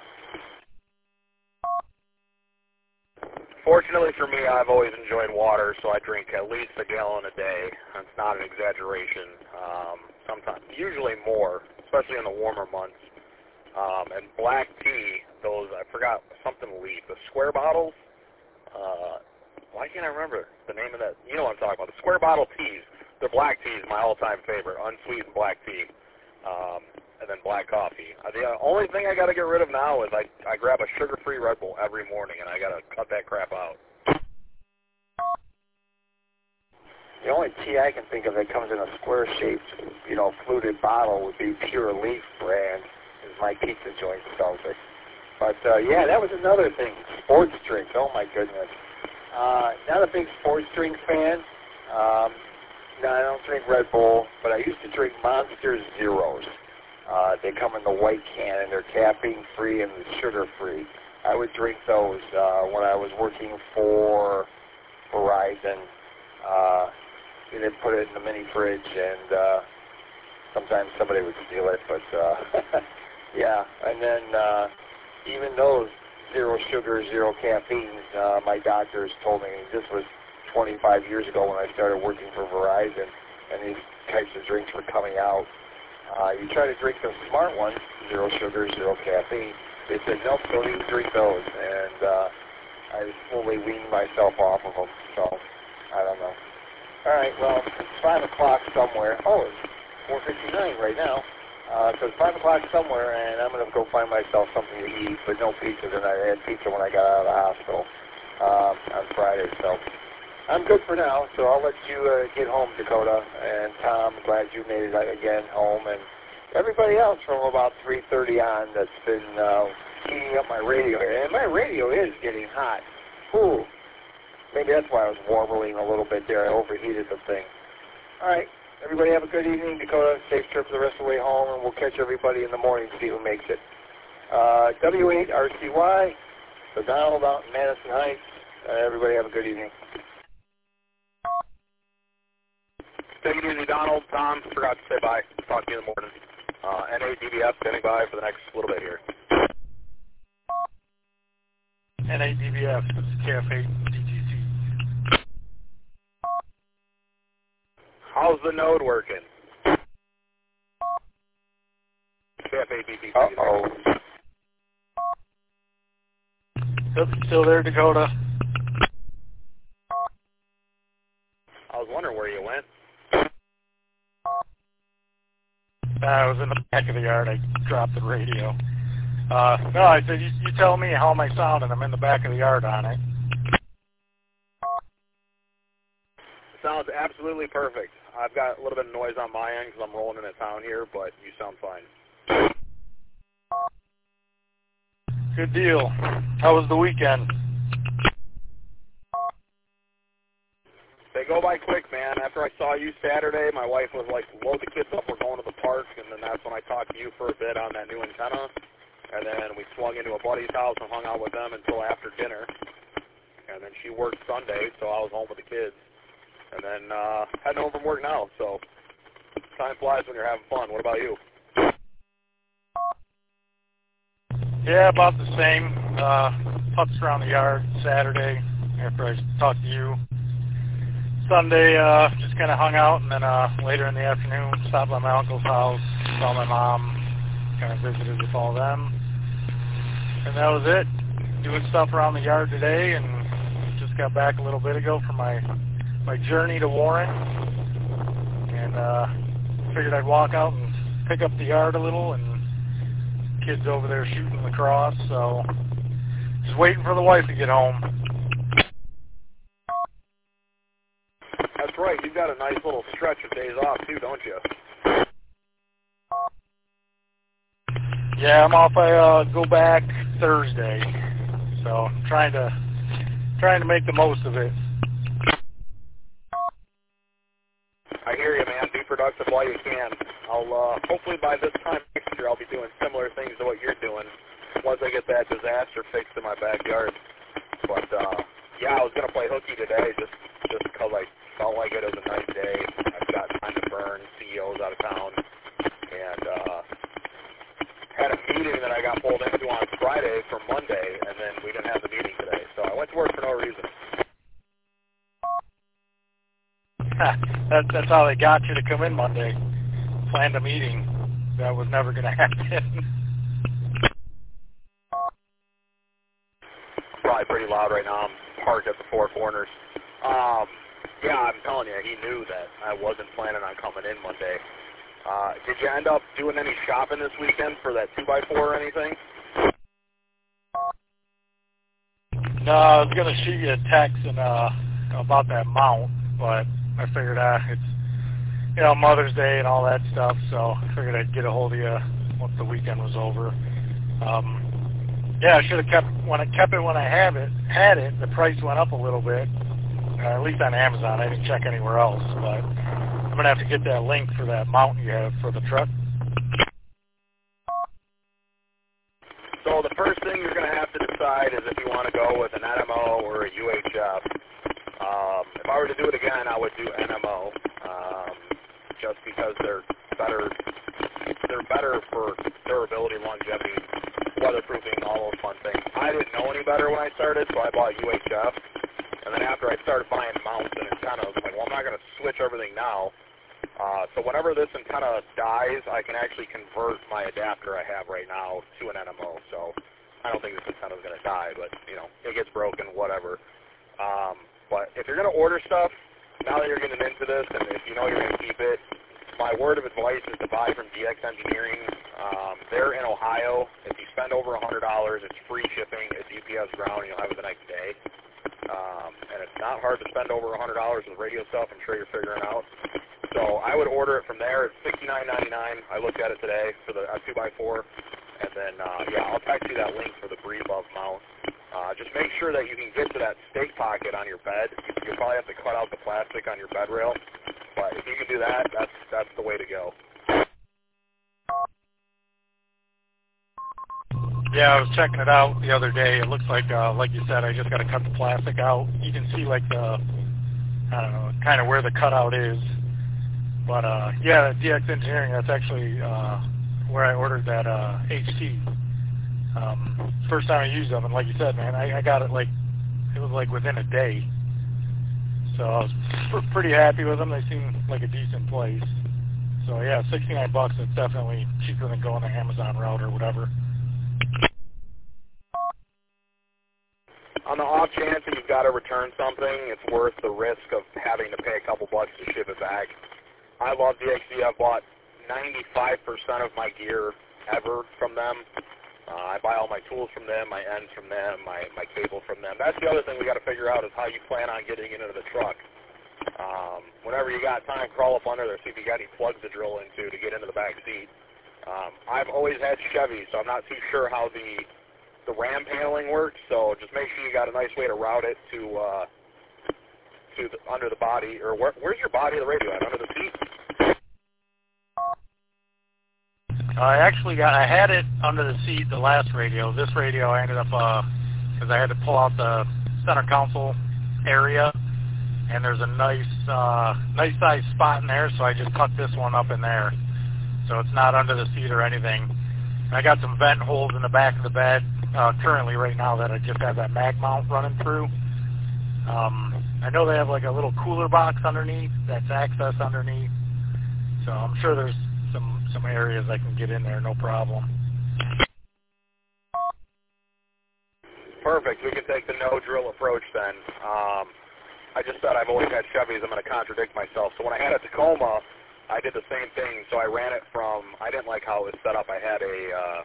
Fortunately for me, I've always enjoyed water, so I drink at least a gallon a day. That's not an exaggeration. Sometimes, usually more, especially in the warmer months. And black tea, those, I forgot something leaf, the square bottles. Why can't I remember the name of that? You know what I'm talking about. The square bottle teas. The black tea is my all-time favorite, unsweetened black tea. And then black coffee. The only thing I got to get rid of now is I grab a sugar-free Red Bull every morning, and I got to cut that crap out. The only tea I can think of that comes in a square-shaped, fluted bottle would be Pure Leaf brand, is my pizza joint sells it. But, yeah, that was another thing. Sports drinks, oh my goodness. Not a big sports drink fan. No, I don't drink Red Bull, but I used to drink Monster Zeros. They come in the white can, and they're caffeine-free and sugar-free. I would drink those when I was working for Verizon. They'd put it in the mini fridge, and sometimes somebody would steal it. But, yeah, and then even those zero sugar, zero caffeine, my doctors told me, this was 25 years ago when I started working for Verizon, and these types of drinks were coming out. You try to drink the smart ones, zero sugar, zero caffeine. They said, nope, don't even drink those. And I slowly weaned myself off of them. So, I don't know. All right, well, it's 5 o'clock somewhere. Oh, it's 4:59 right now. So it's 5 o'clock somewhere, and I'm going to go find myself something to eat, but no pizza tonight. I had pizza when I got out of the hospital on Friday. So I'm good for now, so I'll let you get home, Dakota. And Tom, glad you made it again home. And everybody else from about 3:30 on that's been heating up my radio here. And my radio is getting hot. Ooh. Maybe that's why I was warbling a little bit there. I overheated the thing. All right. Everybody have a good evening, Dakota. Safe trip for the rest of the way home, and we'll catch everybody in the morning to see who makes it. W8RCY, so Donald out in Madison Heights. Everybody have a good evening. Take it easy, Donald. Tom, forgot to say bye. Talk to you in the morning. NADBF standing by for the next little bit here. NADBF, this is Cafe DTC. How's the node working? Cafe DTC. Uh-oh. Still there, Dakota? I was wondering where you went. I was in the back of the yard. I dropped the radio. No, I said, you tell me how am I sounding. I'm in the back of the yard on it. Sounds absolutely perfect. I've got a little bit of noise on my end because I'm rolling into town here, but you sound fine. Good deal. How was the weekend? They go by quick, man. After I saw you Saturday, my wife was like, load the kids up, we're going to the park, and then that's when I talked to you for a bit on that new antenna. And then we swung into a buddy's house and hung out with them until after dinner. And then she worked Sunday, so I was home with the kids. And then heading home from work now, so time flies when you're having fun. What about you? Yeah, about the same. Putzed around the yard Saturday after I talked to you. Sunday, just kind of hung out, and then later in the afternoon, stopped by my uncle's house, saw my mom, kind of visited with all of them. And that was it. Doing stuff around the yard today, and just got back a little bit ago from my journey to Warren. And figured I'd walk out and pick up the yard a little, and kids over there shooting lacrosse, so just waiting for the wife to get home. That's right. You've got a nice little stretch of days off too, don't you? Yeah, I'm off. I go back Thursday, so I'm trying to make the most of it. I hear you, man. Be productive while you can. I'll hopefully by this time next year I'll be doing similar things to what you're doing once I get that disaster fixed in my backyard. But yeah, I was gonna play hooky today just because I felt like it was a nice day. I've got time to burn. CEO's out of town, and had a meeting that I got pulled into on Friday for Monday, and then we didn't have the meeting today. So I went to work for no reason. That's how they got you to come in Monday. Planned a meeting. That was never going to happen. Probably pretty loud right now. I'm parked at the Four Corners. Yeah, I'm telling you, he knew that I wasn't planning on coming in Monday. Did you end up doing any shopping this weekend for that 2x4 or anything? No, I was going to shoot you a text and about that mount, but I figured it's, you know, Mother's Day and all that stuff, so I figured I'd get a hold of you once the weekend was over. Yeah, I should have kept it when I had it. The price went up a little bit, at least on Amazon. I didn't check anywhere else, but I'm going to have to get that link for that mount you have for the truck. So the first thing you're going to have to decide is if you want to go with an NMO or a UHF. If I were to do it again, I would do NMO, just because they're better. They're better for durability, longevity, weatherproofing, all those fun things. I didn't know any better when I started, so I bought UHF. And then after I started buying mounts and antennas, I'm like, well, I'm not going to switch everything now. So whenever this antenna dies, I can actually convert my adapter I have right now to an NMO. So I don't think this antenna is going to die, but, you know, it gets broken, whatever. But if you're going to order stuff, now that you're getting into this, and if you know you're going to keep it, my word of advice is to buy from DX Engineering. They're in Ohio. If you spend over $100, it's free shipping. It's UPS ground, and you'll have it the next day. And it's not hard to spend over $100 with radio stuff. I'm sure you're figuring out. So I would order it from there. It's $69.99. I looked at it today for the 2x4. And then, yeah, I'll text you that link for the Breebov mount. Just make sure that you can get to that stake pocket on your bed. You'll probably have to cut out the plastic on your bed rail. But if you can do that, that's the way to go. Yeah, I was checking it out the other day. It looks like you said, I just got to cut the plastic out. You can see, like, I don't know, kind of where the cutout is. But, yeah, DX Engineering, that's actually where I ordered that HT. First time I used them, and like you said, man, I got it, it was within a day. So I was pretty happy with them. They seem like a decent place. So, yeah, $69, it's definitely cheaper than going the Amazon route or whatever. On the off chance that you've got to return something, it's worth the risk of having to pay a couple bucks to ship it back. I love DXC. I've bought 95% of my gear ever from them. I buy all my tools from them, my ends from them, my cable from them. That's the other thing we got to figure out is how you plan on getting into the truck. Whenever you got time, crawl up under there, see if you got any plugs to drill into to get into the back seat. I've always had Chevy, so I'm not too sure how the RAM paneling works. So just make sure you got a nice way to route it to under the body, or where's your body of the radio at? Under the seat? I had it under the seat, the last radio. This radio I ended up, because I had to pull out the center console area, and there's a nice size spot in there, so I just cut this one up in there. So it's not under the seat or anything. I got some vent holes in the back of the bed currently right now that I just have that mag mount running through. I know they have like a little cooler box underneath that's access underneath, so I'm sure there's some areas I can get in there, no problem. Perfect. We can take the no-drill approach then. I just said I've always had Chevys. I'm going to contradict myself. So when I had a Tacoma, I did the same thing. So I ran it from, I didn't like how it was set up. I had a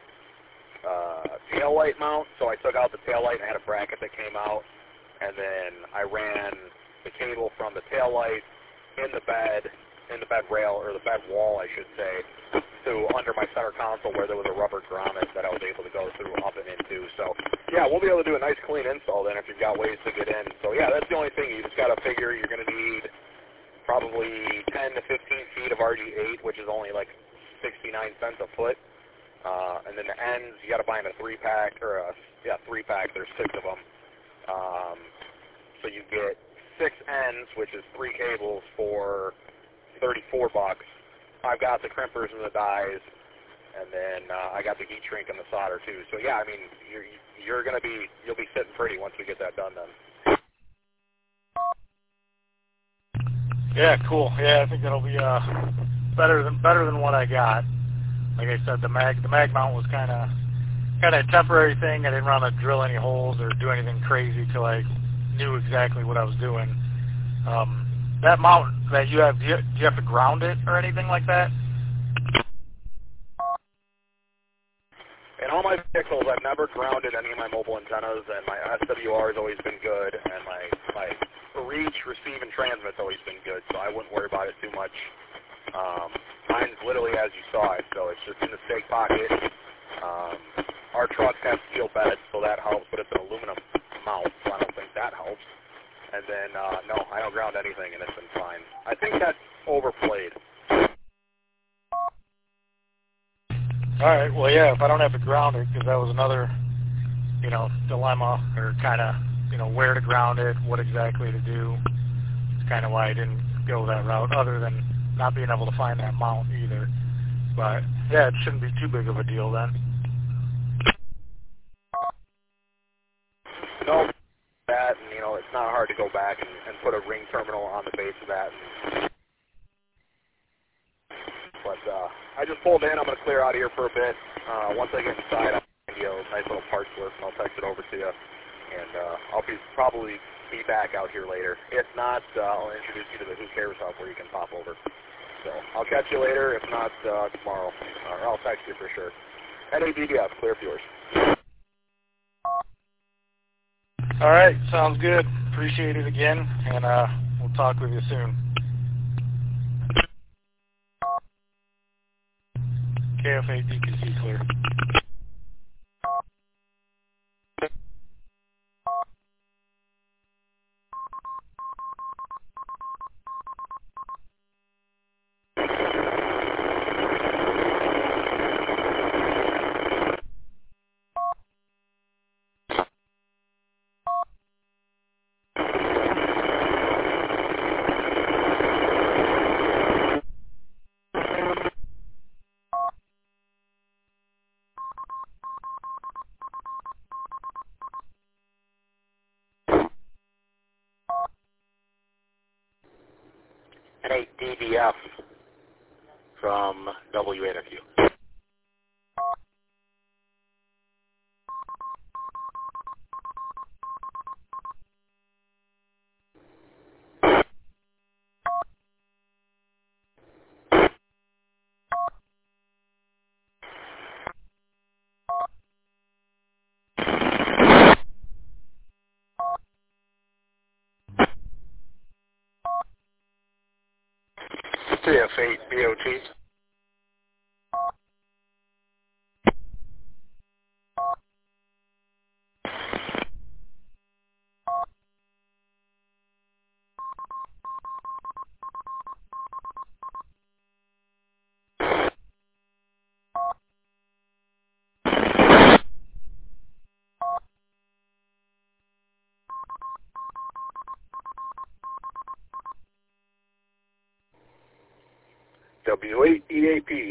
tail light mount, so I took out the tail light and I had a bracket that came out, and then I ran the cable from the tail light in the bed rail, or the bed wall, I should say, to under my center console where there was a rubber grommet that I was able to go through up and into. So, yeah, we'll be able to do a nice clean install then if you've got ways to get in. So, yeah, that's the only thing. You just got to figure you're going to need probably 10 to 15 feet of RG8, which is only like 69 cents a foot. And then the ends, you got to buy in a 3-pack, or 3-pack. There's 6 of them. So you get 6 ends, which is 3 cables for $34. I've got the crimpers and the dies, and then I got the heat shrink and the solder too. So yeah, I mean, you'll be sitting pretty once we get that done then. Yeah, cool. Yeah, I think that'll be better than what I got. Like I said, the mag mount was kind of a temporary thing. I didn't want to drill any holes or do anything crazy till I knew exactly what I was doing. That mount that you have, do you have to ground it or anything like that? In all my vehicles, I've never grounded any of my mobile antennas, and my SWR has always been good, and my reach, receive, and transmit's always been good, so I wouldn't worry about it too much. Mine's literally as you saw it, so it's just in the stake pocket. Our trucks have steel beds, so that helps, but it's an aluminum mount, so I don't think that helps. And then, no, I don't ground anything, and it's been fine. I think that's overplayed. All right, well, yeah, if I don't have to ground it, because that was another, dilemma, or kind of, where to ground it, what exactly to do. It's kind of why I didn't go that route, other than not being able to find that mount either. But, yeah, it shouldn't be too big of a deal then. No, that, and, it's not hard to go back and put a ring terminal on the base of that. But I just pulled in. I'm going to clear out of here for a bit. Once I get inside, I'll send you a nice little parts list, and I'll text it over to you. And I'll probably be back out here later. If not, I'll introduce you to the Who Cares Hub where you can pop over. So I'll catch you later. If not, tomorrow. Or I'll text you for sure. NADDF, clear up yours. All right, sounds good. Appreciate it again, and we'll talk with you soon. KF8 DPC clear. DDF from W8FU. CF8 BOT. W8 EAP.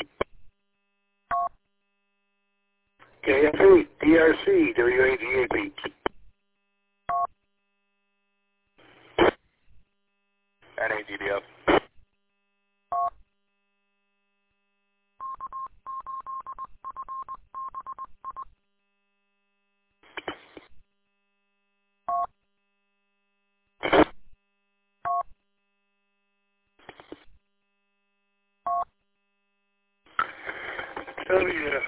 KF8 DRC W8 EAP. NADDF. Oh, yeah.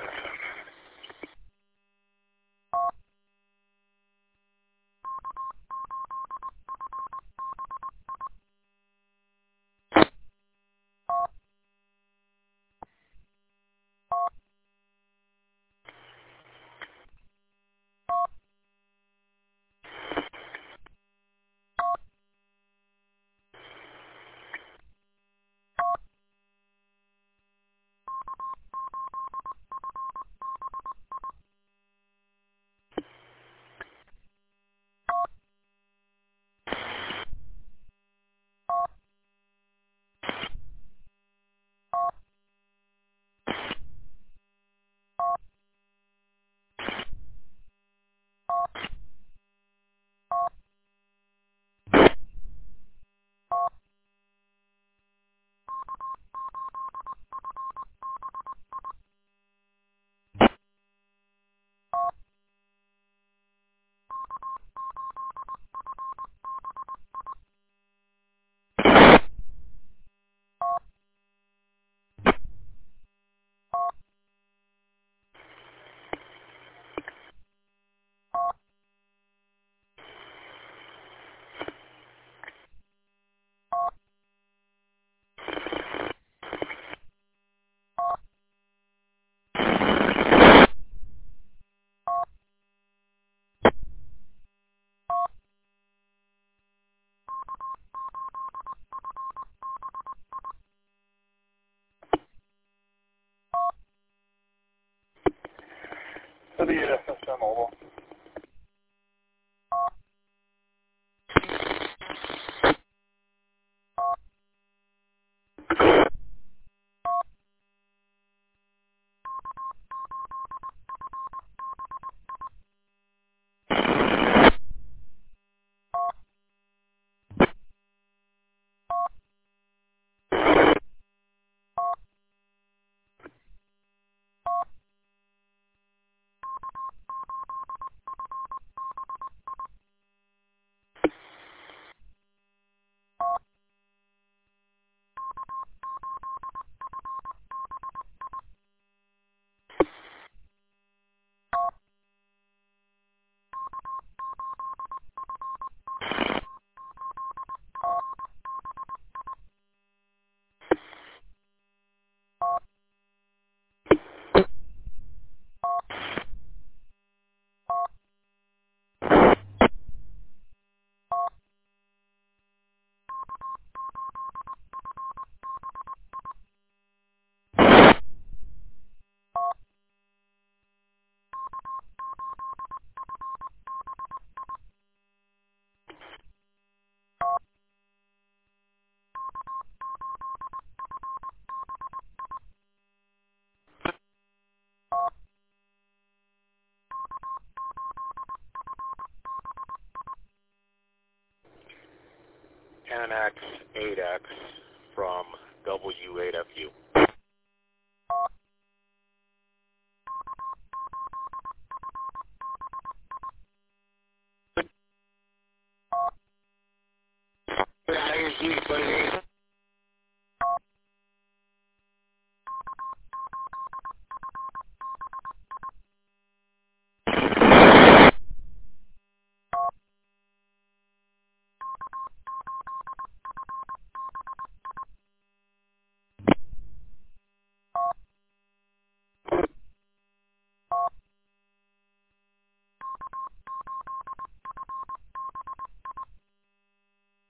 To the FSM Mobile. NX 8X from W8FU. I